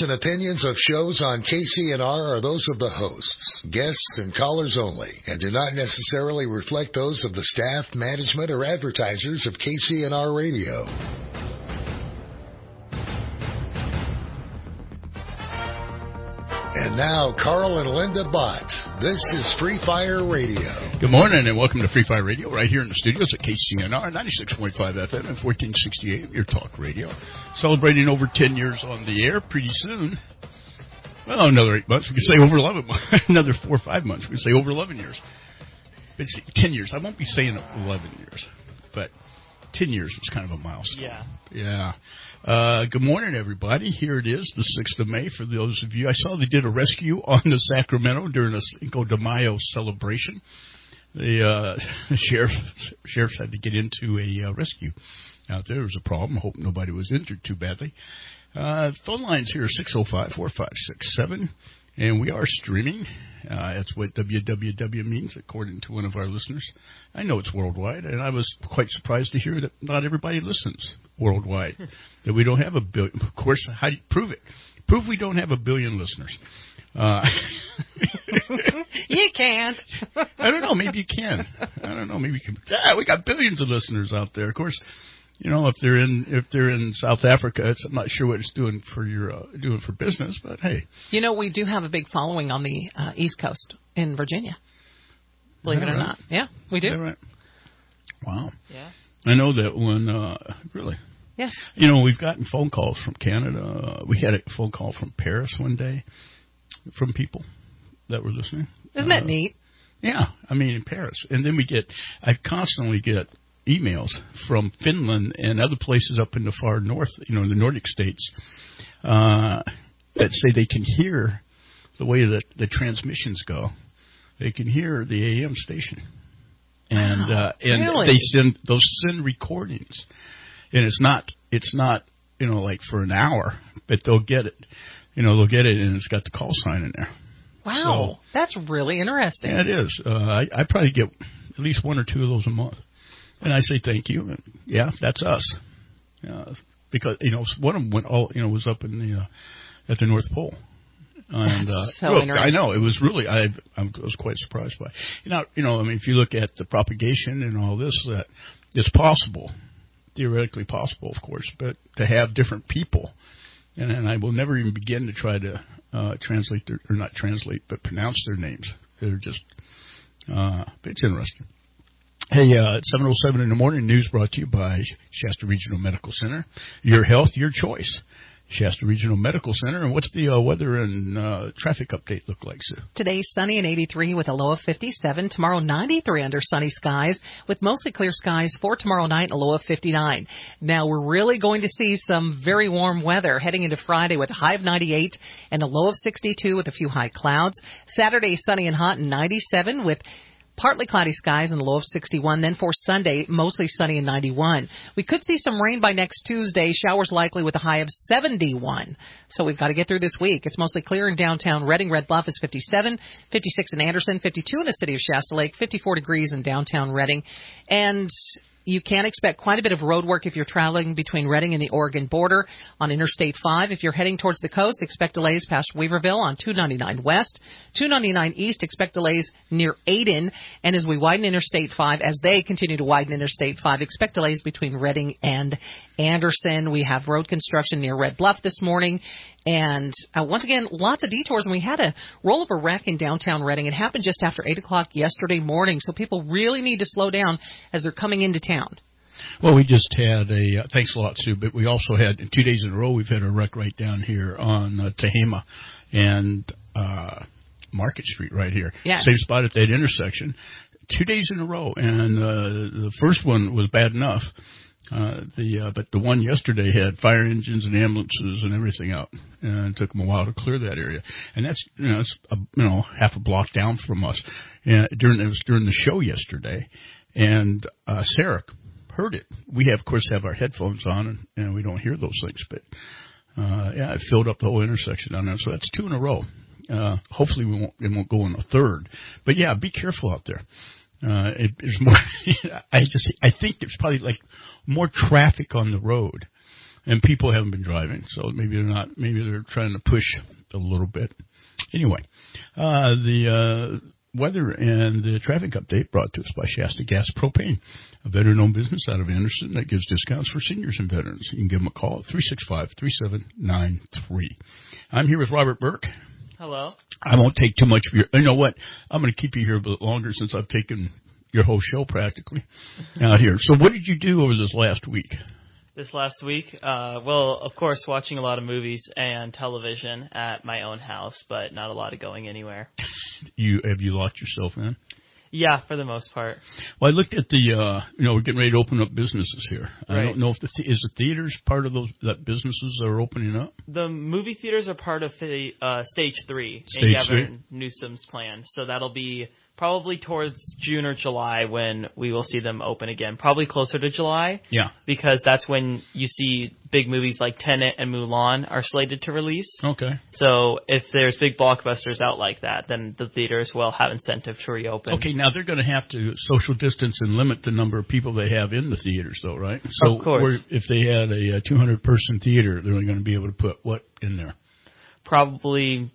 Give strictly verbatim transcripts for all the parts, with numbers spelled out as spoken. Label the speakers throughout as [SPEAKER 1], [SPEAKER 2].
[SPEAKER 1] and opinions of shows on K C N R are those of the hosts, guests, and callers only, and do not necessarily reflect those of the staff, management, or advertisers of K C N R Radio. And now, Carl and Linda Bott. This is Free Fire Radio.
[SPEAKER 2] Good morning and welcome to Free Fire Radio right here in the studios at K C N R, ninety-six point five F M and fourteen sixty-eight, your talk radio. Celebrating over ten years on the air pretty soon. Well, another eight months. We can say over eleven months. Another four or five months. We can say over eleven years. But it's ten years. I won't be saying eleven years, but ten years was kind of a milestone.
[SPEAKER 3] Yeah.
[SPEAKER 2] Yeah. Uh, good morning, everybody. Here it is, the sixth of May. For those of you, I saw they did a rescue on the Sacramento during a Cinco de Mayo celebration. The uh, sheriff sheriffs had to get into a uh, rescue out there. There was a problem. I hope nobody was injured too badly. Uh, phone lines here are six oh five, four five six seven, and we are streaming. Uh, that's what W W W means, according to one of our listeners. I know it's worldwide, and I was quite surprised to hear that not everybody listens worldwide, that we don't have a billion. Of course, how do you prove it? Prove we don't have a billion listeners. Uh,
[SPEAKER 3] you can't.
[SPEAKER 2] I don't know. Maybe you can. I don't know. Maybe you can. Yeah, we got billions of listeners out there. Of course, you know, if they're in if they're in South Africa, it's, I'm not sure what it's doing for your uh, doing for business, but hey.
[SPEAKER 3] You know, we do have a big following on the uh, East Coast in Virginia. Believe it or
[SPEAKER 2] right?
[SPEAKER 3] not, yeah, we do.
[SPEAKER 2] Is that right? Wow.
[SPEAKER 3] Yeah.
[SPEAKER 2] I know that when uh, really.
[SPEAKER 3] Yes.
[SPEAKER 2] You know, we've gotten phone calls from Canada. We had a phone call from Paris one day from people that were listening.
[SPEAKER 3] Isn't
[SPEAKER 2] uh,
[SPEAKER 3] that neat?
[SPEAKER 2] Yeah, I mean in Paris, and then we get I constantly get emails from Finland and other places up in the far north, you know, in the Nordic states, uh, that say they can hear the way that the transmissions go. They can hear the A M station, and
[SPEAKER 3] wow,
[SPEAKER 2] uh, and
[SPEAKER 3] really?
[SPEAKER 2] they send those send recordings, and it's not it's not you know like for an hour, but they'll get it, you know, they'll get it, and it's got the call sign in there.
[SPEAKER 3] Wow, so, that's really interesting.
[SPEAKER 2] Yeah, it is. Uh, I, I probably get at least one or two of those a month. And I say thank you. And yeah, that's us. Uh, because you know, one of them went all you know was up in the uh, at the North Pole. And uh,
[SPEAKER 3] so
[SPEAKER 2] look,
[SPEAKER 3] interesting.
[SPEAKER 2] I know it was really I, I was quite surprised by. You know, you know, I mean, if you look at the propagation and all this, that it's possible, theoretically possible, of course, but to have different people, and, and I will never even begin to try to uh, translate their, or not translate, but pronounce their names. They're just, uh, it's interesting. Hey, uh, at seven oh seven in the morning, news brought to you by Shasta Regional Medical Center. Your health, your choice. Shasta Regional Medical Center. And what's the uh, weather and uh, traffic update look like, Sue?
[SPEAKER 3] Today, sunny and eighty-three with a low of fifty-seven. Tomorrow, ninety-three under sunny skies with mostly clear skies for tomorrow night and a low of fifty-nine. Now, we're really going to see some very warm weather heading into Friday with a high of ninety-eight and a low of sixty-two with a few high clouds. Saturday, sunny and hot and ninety-seven with partly cloudy skies and a low of sixty-one. Then for Sunday, mostly sunny and ninety-one. We could see some rain by next Tuesday. Showers likely with a high of seventy-one. So we've got to get through this week. It's mostly clear in downtown Redding. Red Bluff is fifty-seven, fifty-six in Anderson, fifty-two in the city of Shasta Lake, fifty-four degrees in downtown Redding. And you can expect quite a bit of road work if you're traveling between Redding and the Oregon border on Interstate five. If you're heading towards the coast, expect delays past Weaverville on two ninety-nine West. two ninety-nine East, expect delays near Aden. And as we widen Interstate five, as they continue to widen Interstate five, expect delays between Redding and Anderson. We have road construction near Red Bluff this morning. And uh, once again, lots of detours. And we had a rollover wreck in downtown Redding. It happened just after eight o'clock yesterday morning. So people really need to slow down as they're coming into town.
[SPEAKER 2] Well, we just had a, uh, thanks a lot, Sue, but we also had, two days in a row, we've had a wreck right down here on uh, Tehama and uh, Market Street right here.
[SPEAKER 3] Yes.
[SPEAKER 2] Same spot at that intersection. Two days in a row. And uh, the first one was bad enough. Uh, the uh, but the one yesterday had fire engines and ambulances and everything out, and it took them a while to clear that area. And that's you know it's a, you know half a block down from us. And during it was during the show yesterday, and uh, Sarah heard it. We have of course have our headphones on, and, and we don't hear those things. But uh, yeah, it filled up the whole intersection down there. So that's two in a row. Uh, hopefully we won't it won't go in a third. But yeah, be careful out there. Uh, it, it's more, I just, I think there's probably like more traffic on the road, and people haven't been driving, so maybe they're not. Maybe they're trying to push a little bit. Anyway, uh, the uh, weather and the traffic update brought to us by Shasta Gas Propane, a veteran-owned business out of Anderson that gives discounts for seniors and veterans. You can give them a call at three six five, three seven nine three. I'm here with Robert Burke.
[SPEAKER 4] Hello.
[SPEAKER 2] I won't take too much of your. You know what? I'm going to keep you here a bit longer since I've taken your whole show practically out here. So, what did you do over this last week?
[SPEAKER 4] This last week, uh, well, of course, watching a lot of movies and television at my own house, but not a lot of going anywhere.
[SPEAKER 2] You have you locked yourself in?
[SPEAKER 4] Yeah, for the most part.
[SPEAKER 2] Well, I looked at the, uh, you know, we're getting ready to open up businesses here.
[SPEAKER 4] Right.
[SPEAKER 2] I don't know if the th- is the theaters part of those that businesses are opening up.
[SPEAKER 4] The movie theaters are part of the, uh, stage three
[SPEAKER 2] Stage
[SPEAKER 4] in Gavin
[SPEAKER 2] three?
[SPEAKER 4] Newsom's plan, so that'll be probably towards June or July when we will see them open again. Probably closer to July.
[SPEAKER 2] Yeah.
[SPEAKER 4] Because that's when you see big movies like Tenet and Mulan are slated to release.
[SPEAKER 2] Okay.
[SPEAKER 4] So if there's big blockbusters out like that, then the theaters will have incentive to reopen.
[SPEAKER 2] Okay, now they're going to have to social distance and limit the number of people they have in the theaters, though, right? So
[SPEAKER 4] of course.
[SPEAKER 2] Where, if they had a, a two hundred person theater, they're only going to be able to put what in there?
[SPEAKER 4] Probably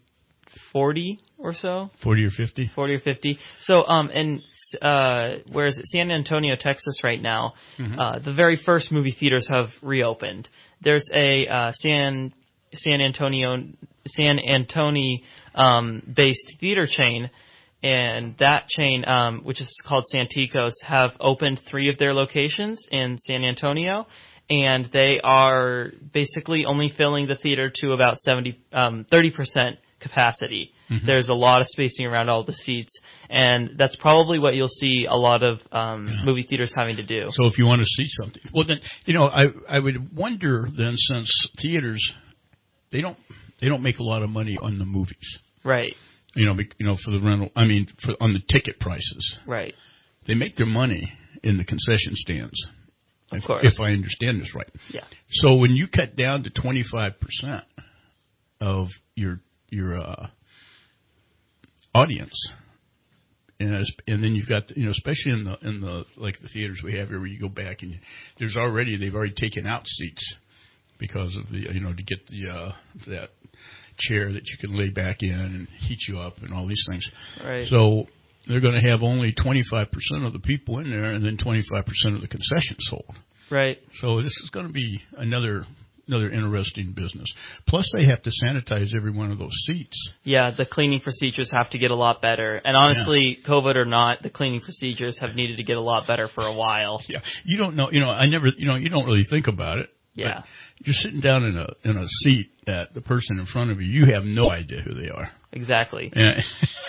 [SPEAKER 4] forty or so.
[SPEAKER 2] forty or fifty?
[SPEAKER 4] forty or fifty. So, um, and, uh, where is it? San Antonio, Texas right now, mm-hmm. uh, the very first movie theaters have reopened. There's a, uh, San, San Antonio, San Antonio, um, based theater chain, and that chain, um, which is called Santikos, have opened three of their locations in San Antonio, and they are basically only filling the theater to about seventy, um, thirty percent capacity. Mm-hmm. There's a lot of spacing around all the seats, and that's probably what you'll see a lot of um, yeah. movie theaters having to do.
[SPEAKER 2] So if you want to see something, well then, you know, I I would wonder then, since theaters, they don't they don't make a lot of money on the movies,
[SPEAKER 4] right?
[SPEAKER 2] You know, you know, for the rental, I mean, for on the ticket prices,
[SPEAKER 4] right?
[SPEAKER 2] They make their money in the concession stands.
[SPEAKER 4] Of
[SPEAKER 2] if,
[SPEAKER 4] course,
[SPEAKER 2] if I understand this right.
[SPEAKER 4] Yeah.
[SPEAKER 2] So when you cut down to twenty-five percent of your your uh, audience, and and then you've got, you know, especially in the in the like the theaters we have here, where you go back and you, there's already they've already taken out seats because of the, you know, to get the uh, that chair that you can lay back in and heat you up and all these things.
[SPEAKER 4] Right.
[SPEAKER 2] So they're going to have only twenty-five percent of the people in there, and then twenty-five percent of the concessions sold.
[SPEAKER 4] Right.
[SPEAKER 2] So this is going to be another. Another interesting business. Plus, they have to sanitize every one of those seats.
[SPEAKER 4] Yeah, the cleaning procedures have to get a lot better. And honestly, yeah. COVID or not, the cleaning procedures have needed to get a lot better for a while.
[SPEAKER 2] Yeah, you don't know. You know, I never. You know, you don't really think about it.
[SPEAKER 4] Yeah.
[SPEAKER 2] You're sitting down in a in a seat that the person in front of you, you have no idea who they are.
[SPEAKER 4] Exactly.
[SPEAKER 2] And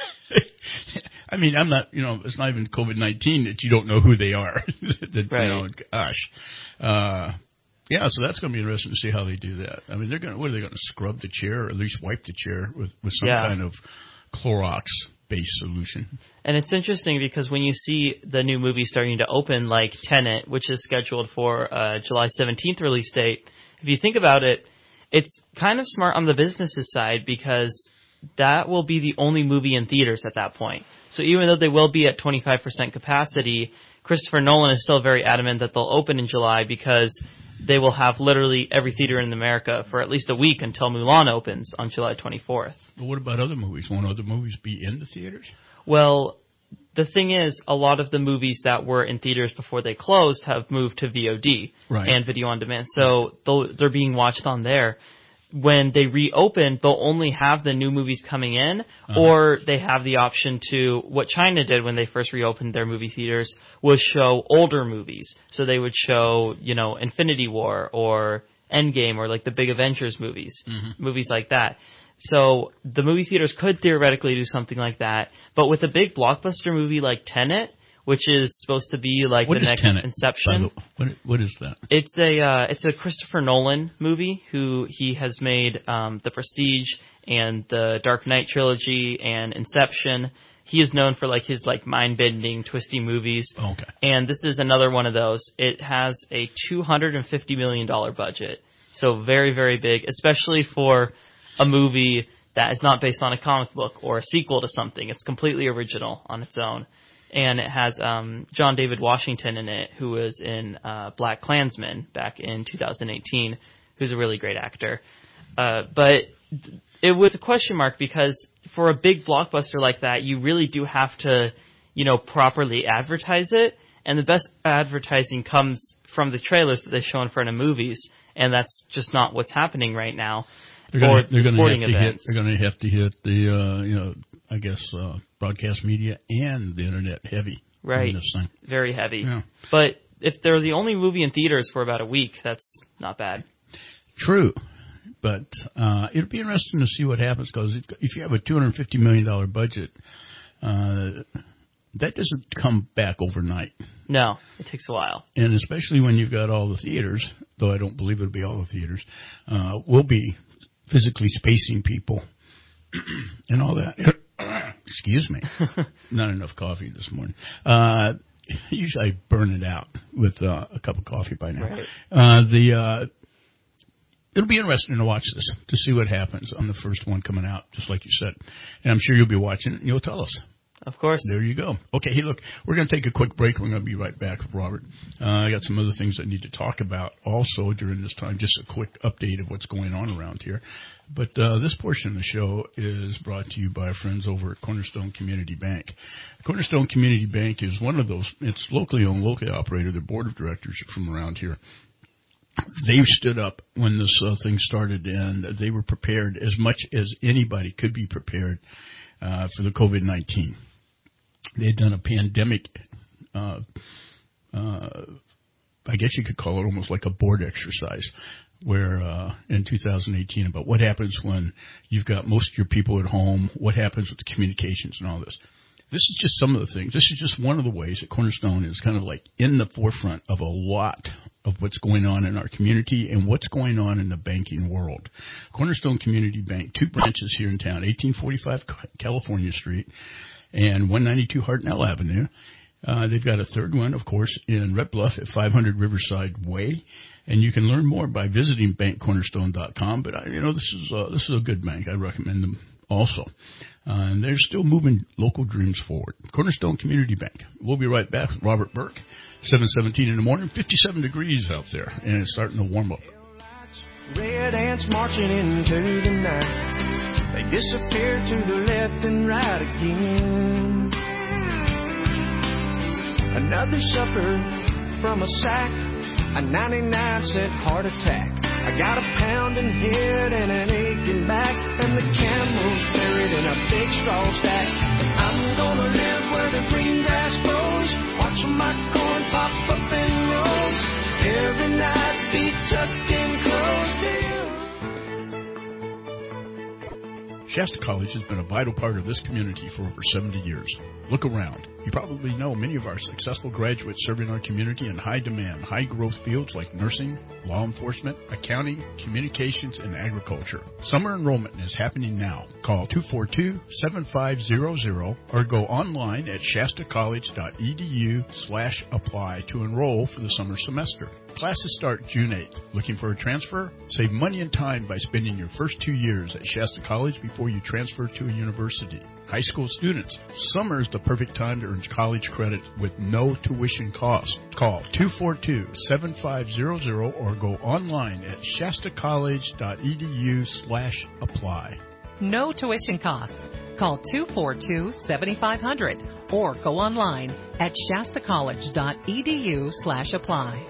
[SPEAKER 2] I mean, I'm not. You know, it's not even COVID nineteen that you don't know who they are. that,
[SPEAKER 4] right.
[SPEAKER 2] You know, gosh. Uh, Yeah, so that's going to be interesting to see how they do that. I mean, they're going to, what are they going to scrub the chair, or at least wipe the chair with, with some
[SPEAKER 4] yeah.
[SPEAKER 2] kind of Clorox-based solution?
[SPEAKER 4] And it's interesting because when you see the new movie starting to open, like Tenet, which is scheduled for uh, July seventeenth release date, if you think about it, it's kind of smart on the business's side because that will be the only movie in theaters at that point. So even though they will be at twenty-five percent capacity, Christopher Nolan is still very adamant that they'll open in July because they will have literally every theater in America for at least a week until Mulan opens on July twenty-fourth.
[SPEAKER 2] But what about other movies? Won't other movies be in the theaters?
[SPEAKER 4] Well, the thing is, a lot of the movies that were in theaters before they closed have moved to V O D
[SPEAKER 2] right.
[SPEAKER 4] and video on demand. So they're being watched on there. When they reopen, they'll only have the new movies coming in, uh-huh. or they have the option to, what China did when they first reopened their movie theaters, was show older movies. So they would show, you know, Infinity War or Endgame or like the big Avengers movies, mm-hmm. movies like that. So the movie theaters could theoretically do something like that. But with a big blockbuster movie like Tenet, which is supposed to be like
[SPEAKER 2] what
[SPEAKER 4] the next
[SPEAKER 2] Tenet,
[SPEAKER 4] Inception.
[SPEAKER 2] The, what, what is that?
[SPEAKER 4] It's a uh, it's a Christopher Nolan movie. Who he has made um, The Prestige and the Dark Knight trilogy and Inception. He is known for like his like mind bending, twisty movies.
[SPEAKER 2] Oh, okay.
[SPEAKER 4] And this is another one of those. It has a two hundred and fifty million dollar budget, so very very big, especially for a movie that is not based on a comic book or a sequel to something. It's completely original on its own. And it has um, John David Washington in it, who was in uh, Black Klansman back in two thousand eighteen, who's a really great actor. Uh, but it was a question mark because for a big blockbuster like that, you really do have to, you know, properly advertise it. And the best advertising comes from the trailers that they show in front of movies, and that's just not what's happening right now.
[SPEAKER 2] They're gonna,
[SPEAKER 4] or
[SPEAKER 2] they're
[SPEAKER 4] the
[SPEAKER 2] gonna
[SPEAKER 4] sporting
[SPEAKER 2] have to
[SPEAKER 4] events.
[SPEAKER 2] hit, they're going to have to hit the, uh, you know, I guess uh, broadcast media and the internet heavy.
[SPEAKER 4] Right.
[SPEAKER 2] This thing.
[SPEAKER 4] Very heavy.
[SPEAKER 2] Yeah.
[SPEAKER 4] But if they're the only movie in theaters for about a week, that's not bad.
[SPEAKER 2] True. But uh, it'll be interesting to see what happens because if you have a two hundred fifty million dollars budget, uh, that doesn't come back overnight.
[SPEAKER 4] No, it takes a while.
[SPEAKER 2] And especially when you've got all the theaters, though I don't believe it'll be all the theaters, uh, we'll be physically spacing people and all that. Excuse me. Not enough coffee this morning. Uh, usually I burn it out with uh, a cup of coffee by now.
[SPEAKER 4] Right.
[SPEAKER 2] Uh, the uh, it'll be interesting to watch this, to see what happens on the first one coming out, just like you said. And I'm sure you'll be watching it and you'll tell us.
[SPEAKER 4] Of course.
[SPEAKER 2] There you go. Okay, hey, look, we're going to take a quick break. We're going to be right back with Robert. Uh, I got some other things I need to talk about also during this time, just a quick update of what's going on around here. But uh, this portion of the show is brought to you by our friends over at Cornerstone Community Bank. Cornerstone Community Bank is one of those, it's locally owned, locally operated. Their board of directors are from around here. They stood up when this uh, thing started, and they were prepared as much as anybody could be prepared uh, for the COVID nineteen. They had done a pandemic, uh, uh, I guess you could call it almost like a board exercise, where uh, in two thousand eighteen about what happens when you've got most of your people at home, what happens with the communications and all this. This is just some of the things. This is just one of the ways that Cornerstone is kind of like in the forefront of a lot of what's going on in our community and what's going on in the banking world. Cornerstone Community Bank, two branches here in town, eighteen forty-five California Street and one ninety-two Hartnell Avenue. Uh, they've got a third one, of course, in Red Bluff at five hundred Riverside Way. And you can learn more by visiting bank cornerstone dot com. But, I, you know, this is, uh, this is a good bank. I recommend them also. Uh, and they're still moving local dreams forward. Cornerstone Community Bank. We'll be right back with Robert Burke. seven seventeen in the morning, fifty-seven degrees out there, and it's starting to warm up.
[SPEAKER 5] Red ants marching into the night. They disappear to the left and right again. Another suffered from a sack, a ninety-nine cent heart attack. I got a pounding head and an aching back, and the camel's buried in a big straw stack. I'm gonna live where the green grass grows, watching my corn pop up and roll. Every night be tucked in close to you.
[SPEAKER 2] Shasta College has been a vital part of this community for over seventy years. Look around. You probably know many of our successful graduates serving our community in high-demand, high-growth fields like nursing, law enforcement, accounting, communications, and agriculture. Summer enrollment is happening now. Call two four two, seven five zero zero or go online at shasta college dot e d u slash apply to enroll for the summer semester. Classes start June eighth. Looking for a transfer? Save money and time by spending your first two years at Shasta College before you transfer to a university. High school students, summer is the perfect time to earn college credit with no tuition cost. Call two four two, seven five zero zero or go online at shasta college dot e d u slash apply.
[SPEAKER 3] No tuition costs. Call two four two, seven five zero zero or go online at shasta college dot e d u slash apply.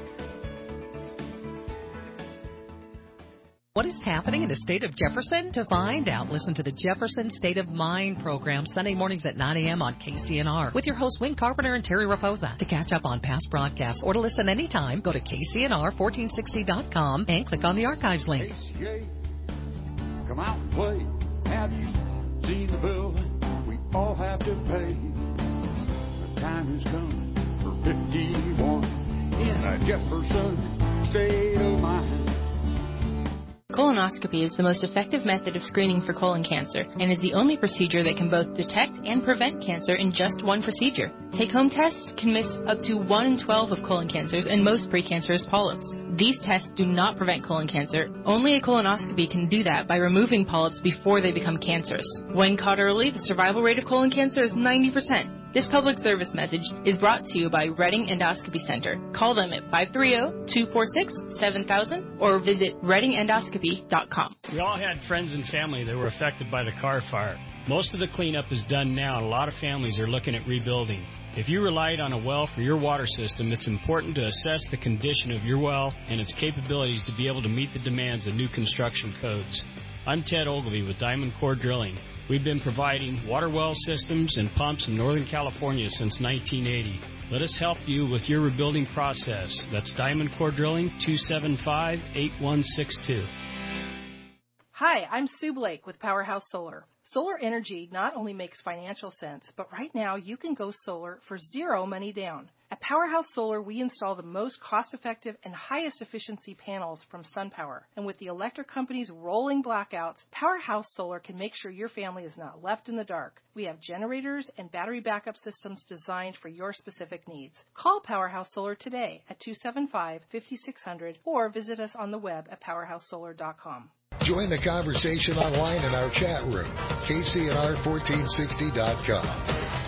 [SPEAKER 3] What is happening in the state of Jefferson? To find out, listen to the Jefferson State of Mind program Sunday mornings at nine a.m. on K C N R with your hosts Wayne Carpenter and Terry Raposa. To catch up on past broadcasts or to listen anytime, go to K C N R fourteen sixty dot com and click on the archives link.
[SPEAKER 6] K C A, come out and play. Have you seen the bill we all have to pay? The time has come for fifty-one in a Jefferson State of Mind.
[SPEAKER 7] Colonoscopy is the most effective method of screening for colon cancer and is the only procedure that can both detect and prevent cancer in just one procedure. Take-home tests can miss up to one in twelve of colon cancers and most precancerous polyps. These tests do not prevent colon cancer. Only a colonoscopy can do that by removing polyps before they become cancerous. When caught early, the survival rate of colon cancer is ninety percent. This public service message is brought to you by Reading Endoscopy Center. Call them at five three zero, two four six, seven thousand or visit reading endoscopy dot com.
[SPEAKER 8] We all had friends and family that were affected by the Carr fire. Most of the cleanup is done now, and a lot of families are looking at rebuilding. If you relied on a well for your water system, it's important to assess the condition of your well and its capabilities to be able to meet the demands of new construction codes. I'm Ted Ogilvie with Diamond Core Drilling. We've been providing water well systems and pumps in Northern California since nineteen eighty. Let us help you with your rebuilding process. That's Diamond Core Drilling, two seven five, eight one six two.
[SPEAKER 9] Hi, I'm Sue Blake with Powerhouse Solar. Solar energy not only makes financial sense, but right now you can go solar for zero money down. At Powerhouse Solar, we install the most cost-effective and highest efficiency panels from SunPower. And with the electric company's rolling blackouts, Powerhouse Solar can make sure your family is not left in the dark. We have generators and battery backup systems designed for your specific needs. Call Powerhouse Solar today at two seven five, five six zero zero or visit us on the web at powerhouse solar dot com.
[SPEAKER 1] Join the conversation online in our chat room, K C N R fourteen sixty dot com.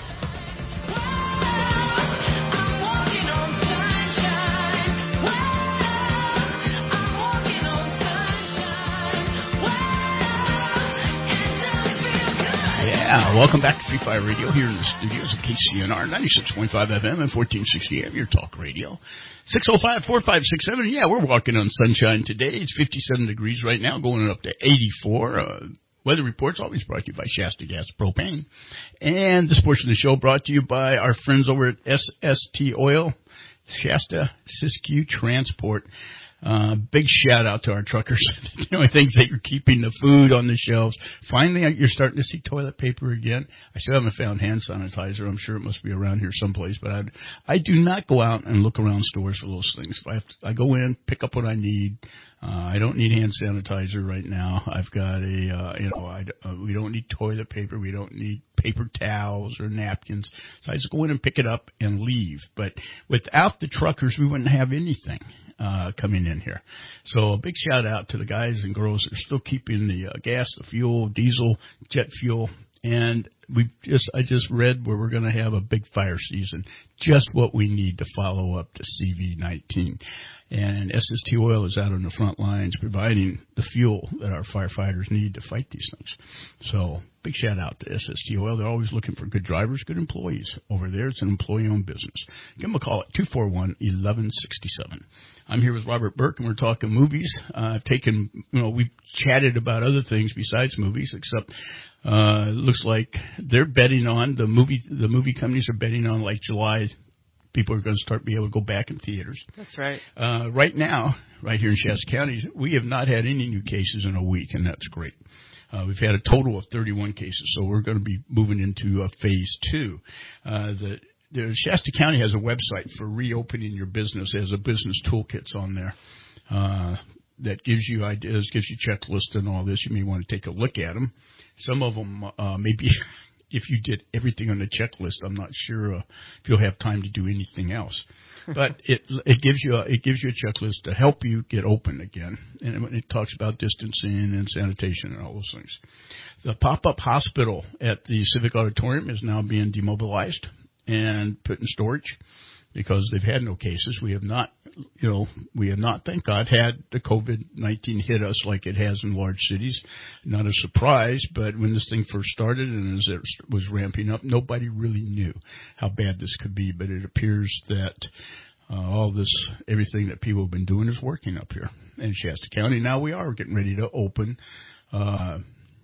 [SPEAKER 2] Yeah, welcome back to Free Fire Radio here in the studios of K C N R ninety-six point five F M and fourteen sixty A M, your talk radio. six oh five, four five six seven. Yeah, we're walking on sunshine today. It's fifty-seven degrees right now, going up to eighty-four. Uh, weather reports always brought to you by Shasta Gas Propane. And this portion of the show brought to you by our friends over at S S T Oil, Shasta Siskiyou Transport. Uh, big shout out to our truckers. The only things that are keeping the food on the shelves. Finally, you're starting to see toilet paper again. I still haven't found hand sanitizer. I'm sure it must be around here someplace, but I I do not go out and look around stores for those things. If I have to, I go in, pick up what I need. Uh, I don't need hand sanitizer right now. I've got a, uh, you know, I, uh, we don't need toilet paper. We don't need paper towels or napkins. So I just go in and pick it up and leave. But without the truckers, we wouldn't have anything uh, coming in here. So a big shout out to the guys and girls that are still keeping the uh, gas, the fuel, diesel, jet fuel. And we just, I just read where we're going to have a big fire season, just what we need to follow up to C V nineteen. And S S T Oil is out on the front lines providing the fuel that our firefighters need to fight these things. So big shout out to S S T Oil. They're always looking for good drivers, good employees over there. It's an employee-owned business. Give them a call at two four one, eleven sixty-seven. I'm here with Robert Burke, and we're talking movies. Uh, I've taken, you know, we've chatted about other things besides movies, except uh, it looks like they're betting on, the movie, the movie companies are betting on like July, people are going to start being able to go back in theaters.
[SPEAKER 4] That's right.
[SPEAKER 2] Uh, right now, right here in Shasta County, we have not had any new cases in a week, and that's great. Uh, we've had a total of thirty-one cases, so we're going to be moving into uh, phase two. Uh, the, the Shasta County has a website for reopening your business. As a business toolkits on there uh, that gives you ideas, gives you checklists and all this. You may want to take a look at them. Some of them uh, maybe. If you did everything on the checklist, I'm not sure uh, if you'll have time to do anything else. But it it gives you a, it gives you a checklist to help you get open again, and it, it talks about distancing and sanitation and all those things. The pop-up hospital at the Civic Auditorium is now being demobilized and put in storage because they've had no cases. We have not, you know, we have not, thank God, had the COVID nineteen hit us like it has in large cities. Not a surprise, but when this thing first started and as it was ramping up, nobody really knew how bad this could be. But it appears that uh, all this, everything that people have been doing is working up here in Shasta County. Now we are getting ready to open uh,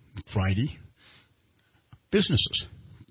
[SPEAKER 2] Friday businesses.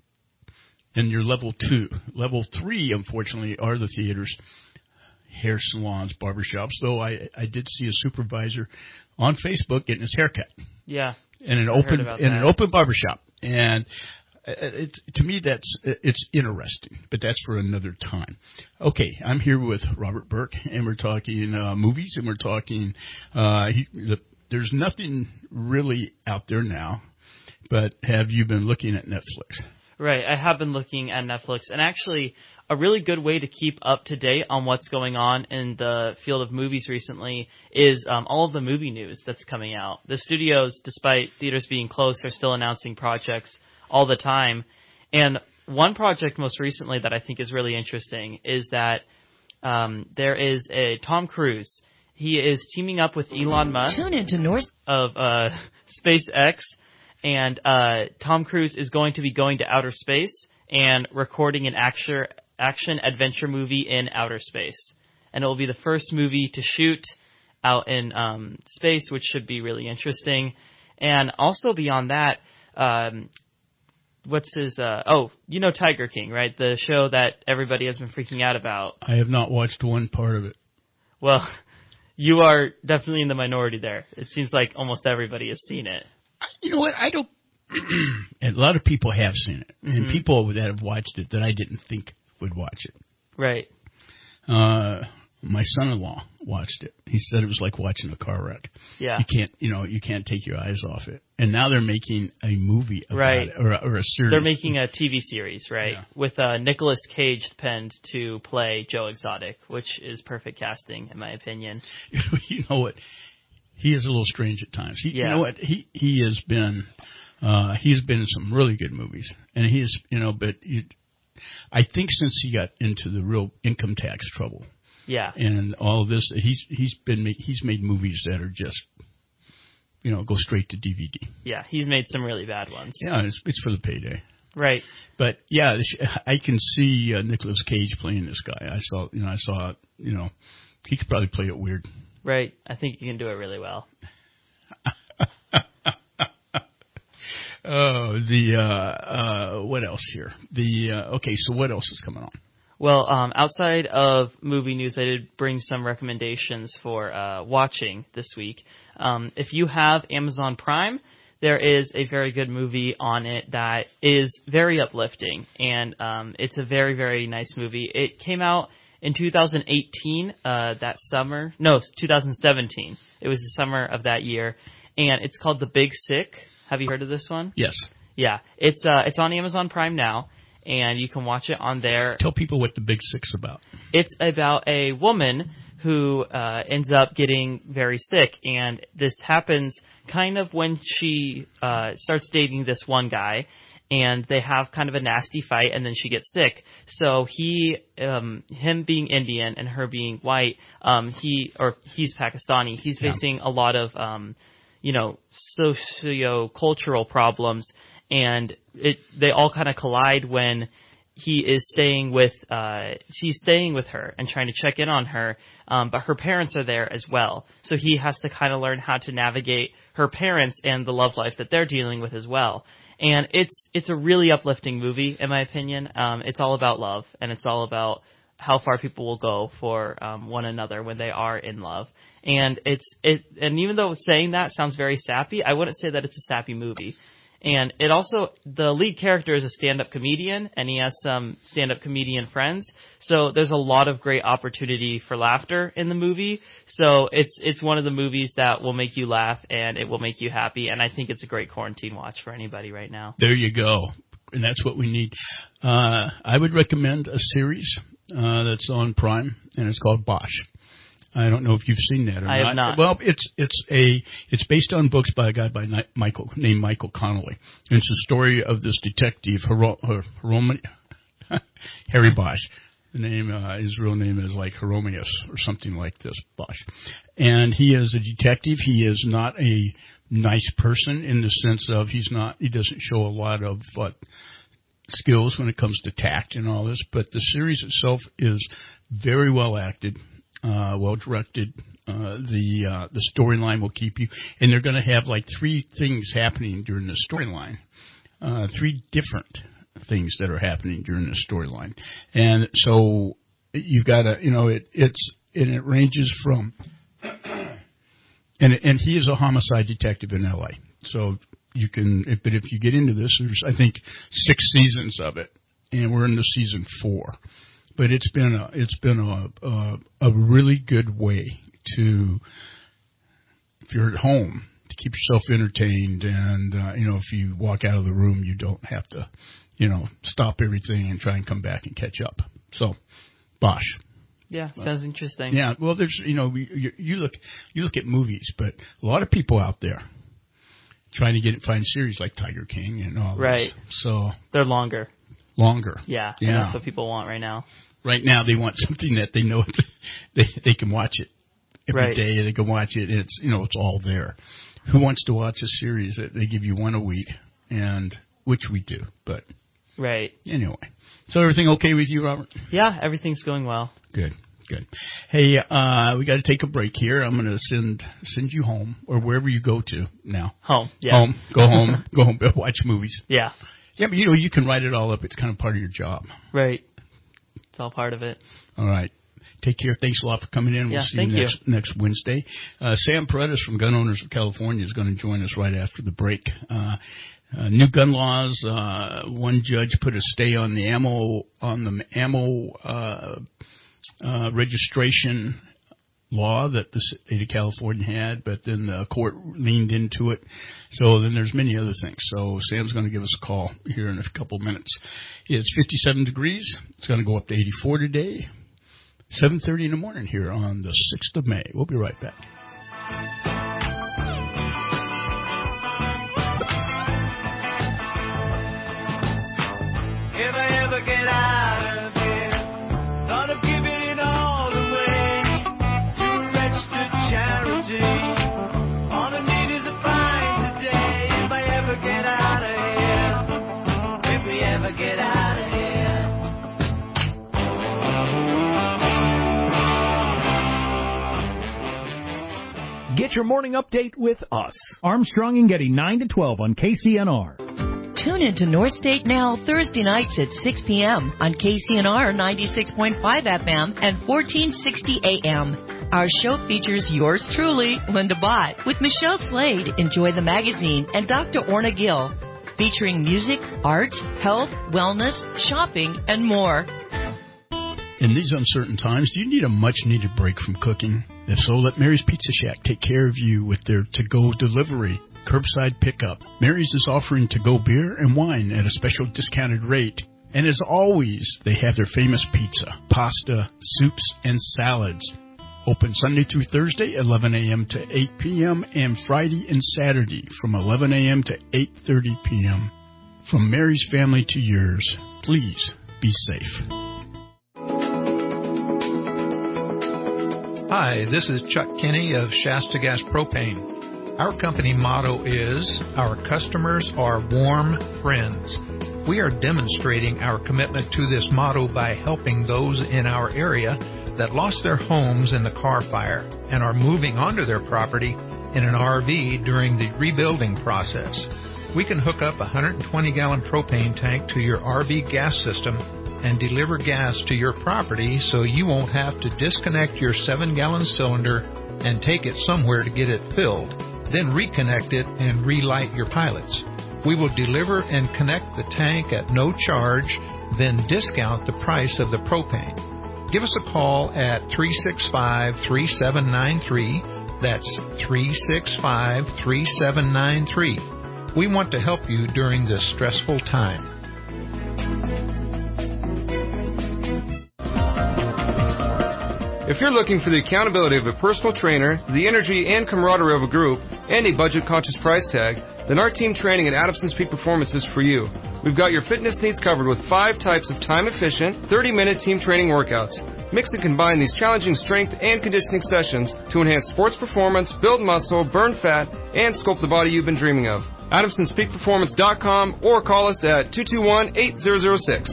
[SPEAKER 2] And your level two. Level three, unfortunately, are the theaters, hair salons, barbershops, though I, I did see a supervisor on Facebook getting his hair cut.
[SPEAKER 4] Yeah.
[SPEAKER 2] In an
[SPEAKER 4] I
[SPEAKER 2] open
[SPEAKER 4] heard
[SPEAKER 2] in
[SPEAKER 4] that.
[SPEAKER 2] an open barbershop. And it's, to me, that's it's interesting, but that's for another time. Okay, I'm here with Robert Burke, and we're talking uh, movies, and we're talking, uh, he, the, there's nothing really out there now, but have you been looking at Netflix?
[SPEAKER 4] Right, I have been looking at Netflix, and actually a really good way to keep up to date on what's going on in the field of movies recently is um, all of the movie news that's coming out. The studios, despite theaters being closed, are still announcing projects all the time. And one project most recently that I think is really interesting is that um, there is a Tom Cruise. He is teaming up with Elon Musk
[SPEAKER 10] Tune into North
[SPEAKER 4] of uh, SpaceX, and uh, Tom Cruise is going to be going to outer space and recording an action action adventure movie in outer space, and it will be the first movie to shoot out in um, space, which should be really interesting. And also beyond that, um, what's his, uh, oh, you know Tiger King, right? The show that everybody has been freaking out about.
[SPEAKER 2] I have not watched one part of it.
[SPEAKER 4] Well, you are definitely in the minority there. It seems like almost everybody has seen it.
[SPEAKER 2] You know what? I don't, a lot of people have seen it. And
[SPEAKER 4] Mm-hmm.
[SPEAKER 2] people that have watched it that I didn't think would watch it.
[SPEAKER 4] Right.
[SPEAKER 2] Uh, my son-in-law watched it. He said it was like watching a car wreck.
[SPEAKER 4] Yeah.
[SPEAKER 2] You can't, you know, you can't take your eyes off it. And now they're making a movie about
[SPEAKER 4] Right.
[SPEAKER 2] it, or, a- or a series.
[SPEAKER 4] They're making a T V series, right?
[SPEAKER 2] Yeah.
[SPEAKER 4] With uh, Nicolas Cage penned to play Joe Exotic, which is perfect casting, in my opinion.
[SPEAKER 2] You know what? He is a little strange at times. He,
[SPEAKER 4] Yeah.
[SPEAKER 2] You know what? He he has been uh, he's been in some really good movies, and he's you know, but he, I think since he got into the real income tax trouble,
[SPEAKER 4] Yeah.
[SPEAKER 2] and all of this, he's he's been ma- he's made movies that are just you know go straight to D V D.
[SPEAKER 4] Yeah, he's made some really bad ones.
[SPEAKER 2] Yeah, it's it's for the payday.
[SPEAKER 4] Right.
[SPEAKER 2] But yeah, I can see uh, Nicolas Cage playing this guy. I saw you know I saw you know he could probably play it weird.
[SPEAKER 4] Right. I think you can do it really well.
[SPEAKER 2] Oh, the, uh, uh, what else here? The, uh, okay, so what else is coming on?
[SPEAKER 4] Well, um, outside of movie news, I did bring some recommendations for uh, watching this week. Um, if you have Amazon Prime, there is a very good movie on it that is very uplifting, and um, it's a very, very nice movie. It came out in two thousand eighteen, uh, that summer. No, two thousand seventeen. It was the summer of that year, and it's called The Big Sick. Have you heard of this one?
[SPEAKER 2] Yes.
[SPEAKER 4] Yeah, it's uh, it's on Amazon Prime now, and you can watch it on there.
[SPEAKER 2] Tell people what The Big Sick's about.
[SPEAKER 4] It's about a woman who uh, ends up getting very sick, and this happens kind of when she uh, starts dating this one guy, and they have kind of a nasty fight, and then she gets sick. So he, um, him being Indian and her being white, um, he or he's Pakistani. He's
[SPEAKER 2] Yeah.
[SPEAKER 4] facing a lot of, um, you know, socio-cultural problems, and it they all kind of collide when he is staying with uh he's staying with her and trying to check in on her, um but her parents are there as well, so he has to kind of learn how to navigate her parents and the love life that they're dealing with as well. And it's it's a really uplifting movie, in my opinion. Um it's all about love, and it's all about how far people will go for um one another when they are in love. And it's it and even though saying that sounds very sappy, I wouldn't say that it's a sappy movie. And it also, the lead character is a stand-up comedian, and he has some stand-up comedian friends. So there's a lot of great opportunity for laughter in the movie. So it's it's one of the movies that will make you laugh, and it will make you happy. And I think it's a great quarantine watch for anybody right now.
[SPEAKER 2] There you go. And that's what we need. Uh, I would recommend a series uh, that's on Prime, and it's called Bosch. I don't know if you've seen that or
[SPEAKER 4] I
[SPEAKER 2] not.
[SPEAKER 4] have not.
[SPEAKER 2] Well, it's it's a it's based on books by a guy by Ni- Michael named Michael Connolly. And it's a story of this detective, Hiro, Hiro, Harry Bosch. The name, uh, his real name is like Hieronymus or something like this, Bosch. And he is a detective. He is not a nice person in the sense of he's not. He doesn't show a lot of uh, skills when it comes to tact and all this. But the series itself is very well acted. Uh, well directed. Uh, the uh, the storyline will keep you, and they're going to have like three things happening during the storyline, uh, three different things that are happening during the storyline, and so you've got to, you know, it it's and it ranges from, and and he is a homicide detective in L A, so you can, but if you get into this, there's I think six seasons of it, and we're into season four. But it's been a it's been a, a a really good way to, if you're at home, to keep yourself entertained, and uh, you know, if you walk out of the room, you don't have to, you know, stop everything and try and come back and catch up. So, Bosch.
[SPEAKER 4] Yeah, sounds interesting.
[SPEAKER 2] Yeah, well, there's you know you, you look you look at movies, but a lot of people out there trying to get find series like Tiger King and all.
[SPEAKER 4] Right.
[SPEAKER 2] This. So
[SPEAKER 4] they're longer.
[SPEAKER 2] longer.
[SPEAKER 4] Yeah,
[SPEAKER 2] yeah.
[SPEAKER 4] And that's what people want right now.
[SPEAKER 2] Right now, they want something that they know they they can watch it every
[SPEAKER 4] right.
[SPEAKER 2] day. They can watch it. And it's you know it's all there. Who wants to watch a series that they give you one a week, and which we do, but
[SPEAKER 4] right.
[SPEAKER 2] Anyway, so everything okay with you, Robert?
[SPEAKER 4] Yeah, everything's going well.
[SPEAKER 2] Good. Good. Hey, uh, we got to take a break here. I'm going to send send you home or wherever you go to now.
[SPEAKER 4] Home. Yeah.
[SPEAKER 2] Home. Go home. Go home. Watch movies.
[SPEAKER 4] Yeah.
[SPEAKER 2] Yeah, but you know you can write it all up. It's kind of part of your job.
[SPEAKER 4] Right. It's all part of it.
[SPEAKER 2] All right. Take care. Thanks a lot for coming in. We'll
[SPEAKER 4] yeah,
[SPEAKER 2] see
[SPEAKER 4] thank
[SPEAKER 2] you next, you next Wednesday. Uh, Sam Paredes from Gun Owners of California is going to join us right after the break. Uh, uh, new gun laws. Uh, one judge put a stay on the ammo on the ammo. Uh, Uh, registration law that the state of California had, but then the court leaned into it. So then there's many other things. So Sam's going to give us a call here in a couple minutes. It's fifty-seven degrees. It's going to go up to eighty-four today. seven thirty in the morning here on the sixth of May. We'll be right back.
[SPEAKER 5] If I ever get out of here, thought of giving it all away to a registered charity. All I need is a fine today. If I ever get out of here, if we ever get out of here.
[SPEAKER 10] Get your morning update with us. Armstrong and Getty, nine to twelve on K C N R.
[SPEAKER 11] Tune in to North State Now Thursday nights at six p.m. on K C N R ninety-six point five F M and fourteen sixty A M. Our show features yours truly, Linda Bott, with Michelle Slade, Enjoy the Magazine, and Doctor Orna Gill, featuring music, art, health, wellness, shopping, and more.
[SPEAKER 2] In these uncertain times, do you need a much-needed break from cooking? If so, let Mary's Pizza Shack take care of you with their to-go delivery. Curbside pickup. Mary's is offering to-go beer and wine at a special discounted rate. And as always, they have their famous pizza, pasta, soups, and salads. Open Sunday through Thursday, eleven a.m. to eight p.m. and Friday and Saturday from eleven a.m. to eight thirty p.m. From Mary's family to yours, please be safe.
[SPEAKER 12] Hi, this is Chuck Kinney of Shasta Gas Propane. Our company motto is, our customers are warm friends. We are demonstrating our commitment to this motto by helping those in our area that lost their homes in the car fire and are moving onto their property in an R V during the rebuilding process. We can hook up a one hundred twenty gallon propane tank to your R V gas system and deliver gas to your property so you won't have to disconnect your seven gallon cylinder and take it somewhere to get it filled. Then reconnect it and relight your pilots. We will deliver and connect the tank at no charge, then discount the price of the propane. Give us a call at three six five, three seven nine three. That's three six five, three seven nine three. We want to help you during this stressful time.
[SPEAKER 13] If you're looking for the accountability of a personal trainer, the energy and camaraderie of a group, and a budget-conscious price tag, then our team training at Adamson's Peak Performance is for you. We've got your fitness needs covered with five types of time-efficient, thirty-minute team training workouts. Mix and combine these challenging strength and conditioning sessions to enhance sports performance, build muscle, burn fat, and sculpt the body you've been dreaming of. Adamsons Peak Performance dot com or call us at two two one, eight zero zero six.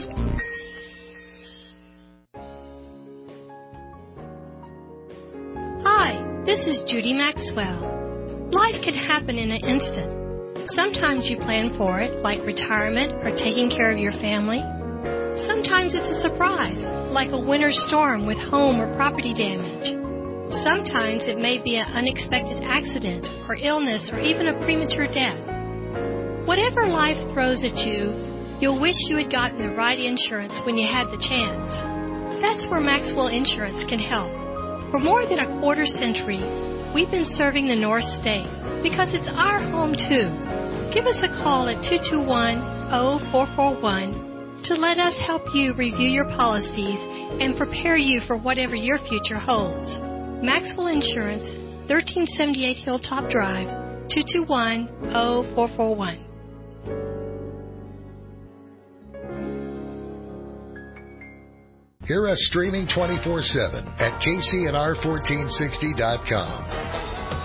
[SPEAKER 14] Hi, this is Judy Maxwell. Life can happen in an instant. Sometimes you plan for it, like retirement or taking care of your family. Sometimes it's a surprise, like a winter storm with home or property damage. Sometimes it may be an unexpected accident or illness or even a premature death. Whatever life throws at you, you'll wish you had gotten the right insurance when you had the chance. That's where Maxwell Insurance can help. For more than a quarter century, we've been serving the North State because it's our home too. Give us a call at two two one, zero four four one to let us help you review your policies and prepare you for whatever your future holds. Maxwell Insurance, thirteen seventy-eight Hilltop Drive, two two one, zero four four one.
[SPEAKER 1] Hear us streaming twenty-four seven at K C N R fourteen sixty dot com.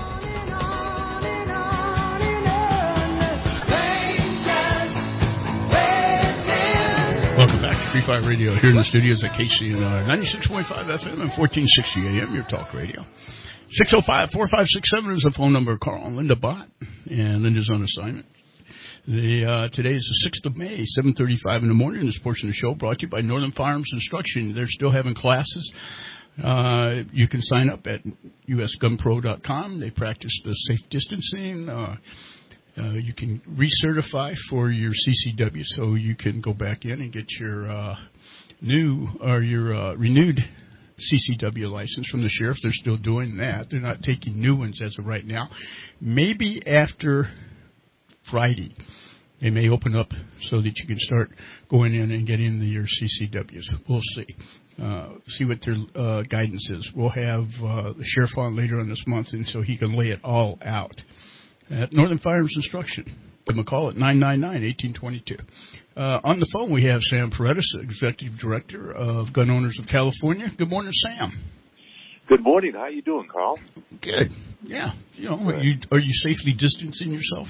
[SPEAKER 2] Welcome back to Free Fire Radio here in the studios at K C N R ninety-six point five F M and fourteen sixty A M, your talk radio. six oh five, four five six seven is the phone number. Carl and Linda Bott, and Linda's on assignment. The, uh, today is the sixth of May, seven thirty-five in the morning. This portion of the show brought to you by Northern Firearms Instruction. They're still having classes. Uh, you can sign up at U S gun pro dot com. They practice the safe distancing. Uh, Uh, you can recertify for your C C W, so you can go back in and get your uh, new or your uh, renewed C C W license from the sheriff. They're still doing that. They're not taking new ones as of right now. Maybe after Friday, they may open up so that you can start going in and getting the, your C C Ws. We'll see. Uh, see what their uh, guidance is. We'll have uh, the sheriff on later on this month, and so he can lay it all out. At Northern Firearms Instruction. Give them a call at nine nine nine, one eight two two. Uh, on the phone, we have Sam Paredes, Executive Director of Gun Owners of California. Good morning, Sam.
[SPEAKER 15] Good morning. How you doing, Carl?
[SPEAKER 2] Good. Yeah. You know, are you, are you safely distancing yourself?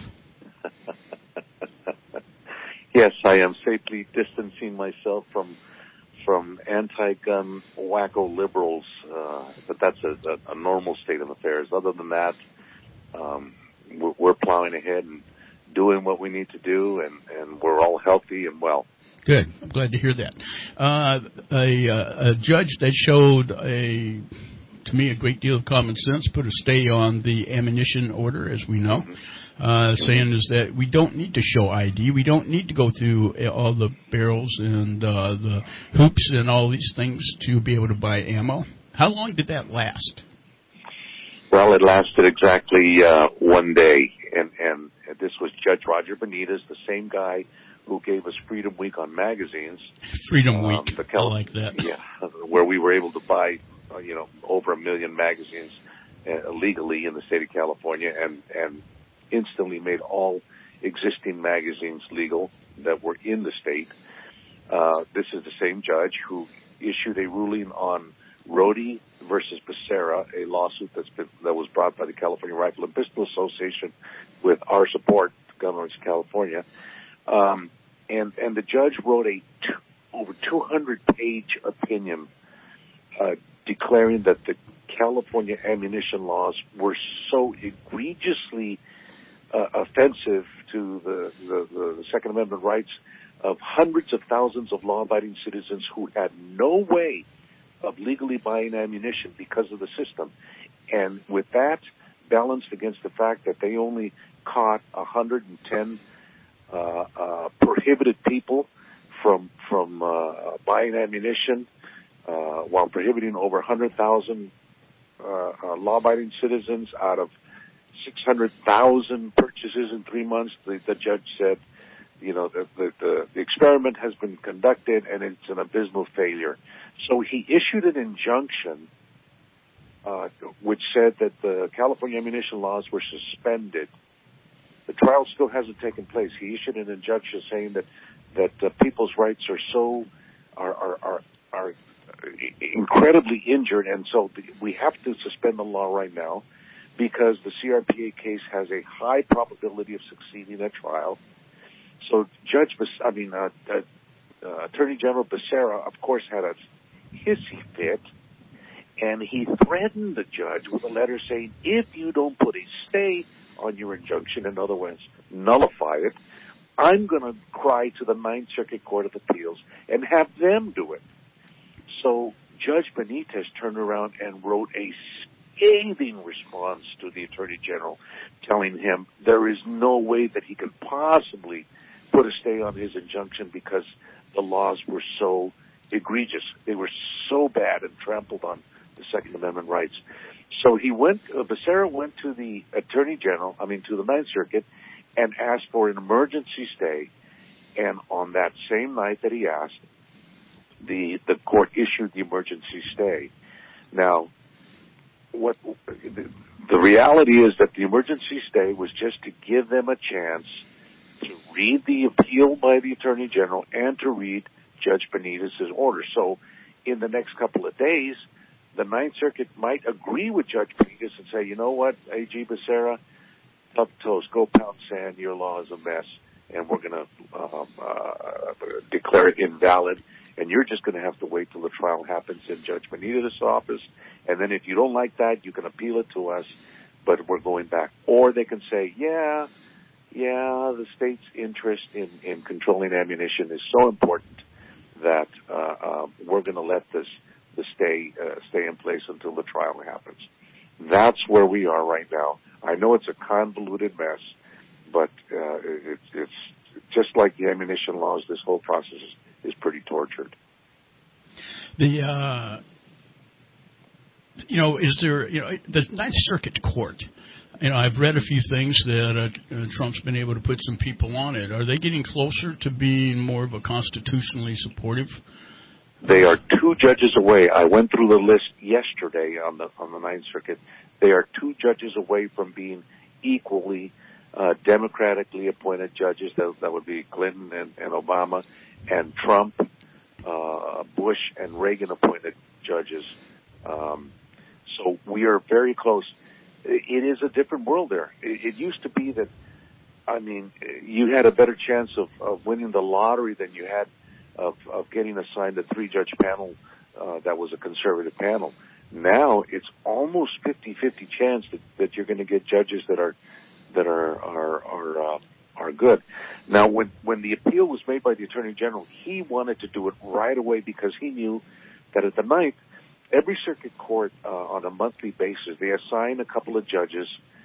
[SPEAKER 15] Yes, I am safely distancing myself from from anti-gun wacko liberals, uh, but that's a, a, a normal state of affairs. Other than that, um, we're, we're plowing ahead and doing what we need to do, and, and we're all healthy and well.
[SPEAKER 2] Good. I'm glad to hear that. Uh, a, a judge that showed a, to me, a great deal of common sense put a stay on the ammunition order, as we know, mm-hmm. uh, saying is that we don't need to show I D. We don't need to go through all the barrels and uh, the hoops and all these things to be able to buy ammo. How long did that last?
[SPEAKER 15] Well, it lasted exactly uh, one day, and, and this was Judge Roger Benitez, the same guy who gave us Freedom Week on magazines.
[SPEAKER 2] Freedom
[SPEAKER 15] um,
[SPEAKER 2] Week,
[SPEAKER 15] the Cal-
[SPEAKER 2] I like that.
[SPEAKER 15] Yeah, where we were able to buy, uh, you know, over a million magazines uh, legally in the state of California, and, and instantly made all existing magazines legal that were in the state. Uh, this is the same judge who issued a ruling on Rody versus Becerra, a lawsuit that's been that was brought by the California Rifle and Pistol Association with our support, Gun Owners of California. Um, and, and the judge wrote a t- over two hundred page opinion uh, declaring that the California ammunition laws were so egregiously uh, offensive to the, the, the Second Amendment rights of hundreds of thousands of law-abiding citizens who had no way of legally buying ammunition because of the system. And with that balanced against the fact that they only caught one hundred ten uh, uh, prohibited people from from uh, buying ammunition, uh, while prohibiting over one hundred thousand uh, uh, law-abiding citizens out of six hundred thousand purchases in three months, the, the judge said, you know, the, the, the, the experiment has been conducted and it's an abysmal failure. So he issued an injunction uh, which said that the California ammunition laws were suspended. The trial still hasn't taken place. He issued an injunction saying that that uh, people's rights are so are are are, are incredibly injured, and so we have to suspend the law right now because the C R P A case has a high probability of succeeding at trial. So Judge, I mean, uh, uh, uh, Attorney General Becerra, of course, had a hissy fit, and he threatened the judge with a letter saying, if you don't put a stay on your injunction, in other words, nullify it, I'm going to cry to the Ninth Circuit Court of Appeals and have them do it. So Judge Benitez turned around and wrote a scathing response to the Attorney General, telling him there is no way that he could possibly put a stay on his injunction because the laws were so egregious. They were so bad and trampled on the Second Amendment rights. So he went, uh, Becerra went to the Attorney General, I mean to the Ninth Circuit, and asked for an emergency stay. And on that same night that he asked, the the court issued the emergency stay. Now, what the, the reality is that the emergency stay was just to give them a chance to read the appeal by the Attorney General and to read Judge Benitez's order. So in the next couple of days, the Ninth Circuit might agree with Judge Benitez and say, you know what, A G Becerra, tough toast, go pound sand, your law is a mess, and we're going to um, uh, declare it invalid, and you're just going to have to wait till the trial happens in Judge Benitez's office, and then if you don't like that, you can appeal it to us, but we're going back. Or they can say, yeah, yeah, the state's interest in, in controlling ammunition is so important that uh, uh, we're going to let this the stay uh, stay in place until the trial happens. That's where we are right now. I know it's a convoluted mess, but uh, it's, it's just like the ammunition laws. This whole process is, is pretty tortured.
[SPEAKER 2] The uh, you know, is there you know the Ninth Circuit Court? You know, I've read a few things that uh, uh, Trump's been able to put some people on it. Are they getting closer to being more of a constitutionally supportive?
[SPEAKER 15] They are two judges away. I went through the list yesterday on the on the Ninth Circuit. They are two judges away from being equally uh, democratically appointed judges. That, that would be Clinton and, and Obama, and Trump, uh, Bush, and Reagan appointed judges. Um, so we are very close. It is a different world there. It, it used to be that, I mean, you had a better chance of, of winning the lottery than you had of, of getting assigned a three-judge panel uh, that was a conservative panel. Now it's almost fifty-fifty chance that, that you're going to get judges that are that are are are, uh, are good. Now, when when the appeal was made by the Attorney General, he wanted to do it right away because he knew that at the ninth, every circuit court uh, on a monthly basis, they assign a couple of judges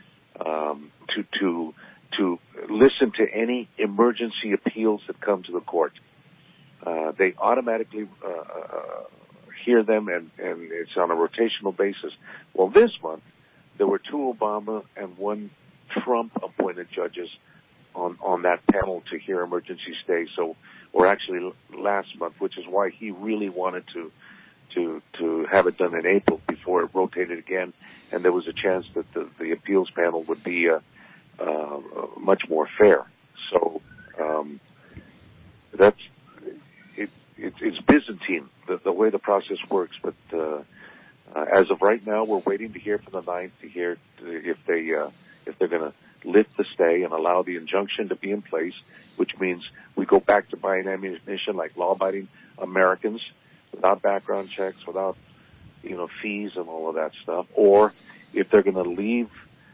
[SPEAKER 15] um, to to to listen to any emergency appeals that come to the court. Uh, they automatically uh, uh, hear them, and, and it's on a rotational basis. Well, this month, there were two Obama and one Trump-appointed judges on, on that panel to hear emergency stays. So, or actually last month, which is why he really wanted to to to have it done in April before it rotated again, and there was a chance that the, the appeals panel would be uh, uh, much more fair. So um, that's it, it, it's Byzantine, the, the way the process works. But uh, uh, as of right now, we're waiting to hear from the ninth to hear if they uh, if they're going to lift the stay and allow the injunction to be in place, which means we go back to buying ammunition like law-abiding Americans, without background checks, without, you know, fees and all of that stuff, or if they're going to leave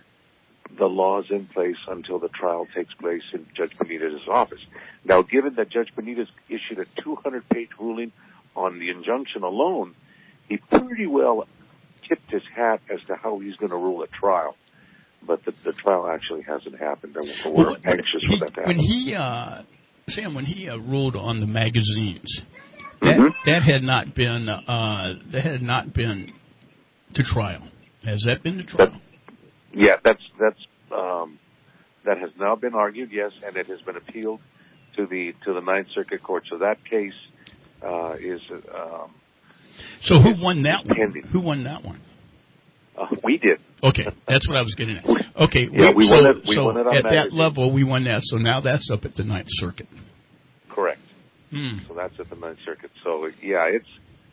[SPEAKER 15] the laws in place until the trial takes place in Judge Benitez's office. Now, given that Judge Benitez issued a two hundred page ruling on the injunction alone, he pretty well tipped his hat as to how he's going to rule at trial. But the, the trial actually hasn't happened, and we're well, anxious
[SPEAKER 2] he,
[SPEAKER 15] for that to happen.
[SPEAKER 2] When he, uh, Sam, when he uh, ruled on the magazines, That, mm-hmm. that had not been uh, that had not been to trial. Has that been to trial?
[SPEAKER 15] That, yeah, that's that's um, that has now been argued. Yes, and it has been appealed to the to the Ninth Circuit Court. So that case uh, is. Um,
[SPEAKER 2] so who won that
[SPEAKER 15] pending.
[SPEAKER 2] one? Who won that one?
[SPEAKER 15] Uh, we did.
[SPEAKER 2] Okay, that's what I was getting at. Okay,
[SPEAKER 15] yeah, we, we
[SPEAKER 2] so,
[SPEAKER 15] won it. We
[SPEAKER 2] so
[SPEAKER 15] won it on
[SPEAKER 2] at
[SPEAKER 15] magazine.
[SPEAKER 2] that level, we won that. So now that's up at the Ninth Circuit.
[SPEAKER 15] Correct.
[SPEAKER 2] Hmm.
[SPEAKER 15] So that's at the Ninth Circuit. So yeah, it's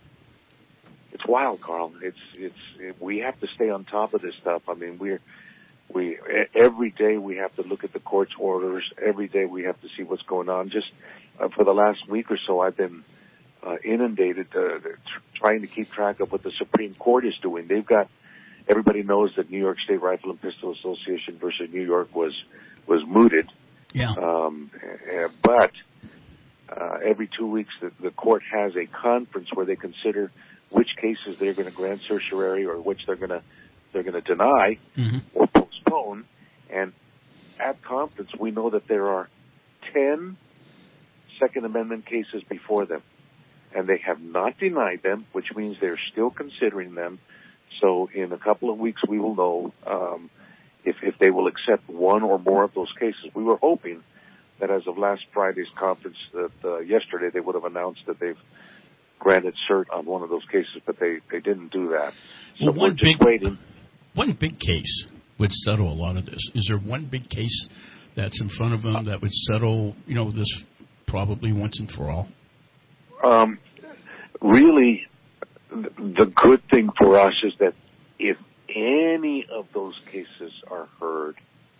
[SPEAKER 15] it's wild, Carl. It's it's it, we have to stay on top of this stuff. I mean, we're we every day we have to look at the court's orders. Every day we have to see what's going on. Just uh, for the last week or so, I've been uh, inundated uh, tr- trying to keep track of what the Supreme Court is doing. They've got everybody knows that New York State Rifle and Pistol Association versus New York was was mooted.
[SPEAKER 2] Yeah.
[SPEAKER 15] Um, uh, but Uh, every two weeks, the, the court has a conference where they consider which cases they're going to grant certiorari or which they're going to they're going to deny
[SPEAKER 2] mm-hmm.
[SPEAKER 15] or postpone. And at conference, we know that there are ten Second Amendment cases before them, and they have not denied them, which means they're still considering them. So, in a couple of weeks, we will know um, if if they will accept one or more of those cases. We were hoping that as of last Friday's conference, that uh, yesterday they would have announced that they've granted cert on one of those cases, but they, they didn't do that. So
[SPEAKER 2] well,
[SPEAKER 15] we're
[SPEAKER 2] one
[SPEAKER 15] just
[SPEAKER 2] big,
[SPEAKER 15] waiting.
[SPEAKER 2] One big case would settle a lot of this. Is there one big case that's in front of them that would settle, you know, this probably once and for all?
[SPEAKER 15] Um, really, the good thing for us is that if any of those cases are heard,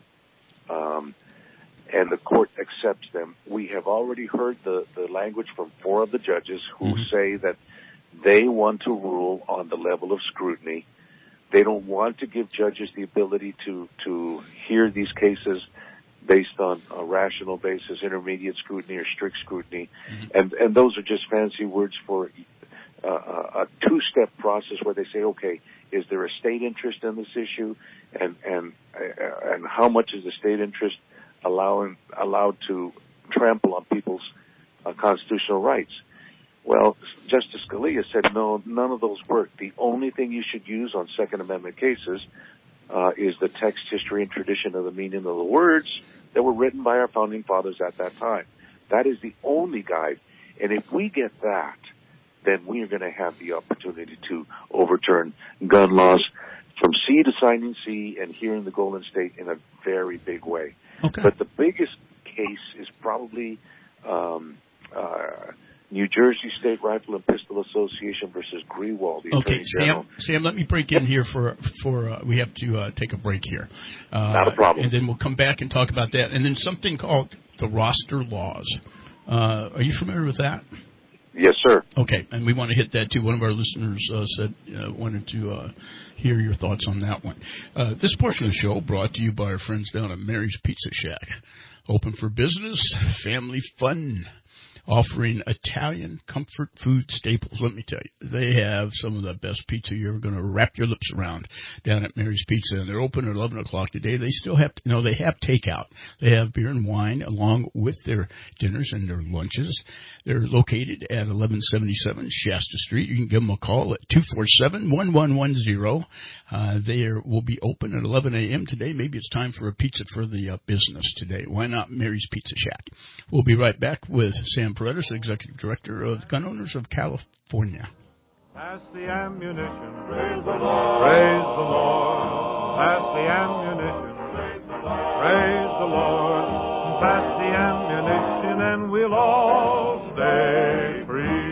[SPEAKER 15] um, and the court accepts them, we have already heard the, the language from four of the judges who mm-hmm. say that they want to rule on the level of scrutiny. They don't want to give judges the ability to, to hear these cases based on a rational basis, intermediate scrutiny or strict scrutiny. Mm-hmm. And, and those are just fancy words for uh, a two-step process where they say, okay, is there a state interest in this issue? And, and, uh, and how much is the state interest allowing, allowed to trample on people's uh, constitutional rights? Well, Justice Scalia said, no, none of those work. The only thing you should use on Second Amendment cases uh, is the text, history, and tradition of the meaning of the words that were written by our founding fathers at that time. That is the only guide. And if we get that, then we are going to have the opportunity to overturn gun laws from sea to signing sea and here in the Golden State in a very big way.
[SPEAKER 2] Okay.
[SPEAKER 15] But the biggest case is probably um, uh, New Jersey State Rifle and Pistol Association versus Grewal, the
[SPEAKER 2] Okay,
[SPEAKER 15] Attorney General.
[SPEAKER 2] Sam, Sam, let me break in here for, for uh, we have to uh, take a break here. Uh,
[SPEAKER 15] Not a problem.
[SPEAKER 2] And then we'll come back and talk about that. And then something called the roster laws. Uh, are you familiar with that?
[SPEAKER 15] Yes, sir.
[SPEAKER 2] Okay, and we want to hit that too. One of our listeners uh, said uh, wanted to uh, hear your thoughts on that one. Uh, this portion of the show brought to you by our friends down at Mary's Pizza Shack. Open for business, family fun, offering Italian comfort food staples. Let me tell you, they have some of the best pizza you're ever going to wrap your lips around down at Mary's Pizza. And they're open at eleven o'clock today. They still have, to, no, they have takeout. They have beer and wine along with their dinners and their lunches. They're located at eleven seventy-seven Shasta Street. You can give them a call at two four seven, one one one zero. Uh, they are, will be open at eleven a.m. today. Maybe it's time for a pizza for the uh, business today. Why not Mary's Pizza Shack? We'll be right back with Sam Paredes, Executive Director of Gun Owners of California.
[SPEAKER 16] Pass the ammunition. Praise the Lord. Praise the Lord. Pass the ammunition. Praise the Lord. Praise the Lord. Pass the ammunition and we'll all stay free.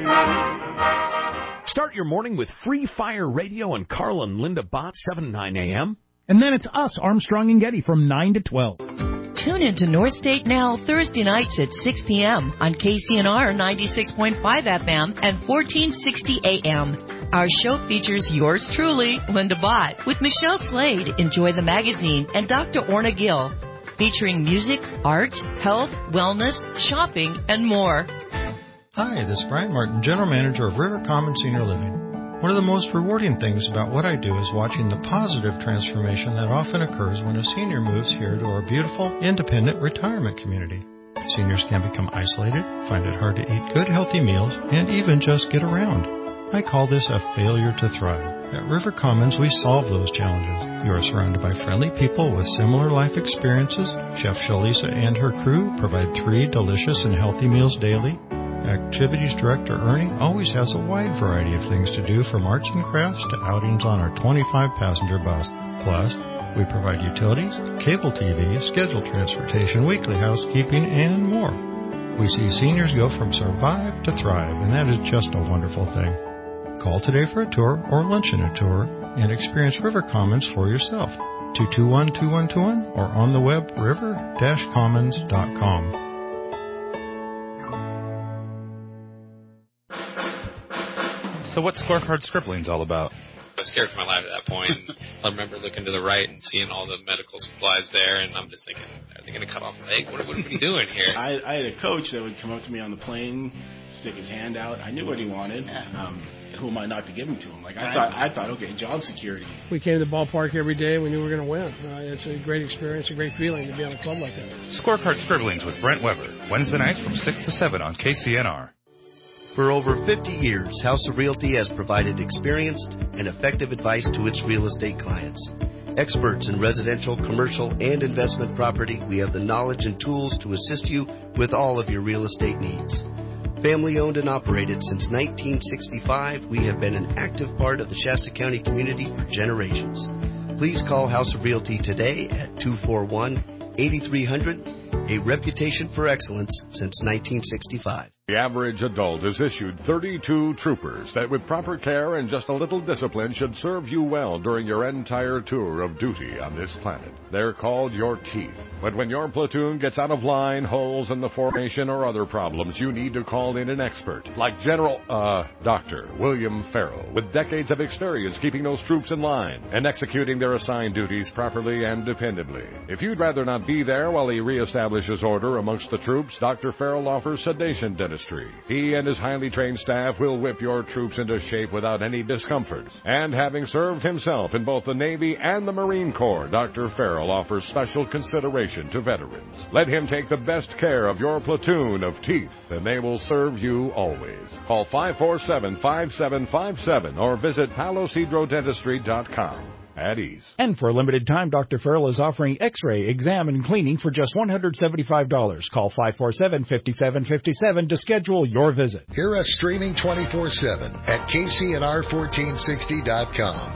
[SPEAKER 10] Start your morning with Free Fire Radio and Carl and Linda Bott, seven to nine a.m. And then it's us, Armstrong and Getty, from nine to twelve.
[SPEAKER 11] Tune into North State Now Thursday nights at six p.m. on K C N R ninety-six point five F M and fourteen sixty A M. Our show features yours truly, Linda Bott, with Michelle Slade, Enjoy the Magazine, and Doctor Orna Gill, featuring music, art, health, wellness, shopping, and more.
[SPEAKER 17] Hi, this is Brian Martin, General Manager of River Commons Senior Living. One of the most rewarding things about what I do is watching the positive transformation that often occurs when a senior moves here to our beautiful, independent retirement community. Seniors can become isolated, find it hard to eat good, healthy meals, and even just get around. I call this a failure to thrive. At River Commons, we solve those challenges. You are surrounded by friendly people with similar life experiences. Chef Shalisa and her crew provide three delicious and healthy meals daily. Activities Director Ernie always has a wide variety of things to do, from arts and crafts to outings on our twenty-five passenger bus. Plus, we provide utilities, cable T V, scheduled transportation, weekly housekeeping, and more. We see seniors go from survive to thrive, and that is just a wonderful thing. Call today for a tour or lunch and a tour and experience River Commons for yourself. two two one, two one two one or on the web river dash commons dot com.
[SPEAKER 18] So what's Scorecard Scribblings all about?
[SPEAKER 19] I was scared for my life at that point. I remember looking to the right and seeing all the medical supplies there, and I'm just thinking, are they going to cut off a leg? What, what are we doing here?
[SPEAKER 20] I, I had a coach that would come up to me on the plane, stick his hand out. I knew what he wanted. Um, who am I not to give him to him? Like I thought, I thought, okay, job security.
[SPEAKER 21] We came to the ballpark every day. We knew we were going to win. Uh, it's a great experience, a great feeling to be on a club like that.
[SPEAKER 18] Scorecard Scribblings with Brent Weber, Wednesday nights from six to seven on K C N R.
[SPEAKER 22] For over fifty years, House of Realty has provided experienced and effective advice to its real estate clients. Experts in residential, commercial, and investment property, we have the knowledge and tools to assist you with all of your real estate needs. Family owned and operated since nineteen sixty-five, we have been an active part of the Shasta County community for generations. Please call House of Realty today at two four one, eight three zero zero, a reputation for excellence since nineteen sixty-five.
[SPEAKER 3] The average adult is issued thirty-two troopers that with proper care and just a little discipline should serve you well during your entire tour of duty on this planet. They're called your teeth. But when your platoon gets out of line, holes in the formation, or other problems, you need to call in an expert like General, uh, Doctor William Farrell, with decades of experience keeping those troops in line and executing their assigned duties properly and dependably. If you'd rather not be there while he reestablishes order amongst the troops, Doctor Farrell offers sedation dentistry. He and his highly trained staff will whip your troops into shape without any discomfort. And having served himself in both the Navy and the Marine Corps, Doctor Farrell offers special consideration to veterans. Let him take the best care of your platoon of teeth, and they will serve you always. Call five four seven, five seven five seven or visit palos hydro dentistry dot com. At ease.
[SPEAKER 10] And for a limited time, Doctor Farrell is offering X-ray, exam, and cleaning for just one hundred seventy-five dollars. Call five four seven, five seven five seven to schedule your visit.
[SPEAKER 1] Hear us streaming twenty-four seven at K C N R fourteen sixty dot com.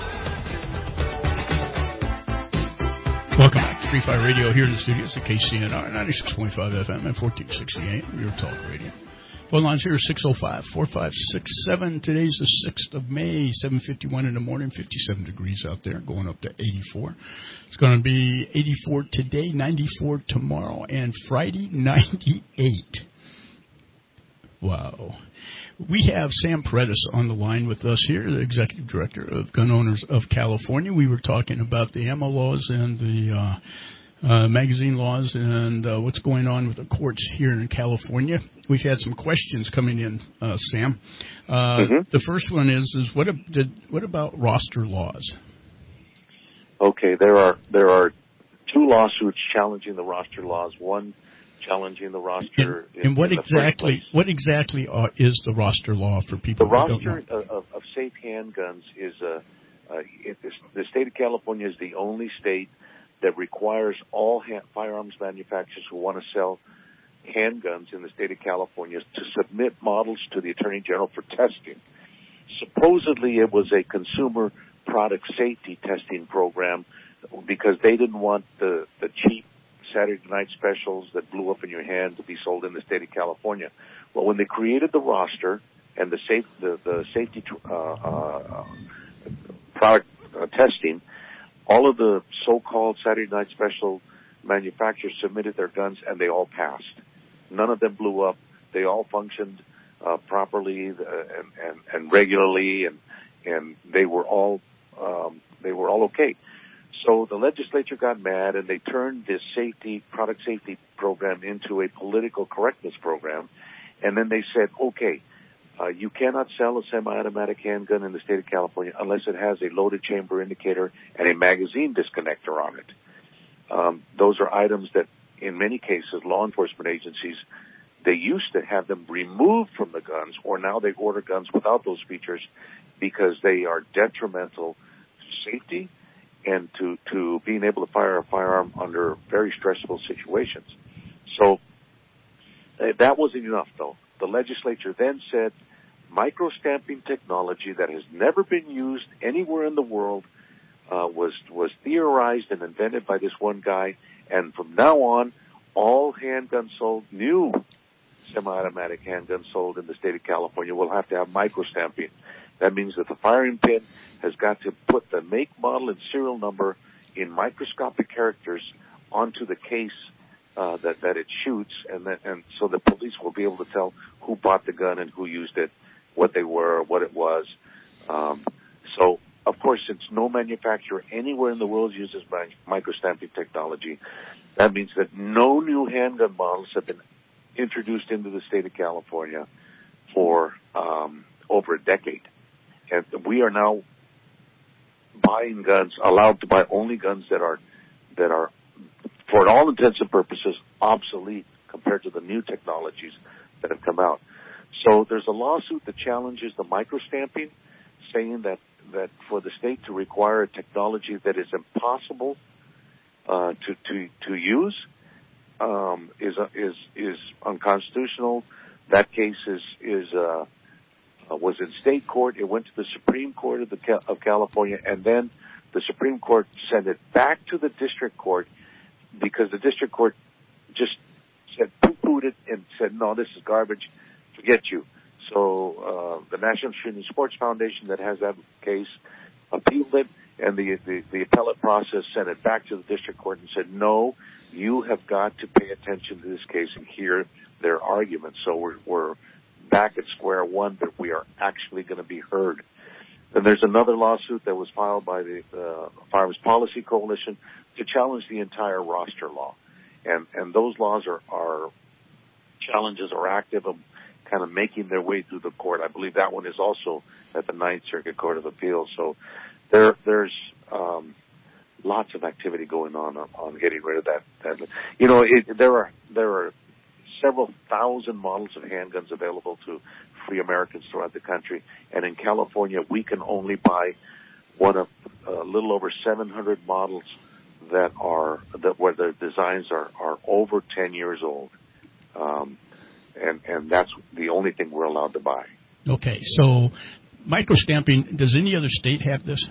[SPEAKER 2] Welcome back to Free Fire Radio here in the studios at K C N R ninety-six point five F M and fourteen sixty A M, your talk radio. Phone lines here six oh five, four five six seven. Today's the sixth of May, seven fifty-one in the morning, fifty-seven degrees out there, going up to eighty-four. It's going to be eighty-four today, ninety-four tomorrow, and Friday, ninety-eight. Wow. We have Sam Paredes on the line with us here, the Executive Director of Gun Owners of California. We were talking about the ammo laws and the uh, Uh, magazine laws and uh, what's going on with the courts here in California. We've had some questions coming in, uh, Sam. Uh, mm-hmm. The first one is, is what, a, did, what about roster laws?
[SPEAKER 15] Okay, there are there are two lawsuits challenging the roster laws. One challenging the roster.
[SPEAKER 2] And, in, and what
[SPEAKER 15] in
[SPEAKER 2] exactly what exactly are, is the roster law for people
[SPEAKER 15] the
[SPEAKER 2] who
[SPEAKER 15] roster
[SPEAKER 2] don't know?
[SPEAKER 15] Of, of, of safe handguns is a uh, it, the state of California is the only state that requires all ha- firearms manufacturers who want to sell handguns in the state of California to submit models to the Attorney General for testing. Supposedly it was a consumer product safety testing program because they didn't want the, the cheap Saturday night specials that blew up in your hand to be sold in the state of California. Well, when they created the roster and the, safe, the, the safety uh, uh, product uh, testing, all of the so-called Saturday night special manufacturers submitted their guns, and they all passed. None of them blew up. They all functioned uh, properly uh, and, and, and regularly, and and they were all um, they were all okay. So the legislature got mad, and they turned this safety product safety program into a political correctness program, and then they said, okay. Uh, you cannot sell a semi-automatic handgun in the state of California unless it has a loaded chamber indicator and a magazine disconnector on it. Um, those are items that, in many cases, law enforcement agencies, they used to have them removed from the guns, or now they order guns without those features because they are detrimental to safety and to, to being able to fire a firearm under very stressful situations. So uh, that wasn't enough, though. The legislature then said microstamping technology that has never been used anywhere in the world uh, was was theorized and invented by this one guy, and from now on, all handguns sold, new semi-automatic handguns sold in the state of California will have to have microstamping. That means that the firing pin has got to put the make, model, and serial number in microscopic characters onto the case Uh, that, that it shoots, and that, and so the police will be able to tell who bought the gun and who used it, what they were, what it was. Um, so, of course, since no manufacturer anywhere in the world uses microstamping technology, that means that no new handgun models have been introduced into the state of California for um, over a decade. And we are now buying guns, allowed to buy only guns that are that are for all intents and purposes, obsolete compared to the new technologies that have come out. So there's a lawsuit that challenges the microstamping, saying that, that for the state to require a technology that is impossible uh, to, to to use um, is is is unconstitutional. That case is is uh, uh, was in state court. It went to the Supreme Court of the of California, and then the Supreme Court sent it back to the district court, because the district court just said poo-pooed it and said, no, this is garbage, forget you. So uh, the National Shooting Sports Foundation that has that case appealed it, and the, the, the appellate process sent it back to the district court and said, no, you have got to pay attention to this case and hear their arguments. So we're, we're back at square one, but we are actually going to be heard. And there's another lawsuit that was filed by the uh, Firearms Policy Coalition to challenge the entire roster law. And, and those laws are, are challenges are active and kind of making their way through the court. I believe that one is also at the Ninth Circuit Court of Appeals. So there, there's um, lots of activity going on, on on getting rid of that. that. You know, it, there are there are several thousand models of handguns available to free Americans throughout the country, and in California, we can only buy one of a little over seven hundred models that are that where the designs are are over ten years old, um, and and that's the only thing we're allowed to buy.
[SPEAKER 2] Okay, so microstamping. Does any other state have this?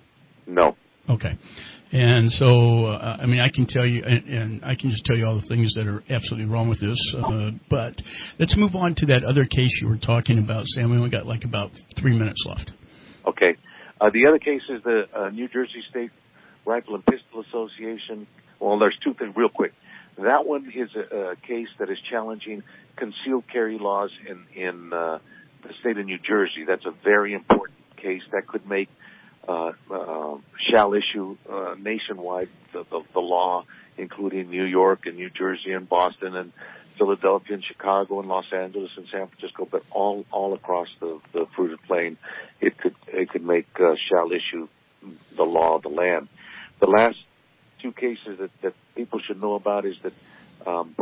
[SPEAKER 15] No.
[SPEAKER 2] Okay. And so, uh, I mean, I can tell you, and, and I can just tell you all the things that are absolutely wrong with this. Uh, but let's move on to that other case you were talking about, Sam. We only got like about three minutes left.
[SPEAKER 15] Okay. Uh, the other case is the uh, New Jersey State Rifle and Pistol Association. Well, there's two things real quick. That one is a, a case that is challenging concealed carry laws in, in uh, the state of New Jersey. That's a very important case that could make Uh, uh, shall issue uh, nationwide the, the, the law, including New York and New Jersey and Boston and Philadelphia and Chicago and Los Angeles and San Francisco, but all all across the, the fruited plain, it could it could make uh, shall issue the law of the land. The last two cases that, that people should know about is that um,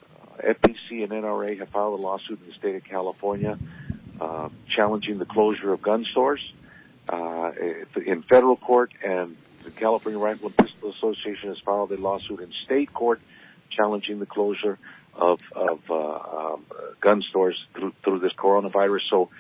[SPEAKER 15] F P C and N R A have filed a lawsuit in the state of California uh, challenging the closure of gun stores. Uh, in federal court, and the California Rifle and Pistol Association has filed a lawsuit in state court challenging the closure of, of uh, um, gun stores through, through this coronavirus. So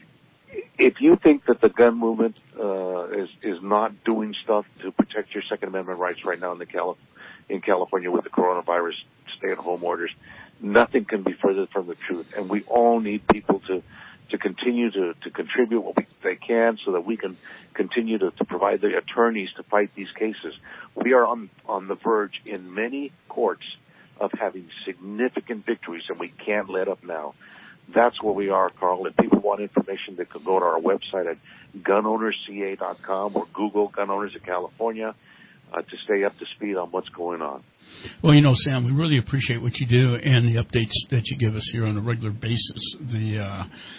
[SPEAKER 15] if you think that the gun movement uh, is, is not doing stuff to protect your Second Amendment rights right now in, the Cali- in California with the coronavirus stay-at-home orders, nothing can be further from the truth. And we all need people to to continue to, to contribute what we, they can so that we can continue to, to provide the attorneys to fight these cases. We are on, on the verge in many courts of having significant victories, and we can't let up now. That's where we are, Carl. If people want information, they can go to our website at gun owners c a dot com or Google Gun Owners of California uh, to stay up to speed on what's going on.
[SPEAKER 2] Well, you know, Sam, we really appreciate what you do and the updates that you give us here on a regular basis. The uh,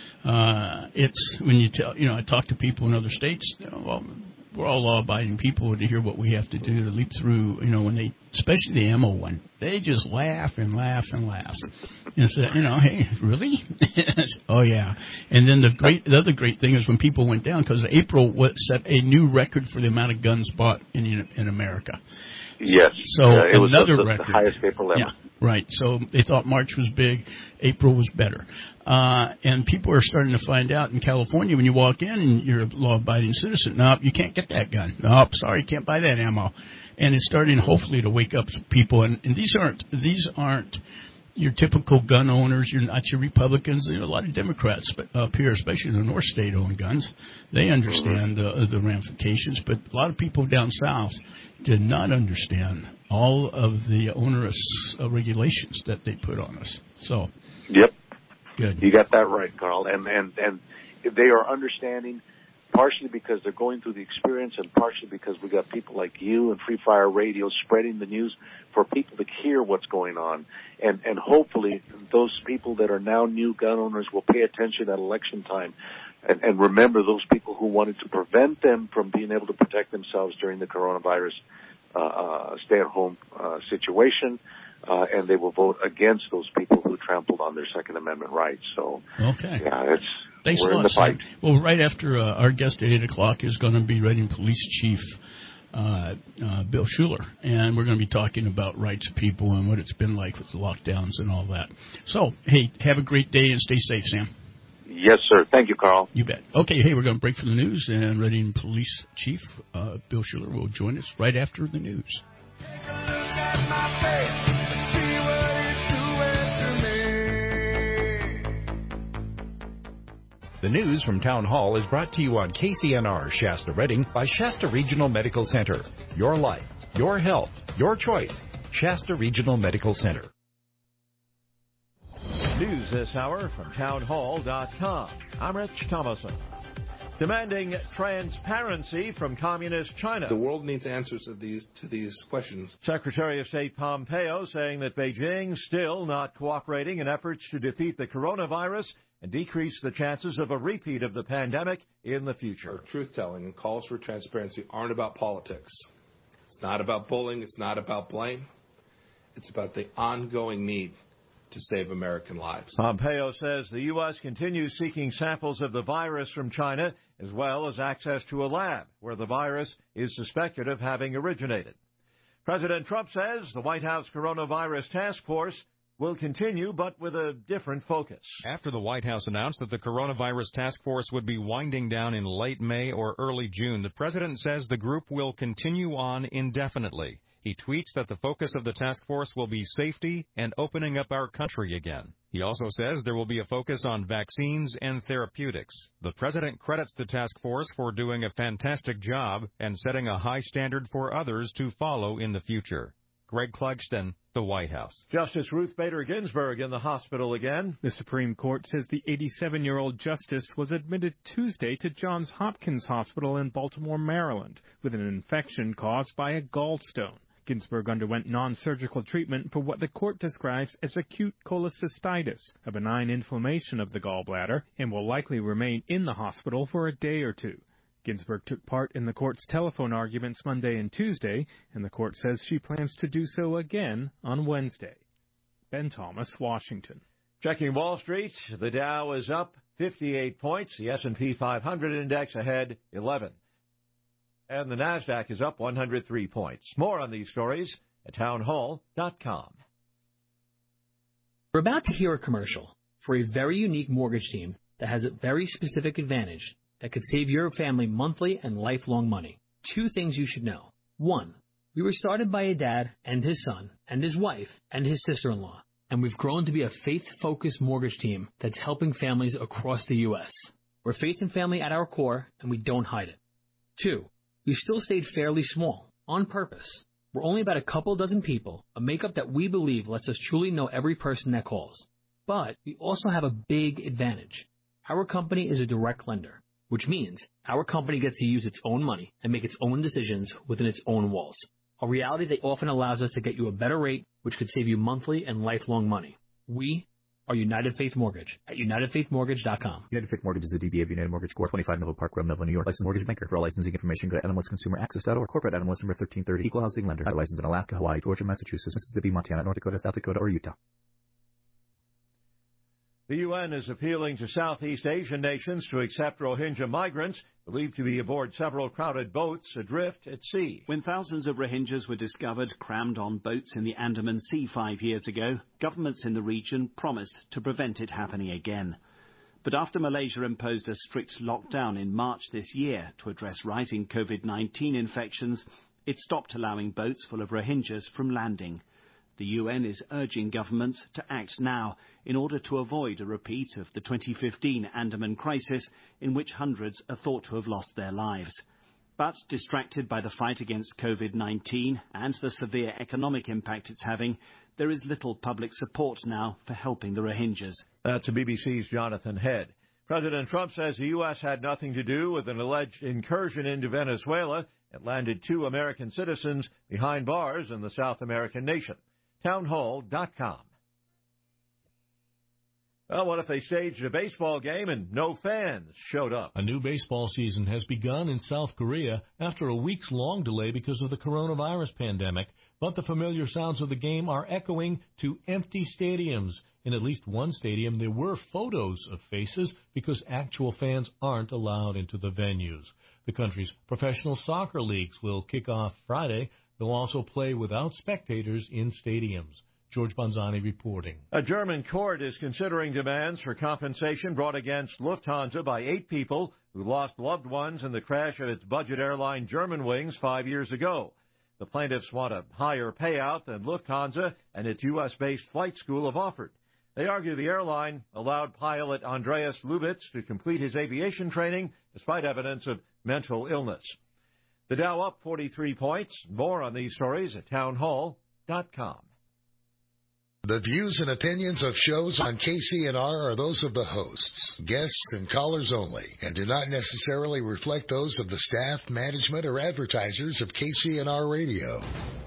[SPEAKER 2] uh, it's when you tell, you know, I talk to people in other states. You know, well, we're all law-abiding people to hear what we have to do to leap through. You know, when they, especially the ammo one, they just laugh and laugh and laugh. And say, you know, hey, really? Oh yeah. And then the great, the other great thing is when people went down, because April set a new record for the amount of guns bought in in America.
[SPEAKER 15] Yes.
[SPEAKER 2] So
[SPEAKER 15] uh, it
[SPEAKER 2] another
[SPEAKER 15] was the, the,
[SPEAKER 2] record.
[SPEAKER 15] the highest April ever.
[SPEAKER 2] Yeah, right. So they thought March was big, April was better. Uh, and people are starting to find out in California when you walk in and you're a law-abiding citizen, no, you can't get that gun. No, sorry, you can't buy that ammo. And it's starting hopefully to wake up people. And, and these aren't these aren't your typical gun owners. You're not your Republicans. There are a lot of Democrats up here, especially in the North State, own guns. They understand uh, the ramifications, but a lot of people down south did not understand all of the onerous uh, regulations that they put on us. So,
[SPEAKER 15] yep,
[SPEAKER 2] good.
[SPEAKER 15] You got that right, Carl. And and and they are understanding, partially because they're going through the experience, and partially because we got people like you and Free Fire Radio spreading the news for people to hear what's going on. And and hopefully those people that are now new gun owners will pay attention at election time. And, and remember those people who wanted to prevent them from being able to protect themselves during the coronavirus uh, uh, stay-at-home uh, situation, uh, and they will vote against those people who trampled on their Second Amendment rights. So,
[SPEAKER 2] okay.
[SPEAKER 15] yeah, it's
[SPEAKER 2] Thanks
[SPEAKER 15] we're
[SPEAKER 2] a lot,
[SPEAKER 15] in the fight.
[SPEAKER 2] Sam. Well, right after uh, our guest at eight o'clock is going to be Reading Police Chief uh, uh, Bill Schuler, and we're going to be talking about rights of people and what it's been like with the lockdowns and all that. So, hey, have a great day and stay safe, Sam.
[SPEAKER 15] Yes, sir. Thank you, Carl.
[SPEAKER 2] You bet. Okay, hey, we're going to break for the news, and Reading Police Chief uh, Bill Schuler will join us right after the news.
[SPEAKER 5] Take a look at my face, see what it's doing.
[SPEAKER 6] The news from Town Hall is brought to you on K C N R Shasta Redding by Shasta Regional Medical Center. Your life, your health, your choice. Shasta Regional Medical Center.
[SPEAKER 7] News this hour from town hall dot com. I'm Rich Thomason. Demanding transparency from Communist China.
[SPEAKER 23] The world needs answers to these to these questions.
[SPEAKER 7] Secretary of State Pompeo saying that Beijing still not cooperating in efforts to defeat the coronavirus and decrease the chances of a repeat of the pandemic in the future.
[SPEAKER 23] Our truth-telling and calls for transparency aren't about politics. It's not about bullying. It's not about blame. It's about the ongoing need to save American lives.
[SPEAKER 7] Pompeo says the U S continues seeking samples of the virus from China, as well as access to a lab where the virus is suspected of having originated. President Trump says the White House Coronavirus Task Force will continue, but with a different focus.
[SPEAKER 24] After the White House announced that the Coronavirus Task Force would be winding down in late May or early June, the president says the group will continue on indefinitely. He tweets that the focus of the task force will be safety and opening up our country again. He also says there will be a focus on vaccines and therapeutics. The president credits the task force for doing a fantastic job and setting a high standard for others to follow in the future. Greg Clugston, the White House.
[SPEAKER 7] Justice Ruth Bader Ginsburg in the hospital again.
[SPEAKER 25] The Supreme Court says the eighty-seven-year-old justice was admitted Tuesday to Johns Hopkins Hospital in Baltimore, Maryland, with an infection caused by a gallstone. Ginsburg underwent non-surgical treatment for what the court describes as acute cholecystitis, a benign inflammation of the gallbladder, and will likely remain in the hospital for a day or two. Ginsburg took part in the court's telephone arguments Monday and Tuesday, and the court says she plans to do so again on Wednesday. Ben Thomas, Washington.
[SPEAKER 7] Checking Wall Street, the Dow is up fifty-eight points, the S and P five hundred index ahead eleven. And the NASDAQ is up one hundred three points. More on these stories at town hall dot com.
[SPEAKER 26] We're about to hear a commercial for a very unique mortgage team that has a very specific advantage that could save your family monthly and lifelong money. Two things you should know. One, we were started by a dad and his son and his wife and his sister-in-law, and we've grown to be a faith-focused mortgage team that's helping families across the U S. We're faith and family at our core, and we don't hide it. Two, we've still stayed fairly small, on purpose. We're only about a couple dozen people, a makeup that we believe lets us truly know every person that calls. But we also have a big advantage. Our company is a direct lender, which means our company gets to use its own money and make its own decisions within its own walls, a reality that often allows us to get you a better rate, which could save you monthly and lifelong money. We are United Faith Mortgage at united faith mortgage dot com.
[SPEAKER 27] United Faith Mortgage is a D B A of United Mortgage Corp. twenty-five Melville Park Road, Melville, New York. Licensed mortgage banker. For all licensing information, go to N M L S Consumer Access dot org. Corporate N M L S number thirteen thirty. Equal housing lender. Not licensed in Alaska, Hawaii, Georgia, Massachusetts, Mississippi, Montana, North Dakota, South Dakota, or Utah.
[SPEAKER 7] The U N is appealing to Southeast Asian nations to accept Rohingya migrants believed to be aboard several crowded boats adrift at sea.
[SPEAKER 28] When thousands of Rohingyas were discovered crammed on boats in the Andaman Sea five years ago, governments in the region promised to prevent it happening again. But after Malaysia imposed a strict lockdown in March this year to address rising COVID nineteen infections, it stopped allowing boats full of Rohingyas from landing. The U N is urging governments to act now in order to avoid a repeat of the twenty fifteen Andaman crisis, in which hundreds are thought to have lost their lives. But distracted by the fight against COVID nineteen and the severe economic impact it's having, there is little public support now for helping the Rohingyas.
[SPEAKER 7] That's B B C's Jonathan Head. President Trump says the U S had nothing to do with an alleged incursion into Venezuela and landed two American citizens behind bars in the South American nation. town hall dot com. Well, what if they staged a baseball game and no fans showed up?
[SPEAKER 29] A new baseball season has begun in South Korea after a weeks-long delay because of the coronavirus pandemic, but the familiar sounds of the game are echoing to empty stadiums. In at least one stadium, there were photos of faces because actual fans aren't allowed into the venues. The country's professional soccer leagues will kick off Friday. They'll also play without spectators in stadiums. George Bonzani reporting.
[SPEAKER 7] A German court is considering demands for compensation brought against Lufthansa by eight people who lost loved ones in the crash of its budget airline Germanwings five years ago. The plaintiffs want a higher payout than Lufthansa and its U S-based flight school have offered. They argue the airline allowed pilot Andreas Lubitz to complete his aviation training despite evidence of mental illness. The Dow up forty-three points. More on these stories at townhall dot com.
[SPEAKER 1] The views and opinions of shows on K C N R are those of the hosts, guests, and callers only, and do not necessarily reflect those of the staff, management, or advertisers of K C N R Radio.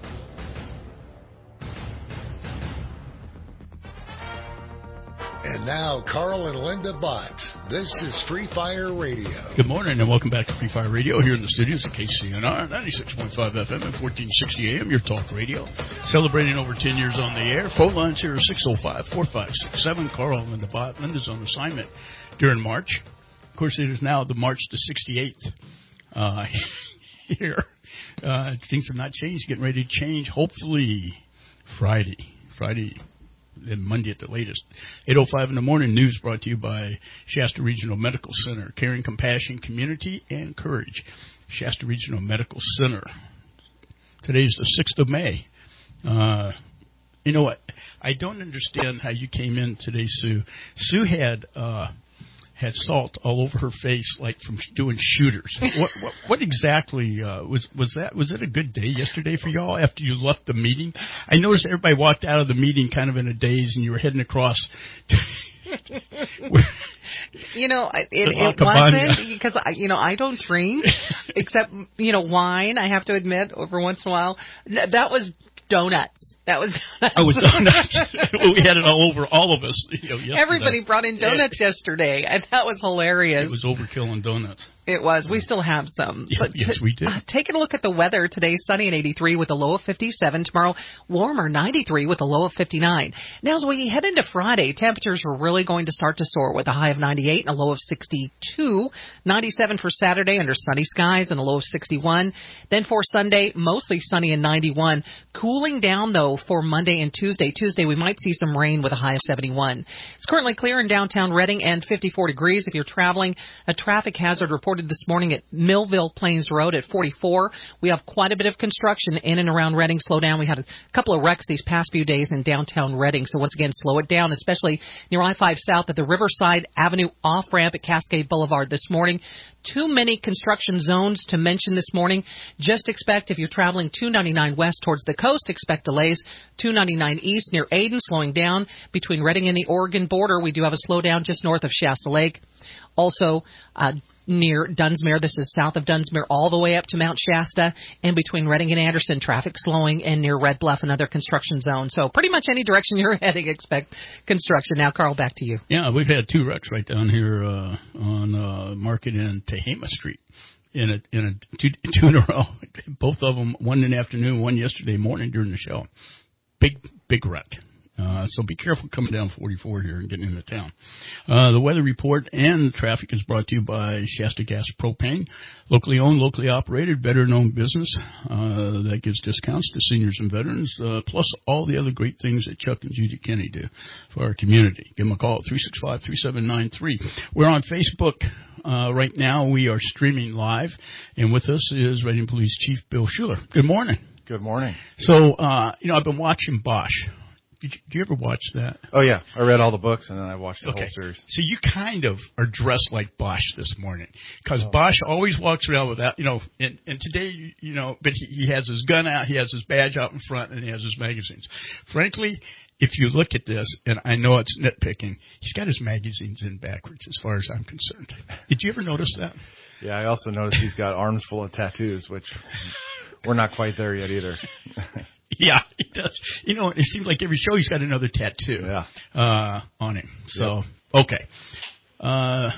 [SPEAKER 1] And now, Carl and Linda Bott. This is Free Fire Radio.
[SPEAKER 2] Good morning and welcome back to Free Fire Radio here in the studios at K C N R, ninety-six point five F M and fourteen sixty A M, your talk radio. Celebrating over ten years on the air. Phone lines here are six oh five, four five six seven. Carl and Linda Bott. Linda's on assignment during March. Of course, it is now the March the sixty-eighth uh, here. Uh, things have not changed. Getting ready to change, hopefully, Friday. Friday. Then Monday at the latest. eight oh five in the morning news brought to you by Shasta Regional Medical Center. Caring, compassion, community, and courage. Shasta Regional Medical Center. Today's the sixth of May. Uh, you know what? I don't understand how you came in today, Sue. Sue had uh, had salt all over her face, like from doing shooters. what, what what exactly uh, was was that? Was it a good day yesterday for y'all after you left the meeting? I noticed everybody walked out of the meeting kind of in a daze, and you were heading across.
[SPEAKER 4] You know, it, it wasn't because I, you know, I don't drink except you know wine. I have to admit, every once in a while, that was donuts. That was donuts.
[SPEAKER 2] I was donuts. We had it all over, all of us. You know, yesterday.
[SPEAKER 4] Everybody brought in donuts yeah. yesterday, and that was hilarious.
[SPEAKER 2] It was overkill on donuts.
[SPEAKER 4] It was. We still have some.
[SPEAKER 2] Yeah,
[SPEAKER 4] but
[SPEAKER 2] yes,
[SPEAKER 4] t-
[SPEAKER 2] we do.
[SPEAKER 4] Uh, taking a look at the weather today, sunny and eighty-three with a low of fifty-seven. Tomorrow, warmer, ninety-three with a low of fifty-nine. Now, as we head into Friday, temperatures are really going to start to soar with a high of ninety-eight and a low of sixty-two. ninety-seven for Saturday under sunny skies and a low of sixty-one. Then for Sunday, mostly sunny and ninety-one. Cooling down, though, for Monday and Tuesday. Tuesday, we might see some rain with a high of seventy-one. It's currently clear in downtown Reading and fifty-four degrees. If you're traveling, a traffic hazard reported this morning at Millville Plains Road at forty-four. We have quite a bit of construction in and around Reading. Slow down. We had a couple of wrecks these past few days in downtown Reading. So once again, slow it down, especially near I five South at the Riverside Avenue off-ramp at Cascade Boulevard this morning. Too many construction zones to mention this morning. Just expect if you're traveling two ninety-nine west towards the coast, expect delays. two ninety-nine east near Aden, slowing down. Between Reading and the Oregon border, we do have a slowdown just north of Shasta Lake. Also, uh, near Dunsmuir, this is south of Dunsmuir, all the way up to Mount Shasta, and between Reading and Anderson, traffic slowing, and near Red Bluff, another construction zone. So pretty much any direction you're heading, expect construction. Now, Carl, back to you.
[SPEAKER 2] Yeah, we've had two wrecks right down here uh, on uh, Market and Tehama Street. In a in a two, two in a row, both of them, one in the afternoon, one yesterday morning during the show. Big big wreck. Uh, so be careful coming down forty-four here and getting into town. Uh, the weather report and traffic is brought to you by Shasta Gas Propane, locally owned, locally operated, veteran-owned business uh, that gives discounts to seniors and veterans, uh, plus all the other great things that Chuck and Judy Kenny do for our community. Give them a call at three six five, three seven nine three. We're on Facebook uh, right now. We are streaming live, and with us is Reading Police Chief Bill Schuler. Good morning.
[SPEAKER 8] Good morning.
[SPEAKER 2] So, uh, you know, I've been watching Bosch. Did you, did you ever watch that?
[SPEAKER 8] Oh, yeah. I read all the books, and then I watched the
[SPEAKER 2] okay.
[SPEAKER 8] whole series.
[SPEAKER 2] So you kind of are dressed like Bosch this morning, because oh. Bosch always walks around with that, you know, and, and today, you know, but he, he has his gun out, he has his badge out in front, and he has his magazines. Frankly, if you look at this, and I know it's nitpicking, he's got his magazines in backwards as far as I'm concerned. Did you ever notice that?
[SPEAKER 8] Yeah, I also noticed he's got arms full of tattoos, which we're not quite there yet either.
[SPEAKER 2] Yeah, he does. You know, it seems like every show he's got another tattoo
[SPEAKER 8] yeah.
[SPEAKER 2] uh, on him. So,
[SPEAKER 8] yep.
[SPEAKER 2] okay. Uh,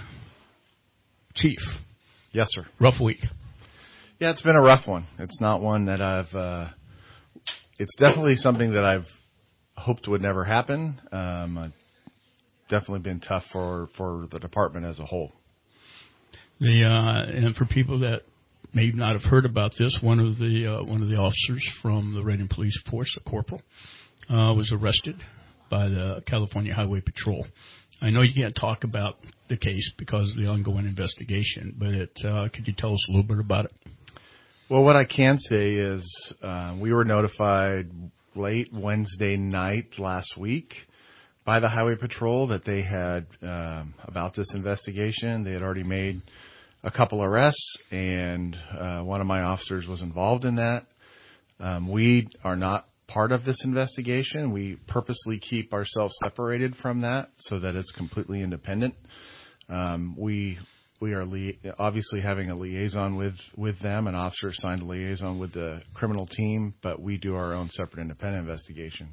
[SPEAKER 2] Chief.
[SPEAKER 8] Yes, sir.
[SPEAKER 2] Rough week.
[SPEAKER 8] Yeah, it's been a rough one. It's not one that I've uh, – it's definitely something that I've hoped would never happen. Um, uh, definitely been tough for, for the department as a whole.
[SPEAKER 2] The uh, and for people that may not have heard about this, one of the uh, one of the officers from the Reading Police Force, a corporal, uh, was arrested by the California Highway Patrol. I know you can't talk about the case because of the ongoing investigation, but it, uh, could you tell us a little bit about it?
[SPEAKER 8] Well, what I can say is uh, we were notified late Wednesday night last week by the Highway Patrol that they had um, about this investigation. They had already made a couple arrests, and uh, one of my officers was involved in that. Um, we are not part of this investigation. We purposely keep ourselves separated from that so that it's completely independent. Um, we we are li- obviously having a liaison with, with them, an officer assigned a liaison with the criminal team, but we do our own separate independent investigation.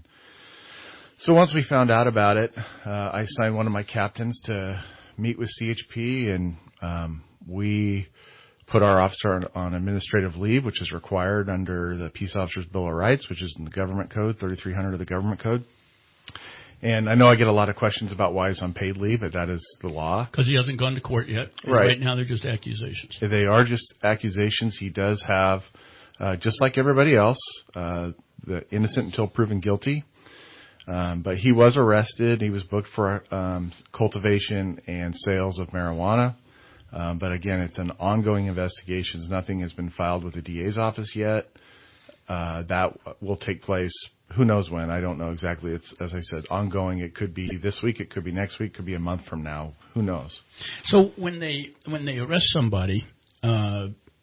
[SPEAKER 8] So once we found out about it, uh, I assigned one of my captains to meet with C H P, and um, we put our officer on, on administrative leave, which is required under the Peace Officers Bill of Rights, which is in the Government Code, thirty-three hundred of the Government Code. And I know I get a lot of questions about why he's on paid leave, but that is the law.
[SPEAKER 2] Because he hasn't gone to court yet.
[SPEAKER 8] Right.
[SPEAKER 2] Right now they're just accusations.
[SPEAKER 8] They are just accusations. He does have, uh, just like everybody else, uh, the innocent until proven guilty. Um, but he was arrested. He was booked for um, cultivation and sales of marijuana. Um, but again, it's an ongoing investigation. Nothing has been filed with the D A's office yet. Uh, that will take place. Who knows when? I don't know exactly. It's, as I said, ongoing. It could be this week. It could be next week. It could be a month from now. Who knows?
[SPEAKER 2] So when they when they arrest somebody, uh,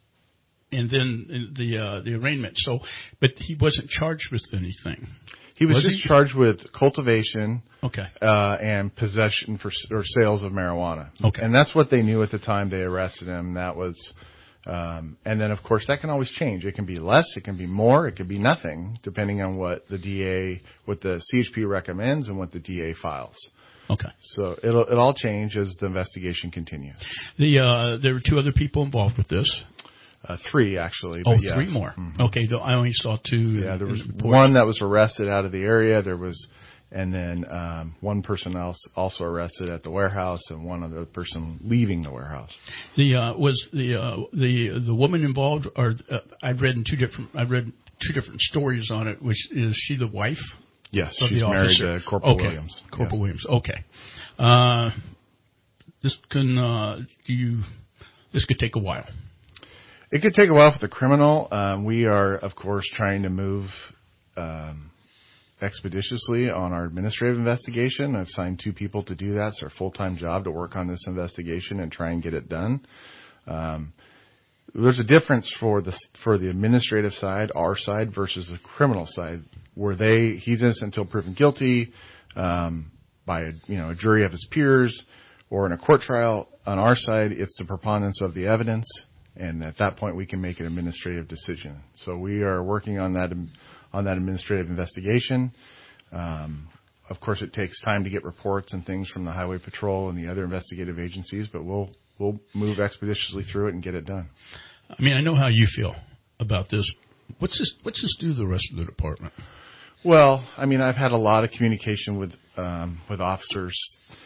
[SPEAKER 2] and then the uh, the arraignment. So, but he wasn't charged with anything.
[SPEAKER 8] He was,
[SPEAKER 2] was
[SPEAKER 8] just
[SPEAKER 2] he?
[SPEAKER 8] charged with cultivation,
[SPEAKER 2] okay,
[SPEAKER 8] uh, and possession for or sales of marijuana.
[SPEAKER 2] Okay,
[SPEAKER 8] and that's what they knew at the time they arrested him. That was, um, and then of course that can always change. It can be less, it can be more, it could be nothing, depending on what the D A, what the C H P recommends, and what the D A files.
[SPEAKER 2] Okay,
[SPEAKER 8] so it'll it all change as the investigation continues.
[SPEAKER 2] The uh, there were two other people involved with this.
[SPEAKER 8] Uh, three, actually.
[SPEAKER 2] Oh,
[SPEAKER 8] but yes.
[SPEAKER 2] three more.
[SPEAKER 8] Mm-hmm.
[SPEAKER 2] Okay, I only saw two.
[SPEAKER 8] Yeah, there was one that was arrested out of the area. There was, and then um, one person else also arrested at the warehouse, and one other person leaving the warehouse.
[SPEAKER 2] The uh, was the uh, the the woman involved, or uh, I've read in two different I've read two different stories on it. Which is she the wife?
[SPEAKER 8] Yes,
[SPEAKER 2] of
[SPEAKER 8] she's
[SPEAKER 2] the
[SPEAKER 8] married
[SPEAKER 2] officer?
[SPEAKER 8] to Corporal
[SPEAKER 2] okay.
[SPEAKER 8] Williams.
[SPEAKER 2] Corporal
[SPEAKER 8] yeah.
[SPEAKER 2] Williams. Okay. Uh, this can uh, do you? This could take a while.
[SPEAKER 8] It could take a while for the criminal. Um, we are, of course, trying to move um, expeditiously on our administrative investigation. I've signed two people to do that. It's our full-time job to work on this investigation and try and get it done. Um, there's a difference for the for the administrative side, our side, versus the criminal side, where they he's innocent until proven guilty um, by a, you know a jury of his peers or in a court trial. On our side, it's the preponderance of the evidence. And at that point, we can make an administrative decision. So we are working on that on that administrative investigation. Um, of course, it takes time to get reports and things from the Highway Patrol and the other investigative agencies, but we'll we'll move expeditiously through it and get it done.
[SPEAKER 2] I mean, I know how you feel about this. What's this? What's this do to the rest of the department?
[SPEAKER 8] Well, I mean, I've had a lot of communication with um, with officers.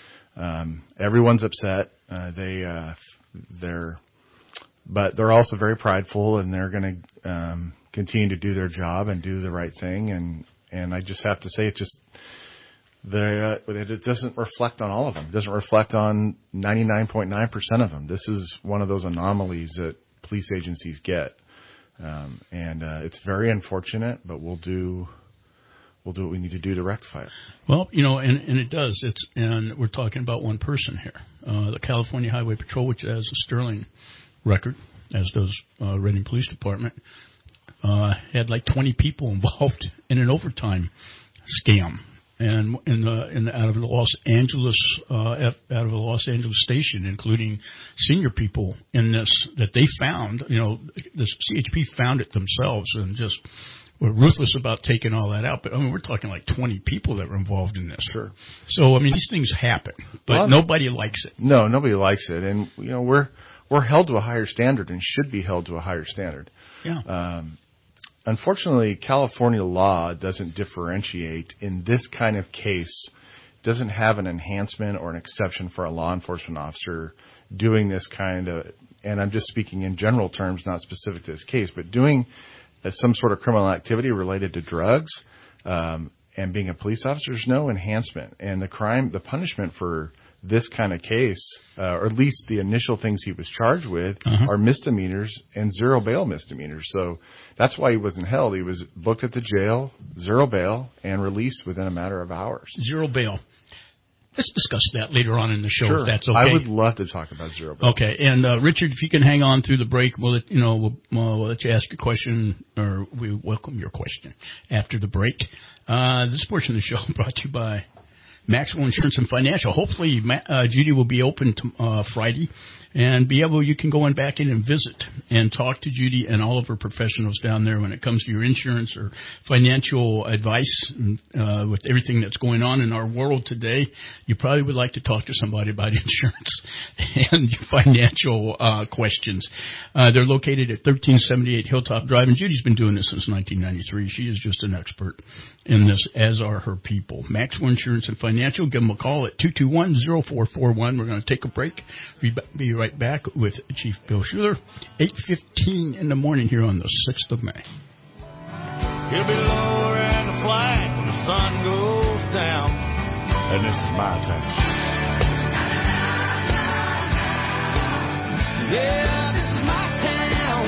[SPEAKER 8] Um, everyone's upset. Uh, they uh, they're But they're also very prideful, and they're going to um, continue to do their job and do the right thing. And, and I just have to say, it just the uh, it doesn't reflect on all of them. It doesn't reflect on ninety-nine point nine percent of them. This is one of those anomalies that police agencies get, um, and uh, it's very unfortunate. But we'll do we'll do what we need to do to rectify it.
[SPEAKER 2] Well, you know, and, and it does. It's and we're talking about one person here, uh, the California Highway Patrol, which has a sterling record, as does uh, Redding Police Department, uh, had like twenty people involved in an overtime scam, and in the, in the, out of the Los Angeles uh, out of the Los Angeles station, including senior people in this that they found. You know, the C H P found it themselves and just were ruthless about taking all that out. But I mean, we're talking like twenty people that were involved in this.
[SPEAKER 8] Sure.
[SPEAKER 2] So I mean, these things happen, but
[SPEAKER 8] well,
[SPEAKER 2] nobody likes it.
[SPEAKER 8] No, nobody likes it, and you know we're. We're held to a higher standard and should be held to a higher standard.
[SPEAKER 2] Yeah.
[SPEAKER 8] Um, unfortunately, California law doesn't differentiate in this kind of case. Doesn't have an enhancement or an exception for a law enforcement officer doing this kind of, and I'm just speaking in general terms, not specific to this case, but doing uh, some sort of criminal activity related to drugs um, and being a police officer. There's no enhancement, and the crime, the punishment for this kind of case, uh, or at least the initial things he was charged with, uh-huh. are misdemeanors and zero bail misdemeanors. So that's why he wasn't held. He was booked at the jail, zero bail, and released within a matter of hours.
[SPEAKER 2] Zero bail. let's discuss that later on in the show,
[SPEAKER 8] sure.
[SPEAKER 2] if that's okay.
[SPEAKER 8] I would love to talk about zero bill.
[SPEAKER 2] Okay, and uh, Richard, if you can hang on through the break, we'll let, you know we'll, we'll let you ask your question, or we welcome your question after the break. Uh, this portion of the show brought to you by Maxwell Insurance and Financial. Hopefully, uh, Judy will be open to, uh, Friday and be able, you can go in back in and visit and talk to Judy and all of her professionals down there when it comes to your insurance or financial advice. Uh, with everything that's going on in our world today, you probably would like to talk to somebody about insurance and financial uh, questions. Uh, they're located at thirteen seventy-eight Hilltop Drive, and Judy's been doing this since nineteen ninety-three. She is just an expert in this, as are her people. Maxwell Insurance and Financial. Give them a call at two two one, zero four four one. We're going to take a break. We'll be right back with Chief Bill Schuler, eight fifteen in the morning here on the sixth of May.
[SPEAKER 9] He'll be lowering the flag when the sun goes down, and this is my town. Yeah, this is my town.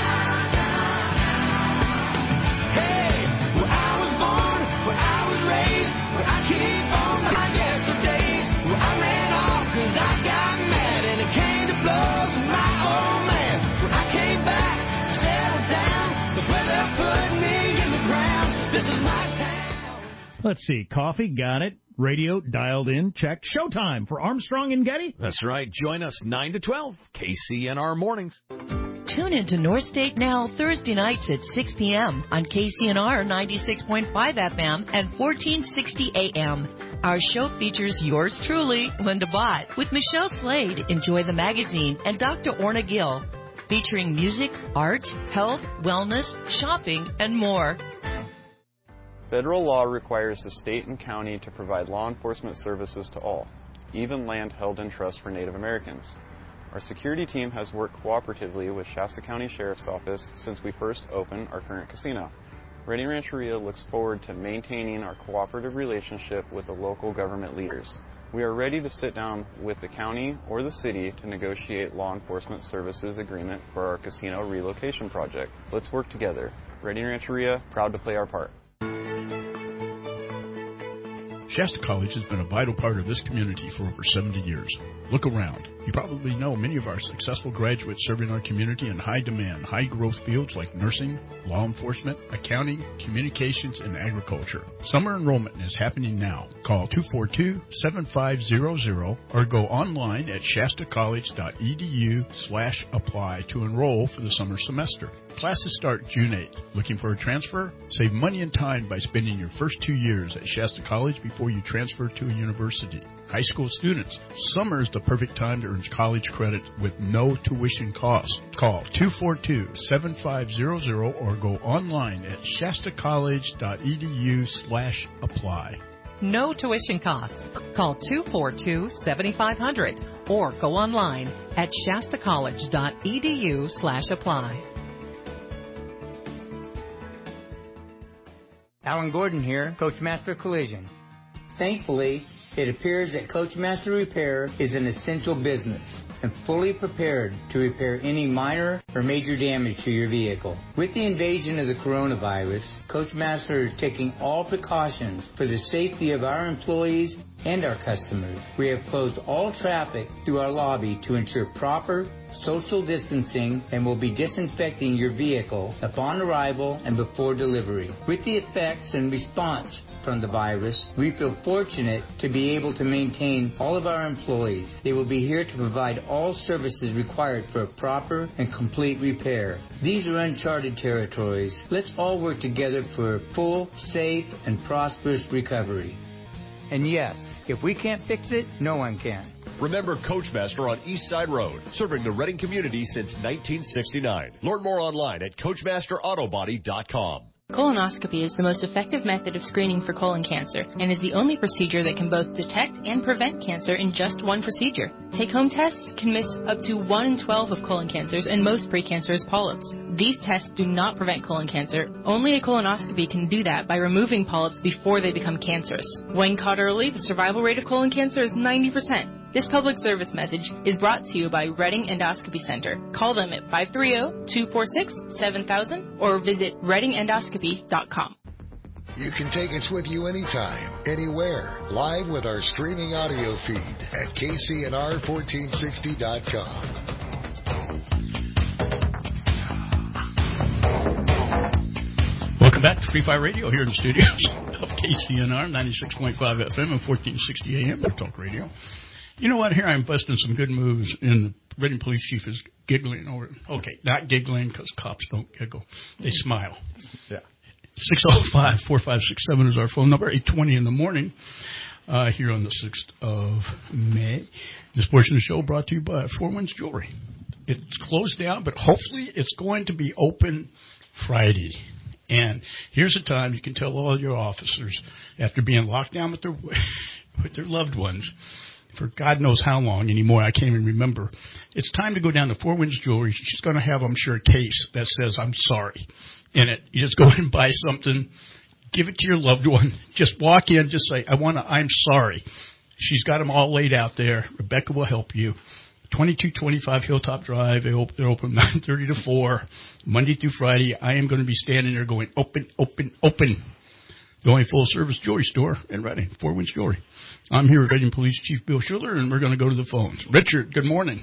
[SPEAKER 9] Hey, where I was born, where I was raised, where I keep on my yesterdays, where I ran off cause I got mad and it came to blows with my old man. When I came back, settled down, the where they're putting me in the ground. This is my town.
[SPEAKER 10] Let's see. Coffee, got it. Radio, dialed in, check. Showtime for Armstrong and Getty.
[SPEAKER 11] That's right. Join us nine to twelve, K C N R Mornings.
[SPEAKER 12] Tune into North State Now Thursday nights at six p.m. on K C N R ninety-six point five F M and fourteen sixty A M. Our show features yours truly, Linda Bott, with Michelle Slade, Enjoy the Magazine, and Doctor Orna Gill, featuring music, art, health, wellness, shopping, and more.
[SPEAKER 13] Federal law requires the state and county to provide law enforcement services to all, even land held in trust for Native Americans. Our security team has worked cooperatively with Shasta County Sheriff's Office since we first opened our current casino. Reading Rancheria looks forward to maintaining our cooperative relationship with the local government leaders. We are ready to sit down with the county or the city to negotiate law enforcement services agreement for our casino relocation project. Let's work together. Reading Rancheria, proud to play our part.
[SPEAKER 2] Shasta College has been a vital part of this community for over seventy years. Look around. You probably know many of our successful graduates serving our community in high-demand, high-growth fields like nursing, law enforcement, accounting, communications, and agriculture. Summer enrollment is happening now. Call two four two, seven five zero zero or go online at shastacollege.edu slash apply to enroll for the summer semester. Classes start June eighth. Looking for a transfer? Save money and time by spending your first two years at Shasta College before you transfer to a university. High school students, summer is the perfect time to earn college credit with no tuition cost. Call two four two, seven five zero zero or go online at shastacollege.edu slash apply.
[SPEAKER 4] No tuition costs. Call two four two, seven five zero zero or go online at shastacollege.edu slash apply.
[SPEAKER 14] Alan Gordon here, Coachmaster Collision. Thankfully, it appears that Coachmaster Repair is an essential business and fully prepared to repair any minor or major damage to your vehicle. With the invasion of the coronavirus, Coachmaster is taking all precautions for the safety of our employees and our customers. We have closed all traffic through our lobby to ensure proper social distancing and will be disinfecting your vehicle upon arrival and before delivery. With the effects and response from the virus, we feel fortunate to be able to maintain all of our employees. They will be here to provide all services required for a proper and complete repair. These are uncharted territories. Let's all work together for a full, safe, and prosperous recovery. And yes, if we can't fix it, no one can.
[SPEAKER 16] Remember Coachmaster on East Side Road, serving the Reading community since nineteen sixty-nine. Learn more online at coachmaster autobody dot com.
[SPEAKER 17] Colonoscopy is the most effective method of screening for colon cancer and is the only procedure that can both detect and prevent cancer in just one procedure. Take-home tests can miss up to one in twelve of colon cancers and most precancerous polyps. These tests do not prevent colon cancer. Only a colonoscopy can do that by removing polyps before they become cancerous. When caught early, the survival rate of colon cancer is ninety percent. This public service message is brought to you by Reading Endoscopy Center. Call them at five three zero, two four six, seven thousand or visit reading endoscopy dot com.
[SPEAKER 1] You can take us with you anytime, anywhere, live with our streaming audio feed at K C N R fourteen sixty dot com.
[SPEAKER 2] Welcome back to Free Fire Radio here in the studios of K C N R ninety-six point five F M and fourteen sixty A M, News Talk Radio. You know what? Here I'm busting some good moves, and the Reading Police Chief is giggling over it. Okay, not giggling because cops don't giggle. They smile.
[SPEAKER 8] Yeah.
[SPEAKER 2] six oh five, four five six seven is our phone number, eight twenty in the morning, uh, here on the sixth of May. This portion of the show brought to you by Four Winds Jewelry. It's closed down, but hopefully it's going to be open Friday. And here's a time you can tell all your officers, after being locked down with their with their loved ones for God knows how long anymore, I can't even remember, it's time to go down to Four Winds Jewelry. She's going to have, I'm sure, a case that says, I'm sorry, in it. You just go in and buy something, give it to your loved one, just walk in, just say, I want to, I'm sorry. She's got them all laid out there. Rebecca will help you. twenty-two twenty-five Hilltop Drive. They open, they're open nine thirty to four, Monday through Friday. I am going to be standing there going, open, open, open. The only full-service jewelry store in Reading, Four Winds Jewelry. I'm here with Reading Police Chief Bill Schiller, and we're going to go to the phones. Richard, good morning.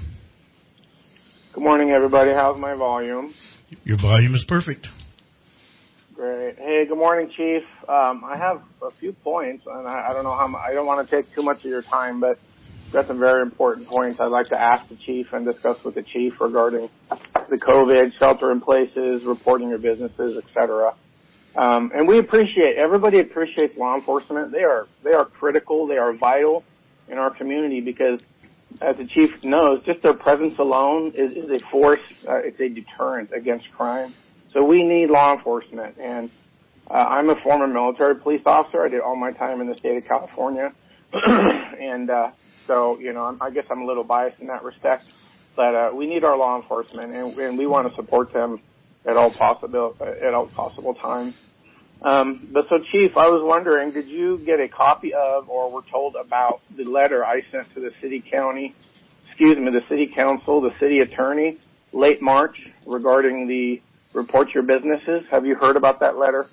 [SPEAKER 3] Good morning, everybody. How's my volume?
[SPEAKER 2] Your volume is perfect.
[SPEAKER 3] Great. Hey, good morning, Chief. Um, I have a few points, and I, I don't know how m- I don't want to take too much of your time, but I've got some very important points I'd like to ask the Chief and discuss with the Chief regarding the COVID, shelter in places, reporting your businesses, et cetera. Um, and we appreciate, everybody appreciates law enforcement. They are, they are critical. They are vital in our community because, as the Chief knows, just their presence alone is, is a force, uh, it's a deterrent against crime. So we need law enforcement. And uh, I'm a former military police officer. I did all my time in the state of California. and uh, so, you know, I guess I'm a little biased in that respect. But uh, we need our law enforcement, and, and we want to support them at all possible at all possible times. Um, but so, Chief, I was wondering, did you get a copy of or were told about the letter I sent to the city county, excuse me, the city council, the city attorney, late March regarding the report your businesses? Have you heard about that letter?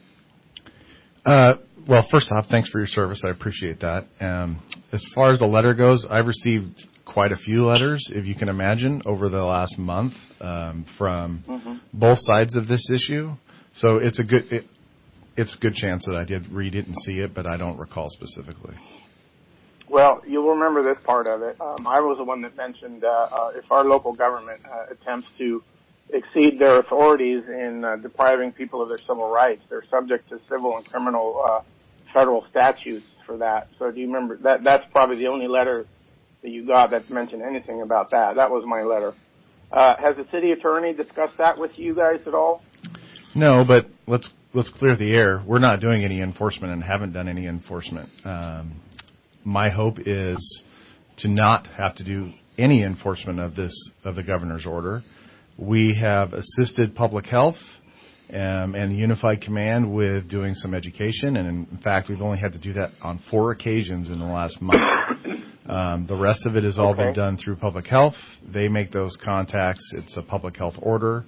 [SPEAKER 8] Uh, well, first off, thanks for your service. I appreciate that. Um, as far as the letter goes, I've received quite a few letters, if you can imagine, over the last month um, from mm-hmm. both sides of this issue. So it's a good it, it's a good chance that I did read it and see it, but I don't recall specifically.
[SPEAKER 3] Well, you'll remember this part of it. Um, I was the one that mentioned uh, uh, if our local government uh, attempts to exceed their authorities in uh, depriving people of their civil rights, they're subject to civil and criminal uh, federal statutes for that. So do you remember that? That's probably the only letter that you got that's mentioned anything about that. That was my letter. Uh, has the city attorney discussed that with you guys at all?
[SPEAKER 8] No, but let's let's clear the air. We're not doing any enforcement and haven't done any enforcement. Um, my hope is to not have to do any enforcement of this of the governor's order. We have assisted public health um, and the Unified Command with doing some education, and in fact, we've only had to do that on four occasions in the last month. Um, the rest of it has all okay. been done through public health. They make those contacts. It's a public health order,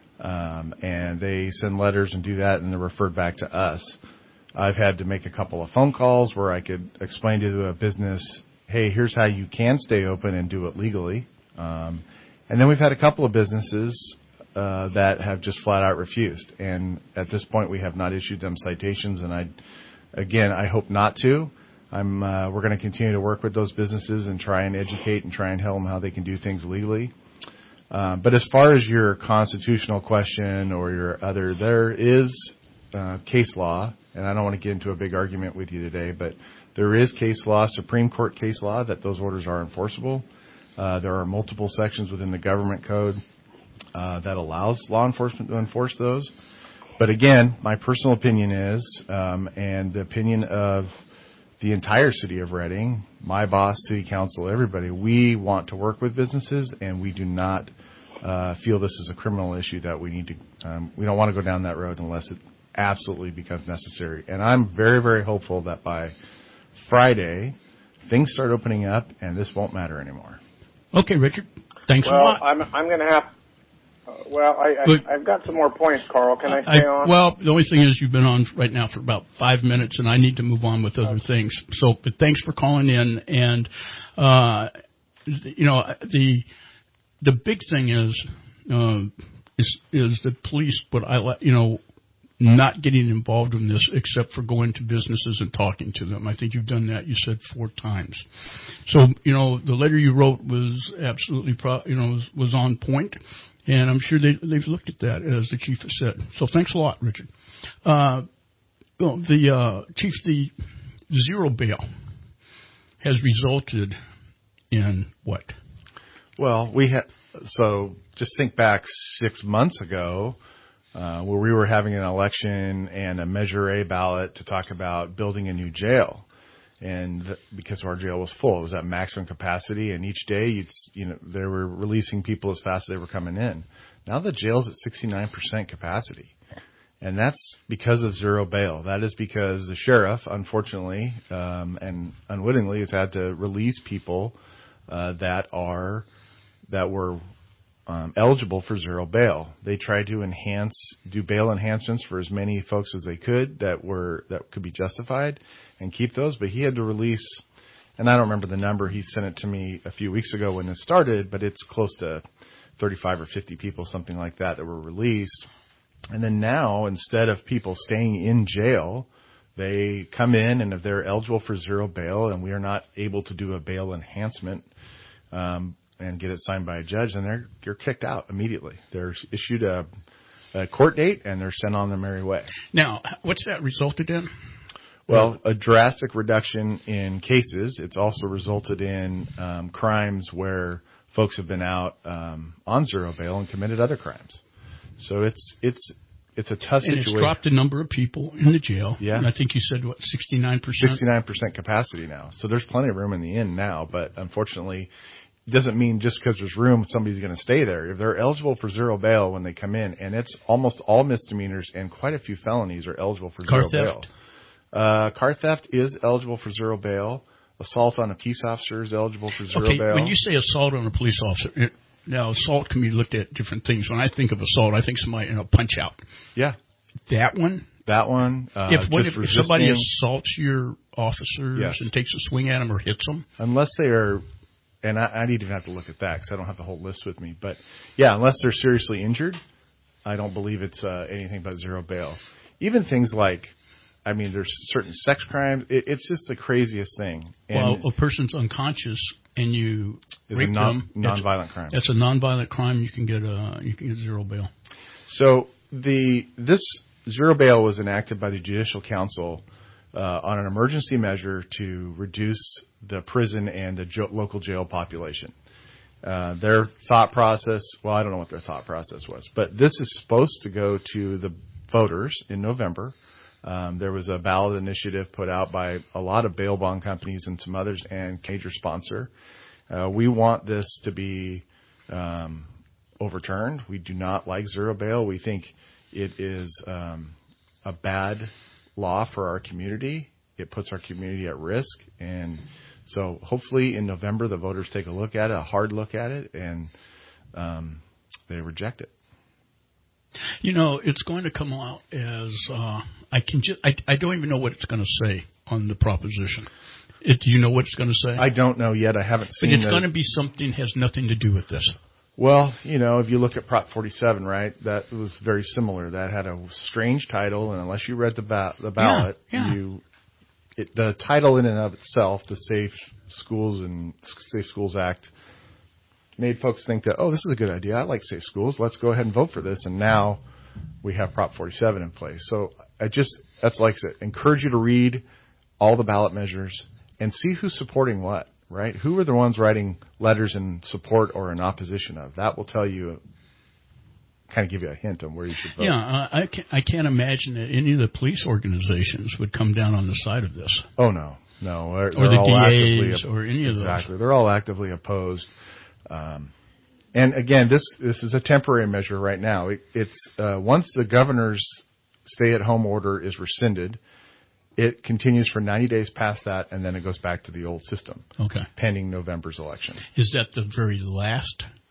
[SPEAKER 8] um, and they send letters and do that, and they're referred back to us. I've had to make a couple of phone calls where I could explain to a business, hey, here's how you can stay open and do it legally. Um, and then we've had a couple of businesses uh, that have just flat out refused. And at this point, we have not issued them citations, and I, again, I hope not to. I'm, uh, we're going to continue to work with those businesses and try and educate and try and tell them how they can do things legally. Uh, but as far as your constitutional question or your other, there is uh, case law, and I don't want to get into a big argument with you today, but there is case law, Supreme Court case law, that those orders are enforceable. Uh, there are multiple sections within the government code uh, that allows law enforcement to enforce those. But again, my personal opinion is, um, and the opinion of the entire city of Reading, my boss, city council, everybody, we want to work with businesses, and we do not uh, feel this is a criminal issue that we need to, um, we don't want to go down that road unless it absolutely becomes necessary. And I'm very, very hopeful that by Friday, things start opening up and this won't matter anymore.
[SPEAKER 2] Okay, Richard. Thanks
[SPEAKER 3] well,
[SPEAKER 2] a lot.
[SPEAKER 3] I'm, I'm going to have, Uh, well, I, I, I've got some more points, Carl. Can I stay
[SPEAKER 2] I,
[SPEAKER 3] on?
[SPEAKER 2] Well, the only thing is you've been on right now for about five minutes, and I need to move on with other
[SPEAKER 3] okay.
[SPEAKER 2] things. So, but thanks for calling in. And, uh, you know, the the big thing is uh, is is the police, but I, you know, not getting involved in this except for going to businesses and talking to them. I think you've done that, you said, four times. So, you know, the letter you wrote was absolutely, pro, you know, was, was on point, and I'm sure they, they've looked at that, as the chief has said. So thanks a lot, Richard. Uh, well, the uh, chief, the zero bail has resulted in what?
[SPEAKER 8] Well, we had, so just think back six months ago, Uh, where we were having an election and a Measure A ballot to talk about building a new jail. And th- because our jail was full, it was at maximum capacity, and each day you'd, you know, they were releasing people as fast as they were coming in. Now the jail's at sixty-nine percent capacity. And that's because of zero bail. That is because the sheriff, unfortunately, um, and unwittingly, has had to release people, uh, that are, that were, Um, eligible for zero bail. They tried to enhance, do bail enhancements for as many folks as they could that were, that could be justified and keep those, but he had to release, and I don't remember the number, he sent it to me a few weeks ago when it started, but it's close to thirty-five or fifty people, something like that, that were released. And then now, instead of people staying in jail, they come in, and if they're eligible for zero bail and we are not able to do a bail enhancement, um, and get it signed by a judge, then they're you're kicked out immediately. They're issued a, a court date, and they're sent on their merry way.
[SPEAKER 2] Now, what's that resulted in?
[SPEAKER 8] Well, a drastic reduction in cases. It's also resulted in um, crimes where folks have been out um, on zero bail and committed other crimes. So it's it's it's a tough
[SPEAKER 2] and
[SPEAKER 8] situation.
[SPEAKER 2] It's dropped the number of people in the jail.
[SPEAKER 8] Yeah.
[SPEAKER 2] And I think you said, what, sixty-nine percent?
[SPEAKER 8] sixty-nine percent capacity now. So there's plenty of room in the inn now, but unfortunately, it doesn't mean just because there's room, somebody's going to stay there. If they're eligible for zero bail when they come in, and it's almost all misdemeanors and quite a few felonies are eligible for
[SPEAKER 2] car
[SPEAKER 8] zero
[SPEAKER 2] theft.
[SPEAKER 8] bail. Uh, car theft is eligible for zero bail. Assault on a peace officer is eligible for zero
[SPEAKER 2] okay,
[SPEAKER 8] bail.
[SPEAKER 2] When you say assault on a police officer, it, now assault can be looked at different things. When I think of assault, I think somebody in a punch out.
[SPEAKER 8] Yeah.
[SPEAKER 2] That one?
[SPEAKER 8] That one. Uh,
[SPEAKER 2] if, what,
[SPEAKER 8] just
[SPEAKER 2] if, if somebody assaults your officers
[SPEAKER 8] yes.
[SPEAKER 2] and takes a swing at them or hits them?
[SPEAKER 8] Unless they are... And I, I'd even have to look at that because I don't have the whole list with me. But, yeah, unless they're seriously injured, I don't believe it's uh, anything but zero bail. Even things like, I mean, there's certain sex crimes. It, it's just the craziest thing. And
[SPEAKER 2] well, a person's unconscious and you rape
[SPEAKER 8] a non,
[SPEAKER 2] them.
[SPEAKER 8] nonviolent
[SPEAKER 2] that's,
[SPEAKER 8] crime.
[SPEAKER 2] That's a nonviolent crime. You can get uh, you can get zero bail.
[SPEAKER 8] So the this zero bail was enacted by the Judicial Council uh, on an emergency measure to reduce the prison and the jo- local jail population. Uh, their thought process, well, I don't know what their thought process was, but this is supposed to go to the voters in November. Um, there was a ballot initiative put out by a lot of bail bond companies and some others and major sponsor. Uh, we want this to be um, overturned. We do not like zero bail. We think it is um, a bad law for our community. It puts our community at risk, and so hopefully in November the voters take a look at it, a hard look at it, and um, they reject it.
[SPEAKER 2] You know, it's going to come out as uh, I can just I, I don't even know what it's going to say on the proposition. It, do you know what it's going to say?
[SPEAKER 8] I don't know yet. I haven't seen.
[SPEAKER 2] But it's
[SPEAKER 8] the,
[SPEAKER 2] going to be something has nothing to do with this.
[SPEAKER 8] Well, you know, if you look at Prop forty-seven, right, that was very similar. That had a strange title, and unless you read the, ba- the ballot,
[SPEAKER 2] yeah, yeah.
[SPEAKER 8] you it, the title in and of itself, the Safe Schools and Safe Schools Act, made folks think that, oh, this is a good idea. I like safe schools. Let's go ahead and vote for this. And now we have Prop forty-seven in place. So I just that's like I said, encourage you to read all the ballot measures and see who's supporting what. Right? Who are the ones writing letters in support or in opposition of? That will tell you, kind of give you a hint on where you should vote.
[SPEAKER 2] Yeah, uh, I, can't, I can't imagine that any of the police organizations would come down on the side of this.
[SPEAKER 8] Oh, no. No. They're,
[SPEAKER 2] or
[SPEAKER 8] they're
[SPEAKER 2] the
[SPEAKER 8] all
[SPEAKER 2] D As
[SPEAKER 8] actively,
[SPEAKER 2] or any of those.
[SPEAKER 8] Exactly. They're all actively opposed. Um, and, again, this this is a temporary measure right now. It, it's uh, once the governor's stay-at-home order is rescinded, it continues for ninety days past that, and then it goes back to the old system.
[SPEAKER 2] Okay.
[SPEAKER 8] Pending November's election.
[SPEAKER 2] Is that the very last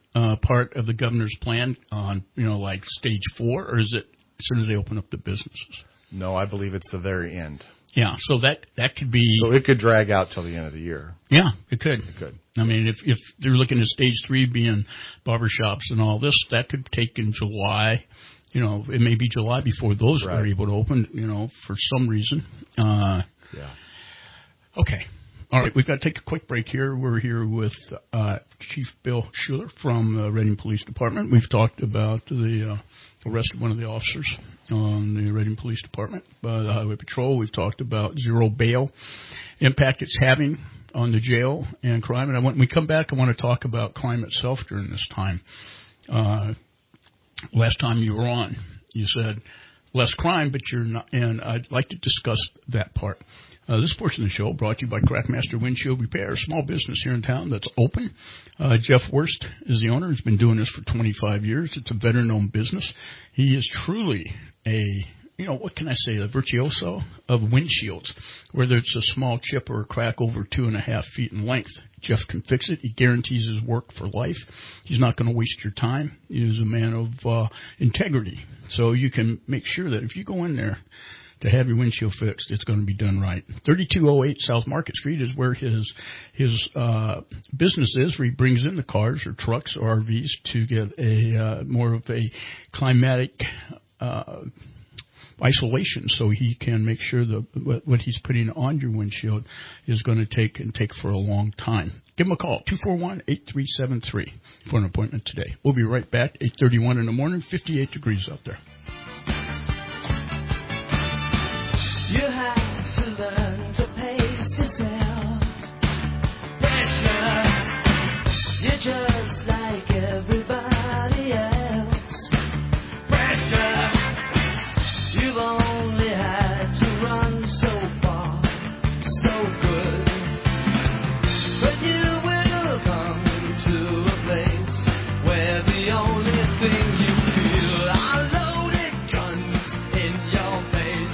[SPEAKER 2] uh, part of the governor's plan on, you know, like stage four, or is it as soon as they open up the businesses?
[SPEAKER 8] No, I believe it's the very end.
[SPEAKER 2] Yeah, so that that could be...
[SPEAKER 8] So it could drag out till the end of the year.
[SPEAKER 2] Yeah, it could.
[SPEAKER 8] It could.
[SPEAKER 2] I mean, if if they're looking at stage three being barbershops and all this, that could take in July. You know, it may be July before those
[SPEAKER 8] right.
[SPEAKER 2] are able to open, you know, for some reason. Uh,
[SPEAKER 8] yeah.
[SPEAKER 2] Okay. All right, we've got to take a quick break here. We're here with uh, Chief Bill Schuler from the Reading Police Department. We've talked about the uh, arrest of one of the officers on the Reading Police Department by the Highway Patrol. We've talked about zero bail, impact it's having on the jail and crime. And I want, when we come back, I want to talk about crime itself during this time. Uh, last time you were on, you said less crime, but you're not, and I'd like to discuss that part. Uh, this portion of the show brought to you by Crackmaster Windshield Repair, a small business here in town that's open. Uh, Jeff Worst is the owner. He's been doing this for twenty-five years. It's a veteran-owned business. He is truly a, you know, what can I say, a virtuoso of windshields, whether it's a small chip or a crack over two and a half feet in length. Jeff can fix it. He guarantees his work for life. He's not going to waste your time. He is a man of uh, integrity. So you can make sure that if you go in there to have your windshield fixed, it's going to be done right. thirty-two oh eight South Market Street is where his his uh, business is, where he brings in the cars or trucks or R Vs to get a uh, more of a climatic uh, isolation, so he can make sure that what, what he's putting on your windshield is going to take and take for a long time. Give him a call, two four one, eight three seven three, for an appointment today. We'll be right back, eight thirty-one in the morning, fifty-eight degrees out there.
[SPEAKER 9] You have to learn to pace yourself. Pressure, you're just like everybody else. Pressure, you've only had to run so far, so good. But you will come to a place where the only thing you feel are loaded guns in your face.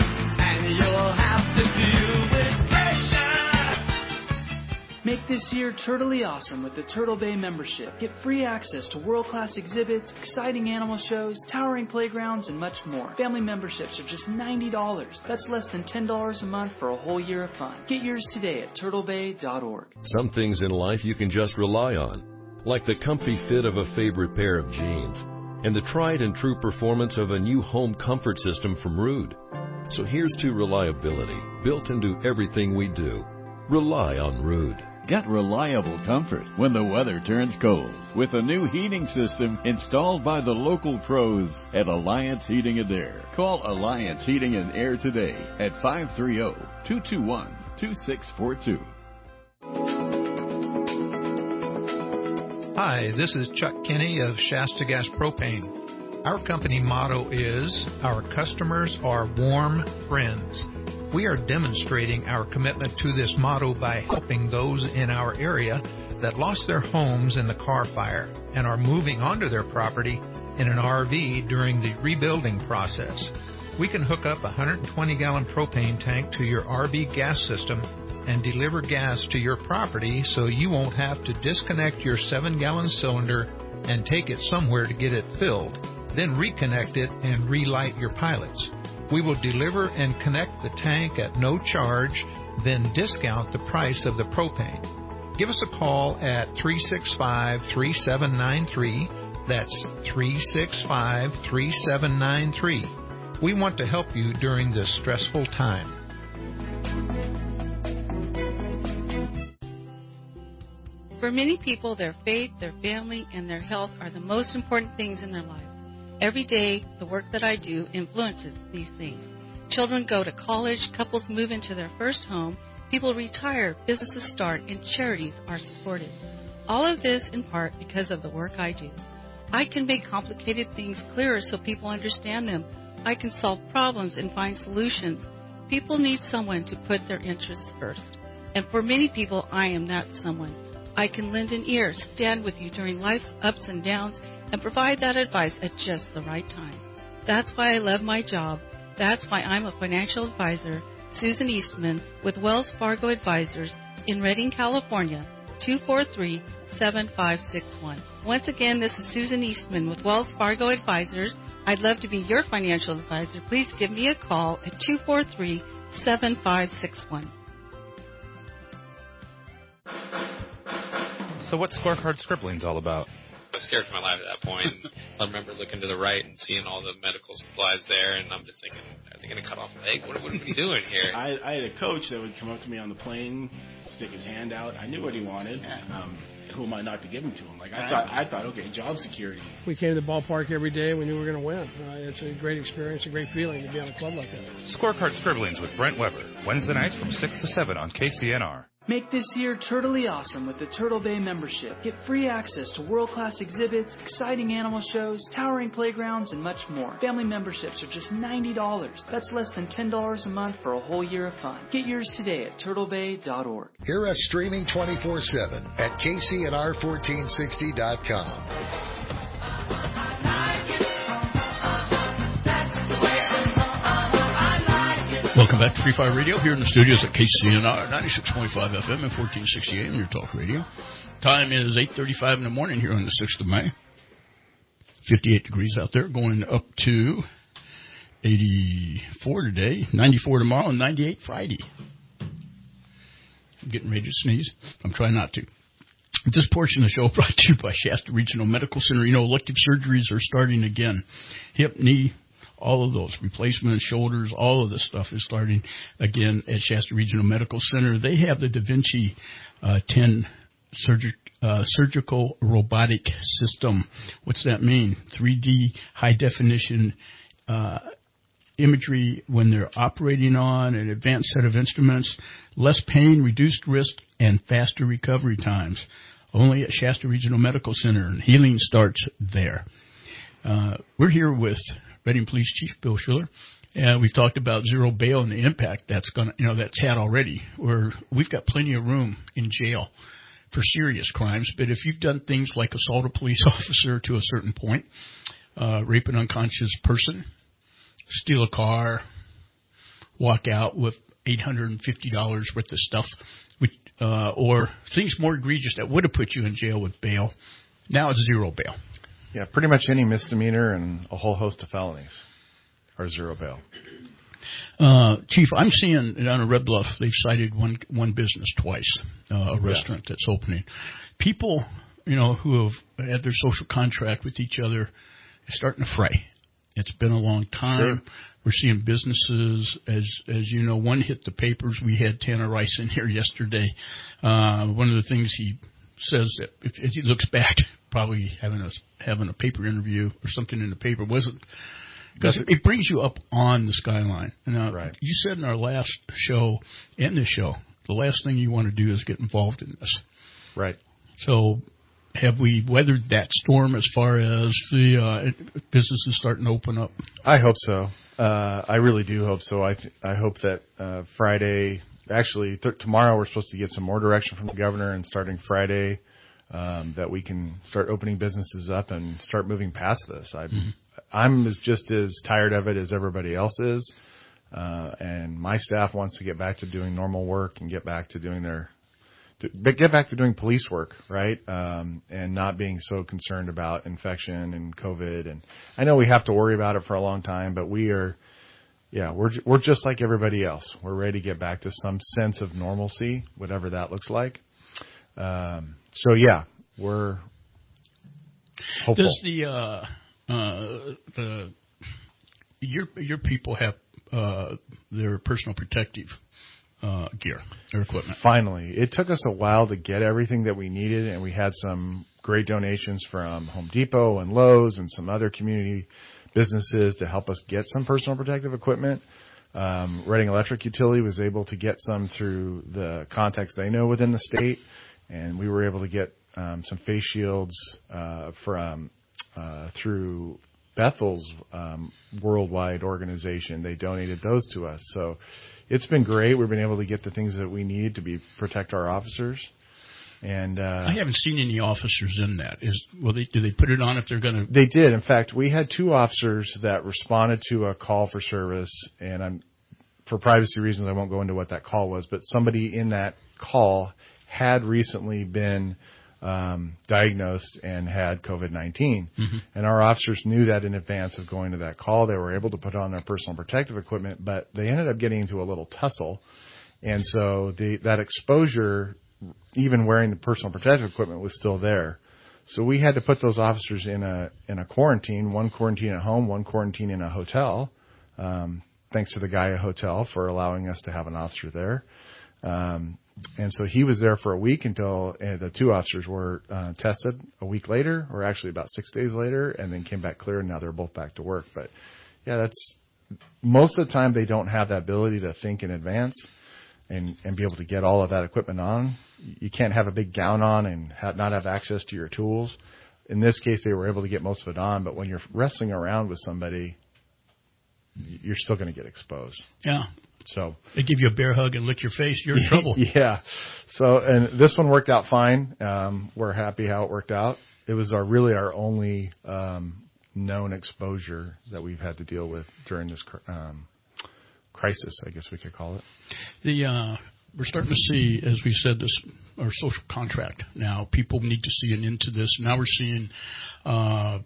[SPEAKER 5] Make this year Turtley awesome with the Turtle Bay membership. Get free access to world-class exhibits, exciting animal shows, towering playgrounds, and much more. Family memberships are just ninety dollars. That's less than ten dollars a month for a whole year of fun. Get yours today at turtle bay dot org.
[SPEAKER 16] Some things in life you can just rely on, like the comfy fit of a favorite pair of jeans and the tried and true performance of a new home comfort system from Ruud. So here's to reliability, built into everything we do. Rely on Ruud.
[SPEAKER 6] Get reliable comfort when the weather turns cold with a new heating system installed by the local pros at Alliance Heating and Air. Call Alliance Heating and Air today at five three zero, two two one, two six four two.
[SPEAKER 15] Hi, this is Chuck Kinney of Shasta Gas Propane. Our company motto is, our customers are warm friends. We are demonstrating our commitment to this motto by helping those in our area that lost their homes in the Carr fire and are moving onto their property in an R V during the rebuilding process. We can hook up a one hundred twenty gallon propane tank to your R V gas system and deliver gas to your property so you won't have to disconnect your seven gallon cylinder and take it somewhere to get it filled, then reconnect it and relight your pilots. We will deliver and connect the tank at no charge, then discount the price of the propane. Give us a call at three six five, three seven nine three. That's three six five, three seven nine three. We want to help you during this stressful time.
[SPEAKER 18] For many people, their faith, their family, and their health are the most important things in their lives. Every day, the work that I do influences these things. Children go to college, couples move into their first home, people retire, businesses start, and charities are supported. All of this in part because of the work I do. I can make complicated things clearer so people understand them. I can solve problems and find solutions. People need someone to put their interests first. And for many people, I am that someone. I can lend an ear, stand with you during life's ups and downs, and provide that advice at just the right time. That's why I love my job. That's why I'm a financial advisor, Susan Eastman, with Wells Fargo Advisors in Redding, California, two four three, seven five six one. Once again, this is Susan Eastman with Wells Fargo Advisors. I'd love to be your financial advisor. Please give me a call at two four three, seven five six one.
[SPEAKER 19] So what's Scorecard Scribblings all about?
[SPEAKER 20] I was scared for my life at that point. I remember looking to the right and seeing all the medical supplies there, and I'm just thinking, are they going to cut off a leg? What, what are we doing here?
[SPEAKER 21] I, I had a coach that would come up to me on the plane, stick his hand out. I knew what he wanted. Um, who am I not to give him to him? Like I thought, I thought, okay, job security.
[SPEAKER 22] We came to the ballpark every day. We knew we were going to win. Uh, it's a great experience, a great feeling to be on a club like that.
[SPEAKER 19] Scorecard Scribblings with Brent Weber, Wednesday nights from six to seven on K C N R.
[SPEAKER 5] Make this year totally awesome with the Turtle Bay membership. Get free access to world-class exhibits, exciting animal shows, towering playgrounds, and much more. Family memberships are just ninety dollars. That's less than ten dollars a month for a whole year of fun. Get yours today at turtle bay dot org.
[SPEAKER 1] Hear us streaming twenty-four seven at K C N R fourteen sixty dot com.
[SPEAKER 2] Welcome back to Free Fire Radio here in the studios at K C N R ninety-six point five F M and fourteen sixty A M, your talk radio. Time is eight thirty-five in the morning here on the sixth of May. fifty-eight degrees out there, going up to eighty-four today, ninety-four tomorrow, and ninety-eight Friday. I'm getting ready to sneeze. I'm trying not to. This portion of the show brought to you by Shasta Regional Medical Center. You know, elective surgeries are starting again. Hip, knee, all of those, replacements, shoulders, all of this stuff is starting again at Shasta Regional Medical Center. They have the Da Vinci uh, ten surgic, uh, surgical robotic system. What's that mean? three D high-definition uh, imagery when they're operating on an advanced set of instruments, less pain, reduced risk, and faster recovery times. Only at Shasta Regional Medical Center, and healing starts there. Uh, we're here with Reading Police Chief Bill Schuller, and we've talked about zero bail and the impact that's going to, you know, that's had already. Where we've got plenty of room in jail for serious crimes, but if you've done things like assault a police officer to a certain point, uh, rape an unconscious person, steal a car, walk out with eight hundred fifty dollars worth of stuff, which, uh, or things more egregious that would have put you in jail with bail, now it's zero bail.
[SPEAKER 8] Yeah, pretty much any misdemeanor and a whole host of felonies are zero bail.
[SPEAKER 2] Uh, Chief, I'm seeing down in Red Bluff, they've cited one one business twice, uh, a restaurant yeah. that's opening. People, you know, who have had their social contract with each other are starting to fray. It's been a long time. Sure. We're seeing businesses, as as you know, one hit the papers. We had Tanner Rice in here yesterday. Uh, one of the things he says that if, if he looks back, probably having a having a paper interview or something in the paper wasn't, because it, it brings you up on the skyline. Now, right. You said in our last show and this show, the last thing you want to do is get involved in this.
[SPEAKER 8] Right.
[SPEAKER 2] So, have we weathered that storm as far as the uh, businesses starting to open up?
[SPEAKER 8] I hope so. Uh, I really do hope so. I th- I hope that uh, Friday, actually th- tomorrow, we're supposed to get some more direction from the governor, and starting Friday, um, that we can start opening businesses up and start moving past this. I, mm-hmm. I'm as, just as tired of it as everybody else is, uh, and my staff wants to get back to doing normal work and get back to doing their to get back to doing police work, right? Um, and not being so concerned about infection and COVID. And I know we have to worry about it for a long time, but we are, yeah, we're we're just like everybody else. We're ready to get back to some sense of normalcy, whatever that looks like. Um, so yeah, we're hopeful.
[SPEAKER 2] Does the uh, uh, the your your people have uh, their personal protective Uh, gear or equipment?
[SPEAKER 8] Finally. It took us a while to get everything that we needed, and we had some great donations from Home Depot and Lowe's and some other community businesses to help us get some personal protective equipment. Um, Reading Electric Utility was able to get some through the contacts they know within the state, and we were able to get um, some face shields uh, from uh, through Bethel's um, worldwide organization. They donated those to us. So it's been great. We've been able to get the things that we need to be protect our officers. And uh,
[SPEAKER 2] I haven't seen any officers in that. Is well, they, do they put it on if they're going to?
[SPEAKER 8] They did. In fact, we had two officers that responded to a call for service, and I'm, for privacy reasons, I won't go into what that call was. But somebody in that call had recently been um, diagnosed and had COVID nineteen.
[SPEAKER 2] Mm-hmm.
[SPEAKER 8] And our officers knew that in advance of going to that call. They were able to put on their personal protective equipment, but they ended up getting into a little tussle. And so the, that exposure, even wearing the personal protective equipment, was still there. So we had to put those officers in a in a quarantine, one quarantine at home, one quarantine in a hotel. Um, thanks to the Gaia Hotel for allowing us to have an officer there. Um, and so he was there for a week until uh, the two officers were uh, tested a week later, or actually about six days later, and then came back clear, and now they're both back to work. But, yeah, that's most of the time they don't have that ability to think in advance and, and be able to get all of that equipment on. You can't have a big gown on and have, not have access to your tools. In this case, they were able to get most of it on, but when you're wrestling around with somebody, you're still going to get exposed.
[SPEAKER 2] Yeah.
[SPEAKER 8] So
[SPEAKER 2] they give you a bear hug and lick your face, you're in trouble.
[SPEAKER 8] Yeah. So, and this one worked out fine. Um, we're happy how it worked out. It was our really our only um, known exposure that we've had to deal with during this um, crisis, I guess we could call it.
[SPEAKER 2] The uh, we're starting to see, as we said, this our social contract. Now people need to see an end to this. Now we're seeing uh,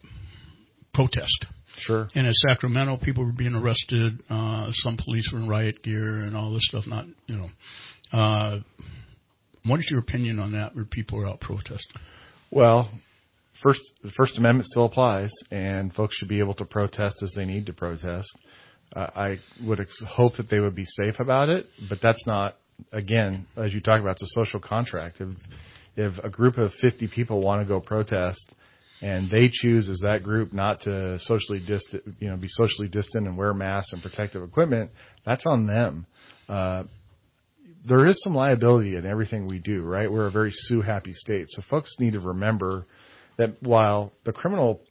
[SPEAKER 2] protest.
[SPEAKER 8] Sure.
[SPEAKER 2] And in Sacramento, people were being arrested. Uh, some police were in riot gear and all this stuff. Not, you know. Uh, what is your opinion on that? Where people are out protesting?
[SPEAKER 8] Well, first, the First Amendment still applies, and folks should be able to protest as they need to protest. Uh, I would ex- hope that they would be safe about it, but that's not. Again, as you talk about, it's a social contract. If if a group of fifty people want to go protest, and they choose as that group not to socially distant, you know, be socially distant and wear masks and protective equipment, that's on them. Uh, there is some liability in everything we do, right? We're a very sue-happy state. So folks need to remember that while the criminal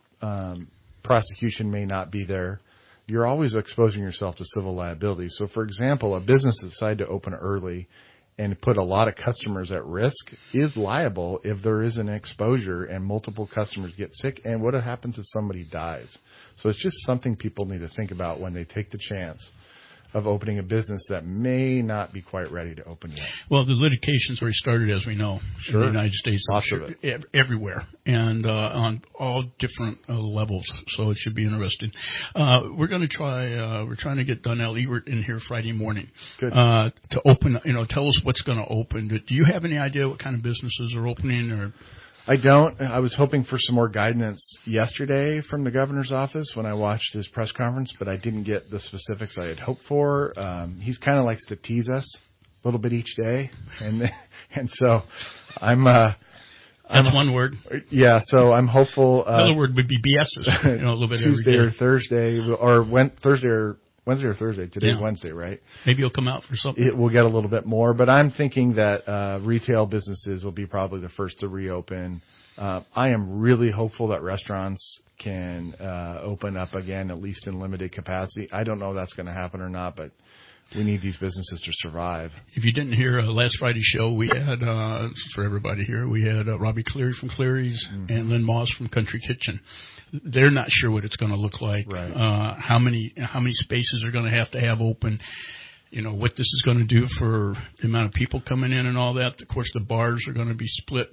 [SPEAKER 8] um, prosecution may not be there, you're always exposing yourself to civil liability. So, for example, a business that decided to open early and put a lot of customers at risk is liable if there is an exposure and multiple customers get sick. And what happens if somebody dies? So it's just something people need to think about when they take the chance of opening a business that may not be quite ready to open yet.
[SPEAKER 2] Well, the litigation's already started, as we know,
[SPEAKER 8] sure.
[SPEAKER 2] in the United States.
[SPEAKER 8] Lots
[SPEAKER 2] sure,
[SPEAKER 8] of it.
[SPEAKER 2] Everywhere, and uh, on all different uh, levels, so it should be interesting. Uh, we're going to try, uh, we're trying to get Donnell Ewert in here Friday morning.
[SPEAKER 8] Good.
[SPEAKER 2] Uh, to open, you know, tell us what's going to open. Do you have any idea what kind of businesses are opening? Or
[SPEAKER 8] I don't. I was hoping for some more guidance yesterday from the governor's office when I watched his press conference, but I didn't get the specifics I had hoped for. Um, he's kind of likes to tease us a little bit each day, and and so I'm. Uh,
[SPEAKER 2] That's
[SPEAKER 8] I'm,
[SPEAKER 2] one word.
[SPEAKER 8] Yeah, so I'm hopeful. Uh,
[SPEAKER 2] Another word would be B S's. You know, a little bit
[SPEAKER 8] Tuesday
[SPEAKER 2] every
[SPEAKER 8] or
[SPEAKER 2] day.
[SPEAKER 8] Thursday, or when, Thursday or Wednesday or Thursday. Today's
[SPEAKER 2] Yeah.
[SPEAKER 8] Wednesday, right?
[SPEAKER 2] Maybe you'll come out for something.
[SPEAKER 8] It will get a little bit more, but I'm thinking that uh, retail businesses will be probably the first to reopen. Uh, I am really hopeful that restaurants can uh, open up again, at least in limited capacity. I don't know if that's going to happen or not, but we need these businesses to survive.
[SPEAKER 2] If you didn't hear uh, last Friday's show, we had, uh, for everybody here, we had uh, Robbie Cleary from Cleary's mm-hmm. and Lynn Moss from Country Kitchen. They're not sure what it's going to look like,
[SPEAKER 8] right.
[SPEAKER 2] uh, how many how many spaces are going to have to have open, you know, what this is going to do for the amount of people coming in and all that. Of course, the bars are going to be split,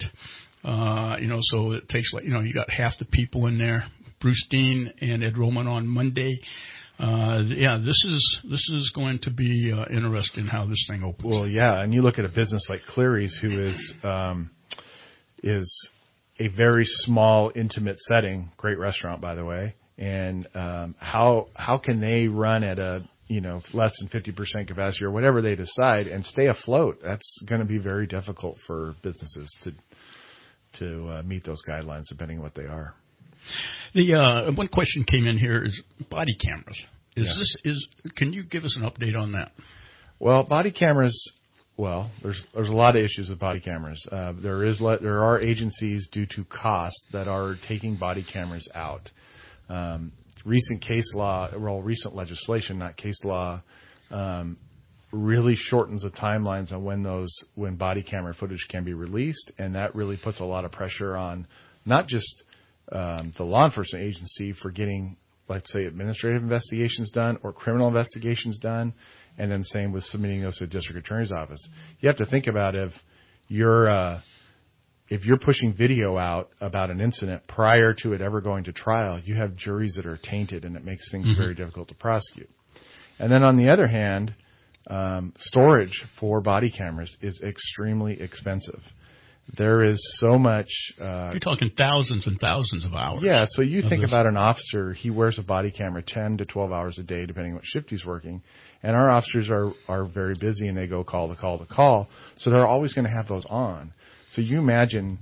[SPEAKER 2] uh, you know, so it takes, like, you know, you got half the people in there. Bruce Dean and Ed Roman on Monday. Uh, yeah, this is this is going to be uh, interesting how this thing opens.
[SPEAKER 8] Well, yeah, and you look at a business like Cleary's, who is um, is a very small, intimate setting. Great restaurant, by the way. And um, how how can they run at a you know less than fifty percent capacity or whatever they decide and stay afloat? That's going to be very difficult for businesses to to uh, meet those guidelines, depending on what they are.
[SPEAKER 2] The uh, one question came in here is body cameras. Is
[SPEAKER 8] yeah.
[SPEAKER 2] this is? Can you give us an update on that?
[SPEAKER 8] Well, body cameras. Well, there's there's a lot of issues with body cameras. Uh, there is le- there are agencies due to cost that are taking body cameras out. Um, recent case law, well, recent legislation, not case law, um, really shortens the timelines on when those when body camera footage can be released, and that really puts a lot of pressure on not just Um, the law enforcement agency for getting, let's say, administrative investigations done or criminal investigations done, and then same with submitting those to the district attorney's office. You have to think about if you're uh, if you're pushing video out about an incident prior to it ever going to trial, you have juries that are tainted, and it makes things mm-hmm. very difficult to prosecute. And then on the other hand, um, storage for body cameras is extremely expensive. There is so much. Uh,
[SPEAKER 2] You're talking thousands and thousands of hours.
[SPEAKER 8] Yeah, so you think
[SPEAKER 2] this.
[SPEAKER 8] about an officer, he wears a body camera ten to twelve hours a day, depending on what shift he's working. And our officers are, are very busy, and they go call to call to call. So they're always going to have those on. So you imagine,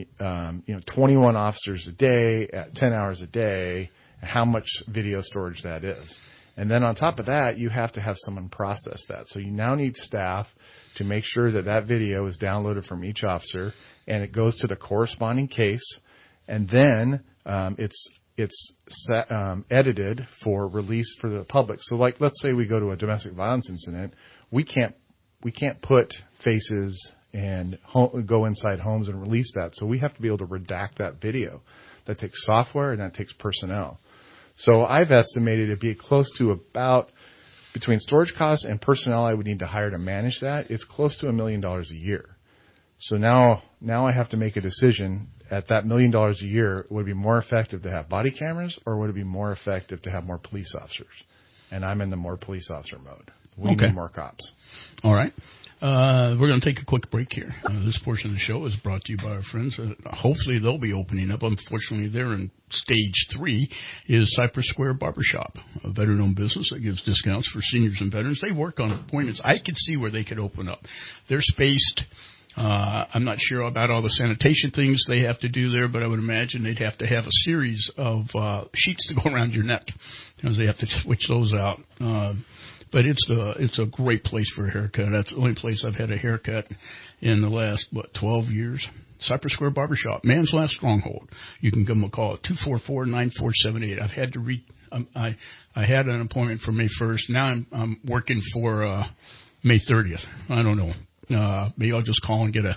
[SPEAKER 8] um, you know, twenty-one officers a day at ten hours a day, how much video storage that is. And then on top of that, you have to have someone process that. So you now need staff to make sure that that video is downloaded from each officer and it goes to the corresponding case, and then um, it's it's set, um, edited for release for the public. So, like, let's say we go to a domestic violence incident, we can't we can't put faces and home, go inside homes and release that. So we have to be able to redact that video. That takes software and that takes personnel. So I've estimated it'd be close to about, between storage costs and personnel I would need to hire to manage that, it's close to a million dollars a year. So now, now I have to make a decision at that million dollars a year, would it be more effective to have body cameras or would it be more effective to have more police officers? And I'm in the more police officer mode. We
[SPEAKER 2] okay.
[SPEAKER 8] need more cops.
[SPEAKER 2] All right. Uh, we're going to take a quick break here. Uh, this portion of the show is brought to you by our friends. Uh, hopefully they'll be opening up. Unfortunately, they're in stage three, is Cypress Square Barbershop, a veteran-owned business that gives discounts for seniors and veterans. They work on appointments. I could see where they could open up. They're spaced. Uh, I'm not sure about all the sanitation things they have to do there, but I would imagine they'd have to have a series of uh, sheets to go around your neck because they have to switch those out. Uh, But it's a, it's a great place for a haircut. That's the only place I've had a haircut in the last, what, twelve years. Cypress Square Barbershop, Man's Last Stronghold. You can give them a call at two four four, nine four seven eight. I've had to re, um, I, I had an appointment for May first. Now I'm, I'm working for, uh, May thirtieth. I don't know. Uh, maybe I'll just call and get a,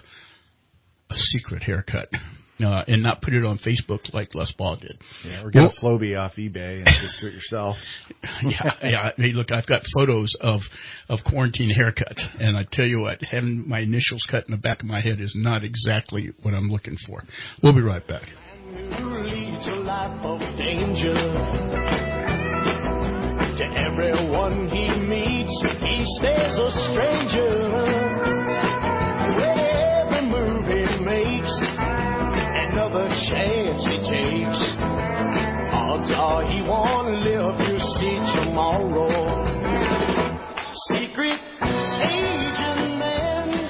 [SPEAKER 2] a secret haircut. Uh, and not put it on Facebook like Les Paul did.
[SPEAKER 8] Yeah, or get well, a Flowbee off eBay and just do it yourself.
[SPEAKER 2] yeah, yeah. Hey, look, I've got photos of, of quarantine haircuts, and I tell you what, having my initials cut in the back of my head is not exactly what I'm looking for. We'll be right back.
[SPEAKER 9] Leads a life of danger. To everyone he meets, he stays a stranger. With every move he makes, another chance he takes. Odds are he won't live to see tomorrow. Secret agent man,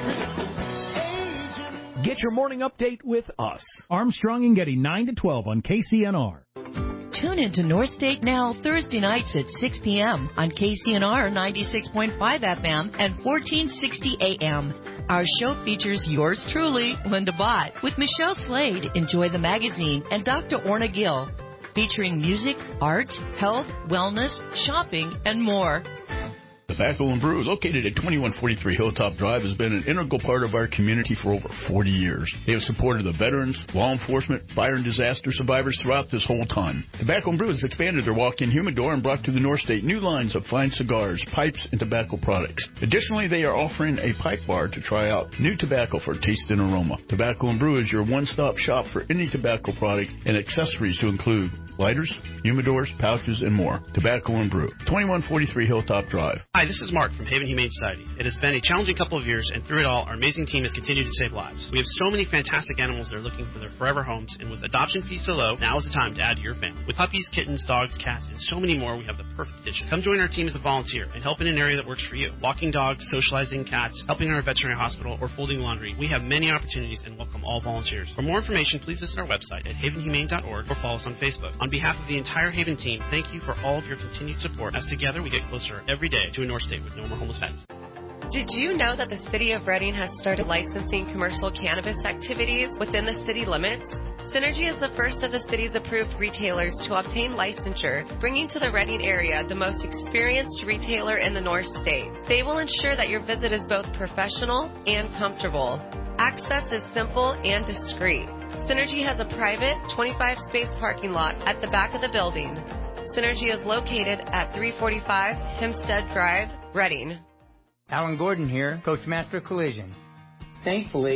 [SPEAKER 9] secret agent.
[SPEAKER 11] Get your morning update with us.
[SPEAKER 7] Armstrong and Getty, nine to twelve on K C N R.
[SPEAKER 12] Tune into North State Now Thursday nights at six p.m. on K C N R ninety-six point five F M and fourteen sixty A M. Our show features yours truly, Linda Bott, with Michelle Slade, Enjoy the Magazine, and Doctor Orna Gill, featuring music, art, health, wellness, shopping, and more.
[SPEAKER 2] Tobacco and Brew, located at twenty-one forty-three Hilltop Drive, has been an integral part of our community for over forty years. They have supported the veterans, law enforcement, fire and disaster survivors throughout this whole time. Tobacco and Brew has expanded their walk-in humidor and brought to the North State new lines of fine cigars, pipes, and tobacco products. Additionally, they are offering a pipe bar to try out new tobacco for taste and aroma. Tobacco and Brew is your one-stop shop for any tobacco product and accessories to include lighters, humidors, pouches, and more. Tobacco and Brew, twenty-one forty-three Hilltop Drive.
[SPEAKER 10] Hi, this is Mark from Haven Humane Society. It has been a challenging couple of years, and through it all, our amazing team has continued to save lives. We have so many fantastic animals that are looking for their forever homes, and with adoption fees so low, now is the time to add to your family. With puppies, kittens, dogs, cats, and so many more, we have the perfect addition. Come join our team as a volunteer and help in an area that works for you. Walking dogs, socializing cats, helping in our veterinary hospital, or folding laundry. We have many opportunities and welcome all volunteers. For more information, please visit our website at haven humane dot org or follow us on Facebook. On behalf of the entire Haven team, thank you for all of your continued support, as together we get closer every day to a North State with no more homeless pets.
[SPEAKER 23] Did you know that the City of Reading has started licensing commercial cannabis activities within the city limits? Synergy is the first of the city's approved retailers to obtain licensure, bringing to the Reading area the most experienced retailer in the North State. They will ensure that your visit is both professional and comfortable. Access is simple and discreet. Synergy has a private twenty-five space parking lot at the back of the building. Synergy is located at three forty-five Hempstead Drive, Reading.
[SPEAKER 14] Alan Gordon here, Coach Master Collision. Thankfully,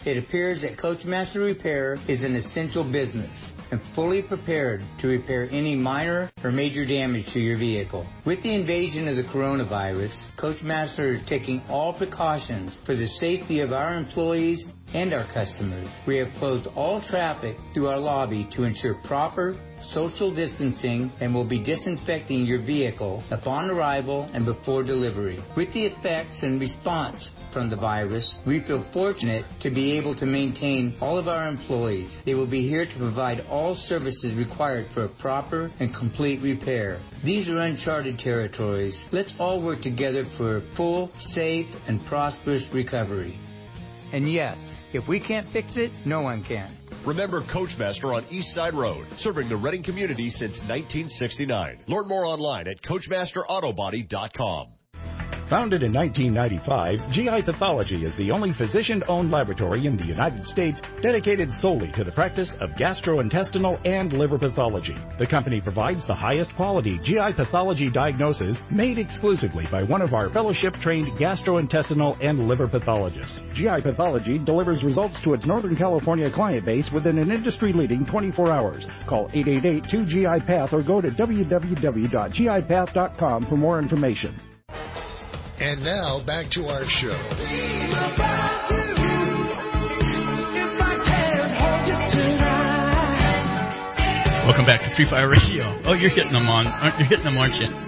[SPEAKER 14] it appears that Coachmaster Repair is an essential business and fully prepared to repair any minor or major damage to your vehicle. With the invasion of the coronavirus, Coachmaster is taking all precautions for the safety of our employees and our customers. We have closed all traffic through our lobby to ensure proper social distancing and will be disinfecting your vehicle upon arrival and before delivery. With the effects and response from the virus, we feel fortunate to be able to maintain all of our employees. They will be here to provide all services required for a proper and complete repair. These are uncharted territories. Let's all work together for a full, safe, and prosperous recovery.
[SPEAKER 4] And yes, if we can't fix it, no one can.
[SPEAKER 11] Remember Coachmaster on East Side Road, serving the Reading community since nineteen sixty-nine. Learn more online at coachmaster autobody dot com.
[SPEAKER 13] Founded in nineteen ninety-five, G I Pathology is the only physician-owned laboratory in the United States dedicated solely to the practice of gastrointestinal and liver pathology. The company provides the highest quality G I pathology diagnosis made exclusively by one of our fellowship-trained gastrointestinal and liver pathologists. G I Pathology delivers results to its Northern California client base within an industry-leading twenty-four hours. Call eight eight eight, two G I Path or go to w w w dot g i path dot com for more information.
[SPEAKER 1] And now, back to our show.
[SPEAKER 2] Welcome back to Free Fire Radio. Oh, you're hitting them on, aren't you? Hitting them, aren't you?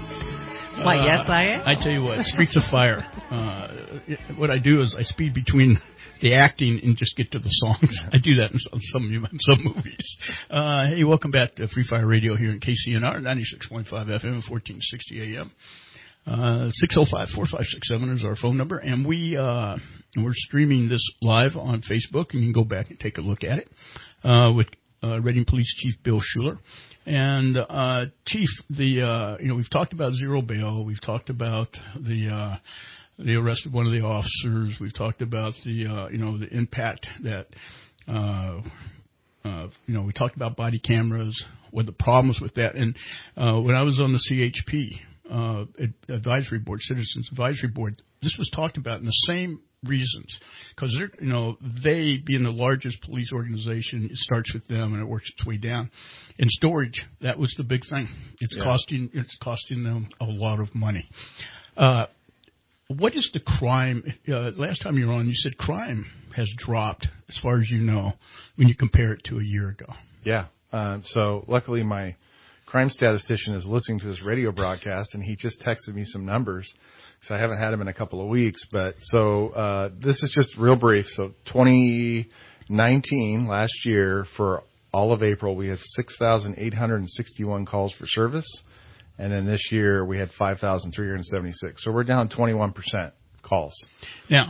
[SPEAKER 17] Why,
[SPEAKER 2] Uh,
[SPEAKER 17] yes, I am.
[SPEAKER 2] I tell you what, Streets of Fire. Uh, it, what I do is I speed between the acting and just get to the songs. I do that in some some, some movies. Uh, hey, welcome back to Free Fire Radio here in K C N R, ninety-six point five F M, fourteen sixty A M. Uh, six oh five, four five six seven is our phone number, and we, uh, we're streaming this live on Facebook, and you can go back and take a look at it, uh, with, uh, Reading Police Chief Bill Schuler. And, uh, Chief, the, uh, you know, we've talked about zero bail, we've talked about the, uh, the arrest of one of the officers, we've talked about the, uh, you know, the impact that, uh, uh, you know, we talked about body cameras, what the problems with that, and, uh, when I was on the C H P, Uh, advisory board, Citizens Advisory Board, this was talked about in the same reasons, because they're, you know, they being the largest police organization, it starts with them and it works its way down. In storage, that was the big thing. It's
[SPEAKER 8] Yeah.
[SPEAKER 2] costing, it's costing them a lot of money. Uh, what is the crime? Uh, last time you were on, you said crime has dropped, as far as you know, when you compare it to a year ago.
[SPEAKER 8] Yeah. Uh, so luckily my crime statistician is listening to this radio broadcast, and he just texted me some numbers. So I haven't had him in a couple of weeks, but so uh, this is just real brief. So twenty nineteen, last year, for all of April, we had six thousand eight hundred sixty-one calls for service, and then this year we had five thousand three hundred seventy-six. So we're down twenty-one percent calls.
[SPEAKER 2] Now,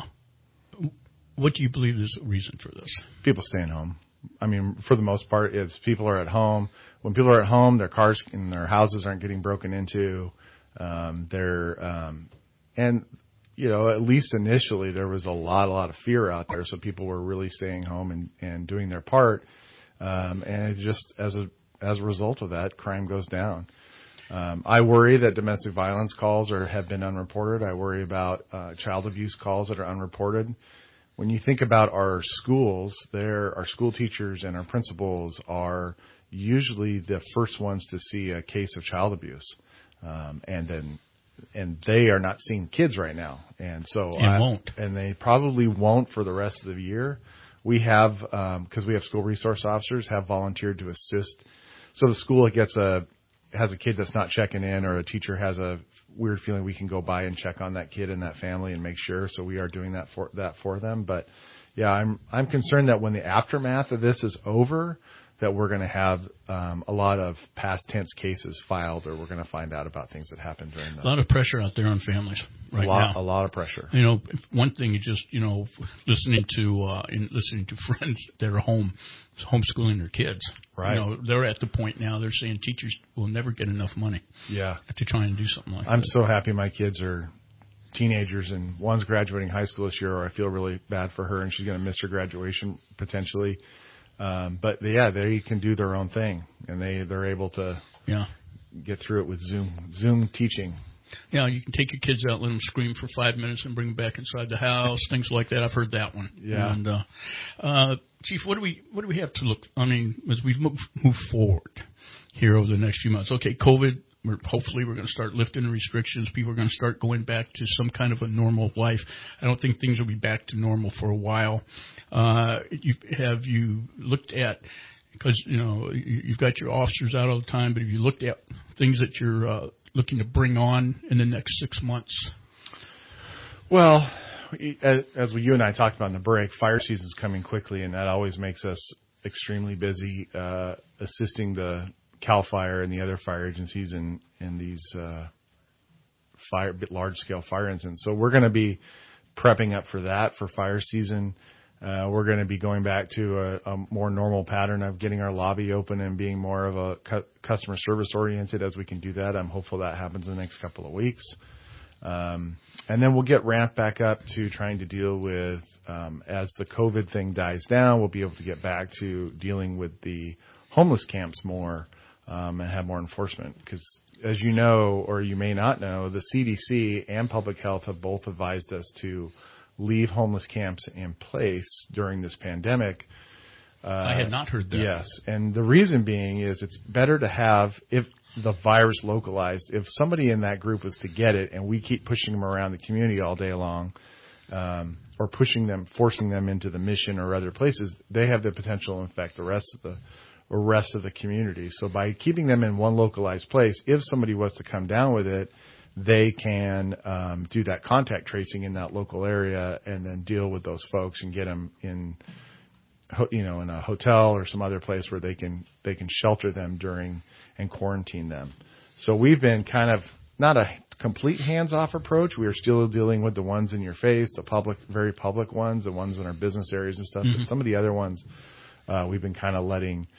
[SPEAKER 2] what do you believe is the reason for this?
[SPEAKER 8] People staying home. I mean, for the most part, it's people are at home. When people are at home, their cars and their houses aren't getting broken into. Um, they're, um, and, you know, at least initially there was a lot, a lot of fear out there. So people were really staying home and, and doing their part. Um, and it just, as a, as a result of that, crime goes down. Um, I worry that domestic violence calls are, have been unreported. I worry about, uh, child abuse calls that are unreported. When you think about our schools, there, our school teachers and our principals are usually the first ones to see a case of child abuse. Um, and then, and they are not seeing kids right now. And so,
[SPEAKER 2] and
[SPEAKER 8] I,
[SPEAKER 2] won't.
[SPEAKER 8] And they probably won't for the rest of the year. We have, um, cause we have school resource officers have volunteered to assist. So the school gets a, has a kid that's not checking in, or a teacher has a weird feeling, we can go by and check on that kid and that family and make sure. So we are doing that for that for them. But yeah, I'm I'm concerned that when the aftermath of this is over, that we're going to have um, a lot of past tense cases filed, or we're going to find out about things that happened during the.
[SPEAKER 2] A lot of pressure out there on families right
[SPEAKER 8] a lot,
[SPEAKER 2] now.
[SPEAKER 8] A lot of pressure.
[SPEAKER 2] You know, one thing is just, you know, listening to uh, in listening to friends that are home, homeschooling their kids.
[SPEAKER 8] Right.
[SPEAKER 2] You know, they're at the point now they're saying teachers will never get enough money.
[SPEAKER 8] Yeah.
[SPEAKER 2] To try and do something like
[SPEAKER 8] I'm
[SPEAKER 2] that.
[SPEAKER 8] so happy my kids are teenagers, and one's graduating high school this year, or I feel really bad for her, and she's going to miss her graduation potentially. Um, but yeah, they can do their own thing, and they, they're able to
[SPEAKER 2] yeah.
[SPEAKER 8] get through it with Zoom, Zoom teaching.
[SPEAKER 2] You know, you can take your kids out, let them scream for five minutes, and bring them back inside the house. Things like that. I've heard that one.
[SPEAKER 8] Yeah.
[SPEAKER 2] And uh, uh, Chief, what do we what do we have to look? I mean, as we move, move forward here over the next few months. Okay, COVID. We're, hopefully, we're going to start lifting the restrictions. People are going to start going back to some kind of a normal life. I don't think things will be back to normal for a while. Uh, you, have you looked at, because, you know, you, you've got your officers out all the time, but have you looked at things that you're uh, looking to bring on in the next six months?
[SPEAKER 8] Well, as, as you and I talked about in the break, fire season's coming quickly, and that always makes us extremely busy uh, assisting the CAL FIRE and the other fire agencies in, in these uh, fire, large-scale fire incidents. So we're going to be prepping up for that for fire season. Uh, we're going to be going back to a, a more normal pattern of getting our lobby open and being more of a cu- customer service oriented as we can do that. I'm hopeful that happens in the next couple of weeks. Um, and then we'll get ramped back up to trying to deal with, um, as the COVID thing dies down, we'll be able to get back to dealing with the homeless camps more. Um, and have more enforcement because, as you know, or you may not know, the C D C and Public Health have both advised us to leave homeless camps in place during this pandemic. Uh,
[SPEAKER 2] I had not heard that.
[SPEAKER 8] Yes, and the reason being is it's better to have, if the virus localized, if somebody in that group was to get it and we keep pushing them around the community all day long, um, or pushing them, forcing them into the Mission or other places, they have the potential to infect the rest of the or rest of the community. So by keeping them in one localized place, if somebody was to come down with it, they can um, do that contact tracing in that local area and then deal with those folks and get them in, you know, in a hotel or some other place where they can they can shelter them during and quarantine them. So we've been kind of not a complete hands-off approach. We are still dealing with the ones in your face, the public, very public ones, the ones in our business areas and stuff.
[SPEAKER 2] Mm-hmm.
[SPEAKER 8] But some of the other ones, uh, we've been kind of letting.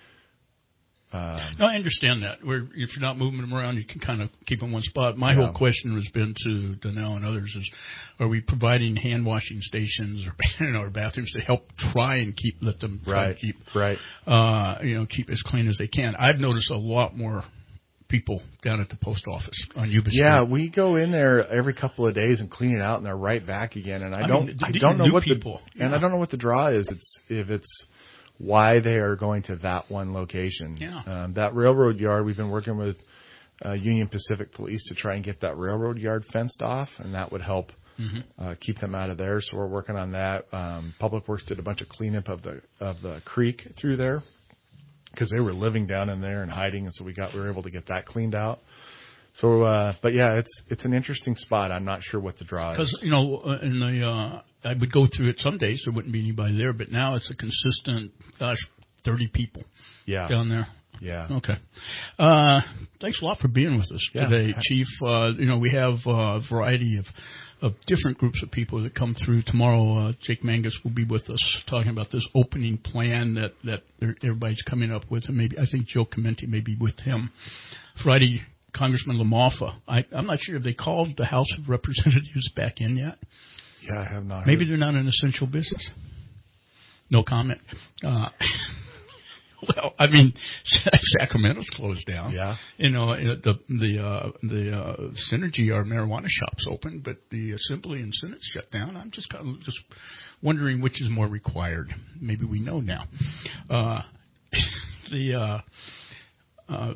[SPEAKER 8] Um,
[SPEAKER 2] no, I understand that. Where if you're not moving them around, you can kind of keep them in one spot. My
[SPEAKER 8] yeah.
[SPEAKER 2] whole question has been to Donnell and others: is are we providing hand washing stations or you know, or bathrooms to help try and keep let them try
[SPEAKER 8] right,
[SPEAKER 2] and keep
[SPEAKER 8] right,
[SPEAKER 2] uh, you know, keep as clean as they can. I've noticed a lot more people down at the post office on Yuba Street.
[SPEAKER 8] Yeah, we go in there every couple of days and clean it out, and they're right back again. And I,
[SPEAKER 2] I
[SPEAKER 8] don't,
[SPEAKER 2] mean,
[SPEAKER 8] I don't know what
[SPEAKER 2] people.
[SPEAKER 8] the,
[SPEAKER 2] yeah.
[SPEAKER 8] and I don't know what the draw is. It's if it's why they are going to that one location.
[SPEAKER 2] Yeah.
[SPEAKER 8] Um, that railroad yard, we've been working with uh, Union Pacific Police to try and get that railroad yard fenced off, and that would help mm-hmm. uh, keep them out of there. So we're working on that. Um, Public Works did a bunch of cleanup of the of the creek through there because they were living down in there and hiding, and so we got we were able to get that cleaned out. So, uh, but yeah, it's it's an interesting spot. I'm not sure what the draw is.
[SPEAKER 2] Because, you know, in the, uh, I would go through it some days, there wouldn't be anybody there, but now it's a consistent, gosh, thirty people
[SPEAKER 8] yeah.
[SPEAKER 2] down there.
[SPEAKER 8] Yeah.
[SPEAKER 2] Okay. Uh, thanks a lot for being with us
[SPEAKER 8] yeah.
[SPEAKER 2] today, Chief. Uh, you know, we have a variety of, of different groups of people that come through. Tomorrow, uh, Jake Mangus will be with us talking about this opening plan that, that everybody's coming up with, and maybe, I think Joe Clemente may be with him. Friday, Congressman LaMalfa. I, I'm not sure if they called the House of Representatives back in yet.
[SPEAKER 8] Yeah, I have not.
[SPEAKER 2] Maybe
[SPEAKER 8] heard.
[SPEAKER 2] they're not an essential business. No comment. Uh, well, I mean, Sacramento's closed down.
[SPEAKER 8] Yeah.
[SPEAKER 2] You know, the the uh, the uh, Synergy, our marijuana shop's open, but the Assembly and Senate's shut down. I'm just kind of just wondering which is more required. Maybe we know now. Uh, the uh, uh,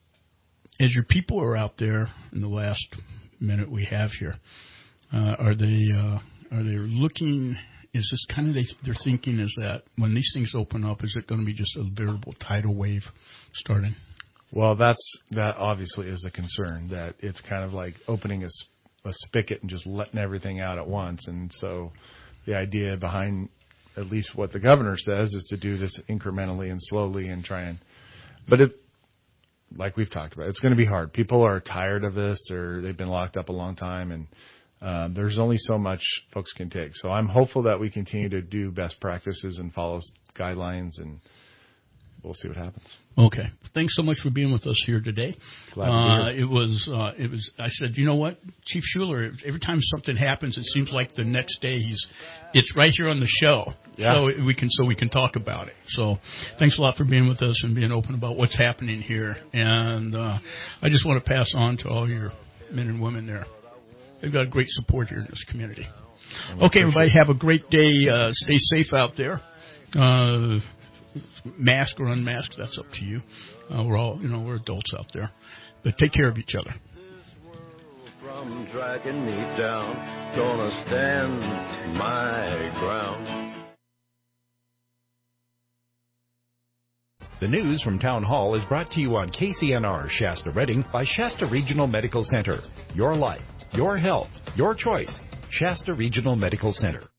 [SPEAKER 2] as your people are out there in the last minute we have here, uh, are they uh, are they looking? Is this kind of they, they're thinking is that when these things open up, is it going to be just a veritable tidal wave starting?
[SPEAKER 8] Well, that's that obviously is a concern that it's kind of like opening a, a spigot and just letting everything out at once. And so the idea behind at least what the governor says is to do this incrementally and slowly and try and, but it, like we've talked about, it's going to be hard. People are tired of this, or they've been locked up a long time, and um, there's only so much folks can take. So I'm hopeful that we continue to do best practices and follow guidelines, and we'll see what happens.
[SPEAKER 2] Okay. Thanks so much for being with us here today.
[SPEAKER 8] Glad to
[SPEAKER 2] uh,
[SPEAKER 8] be here.
[SPEAKER 2] It was, uh, it was, I said, you know what, Chief Schuler, every time something happens, it seems like the next day he's, it's right here on the show.
[SPEAKER 8] Yeah.
[SPEAKER 2] So we can, so we can talk about it. So thanks a lot for being with us and being open about what's happening here. And, uh, I just want to pass on to all your men and women there. They've got great support here in this community. Okay, everybody, have a great day. Uh, stay safe out there. Uh, mask or unmasked, that's up to you. Uh, we're all, you know, we're adults out there. But take care of each other.
[SPEAKER 3] From dragging me down, gonna stand my ground.
[SPEAKER 13] The news from Town Hall is brought to you on K C N R Shasta Redding by Shasta Regional Medical Center. Your life, your health, your choice. Shasta Regional Medical Center.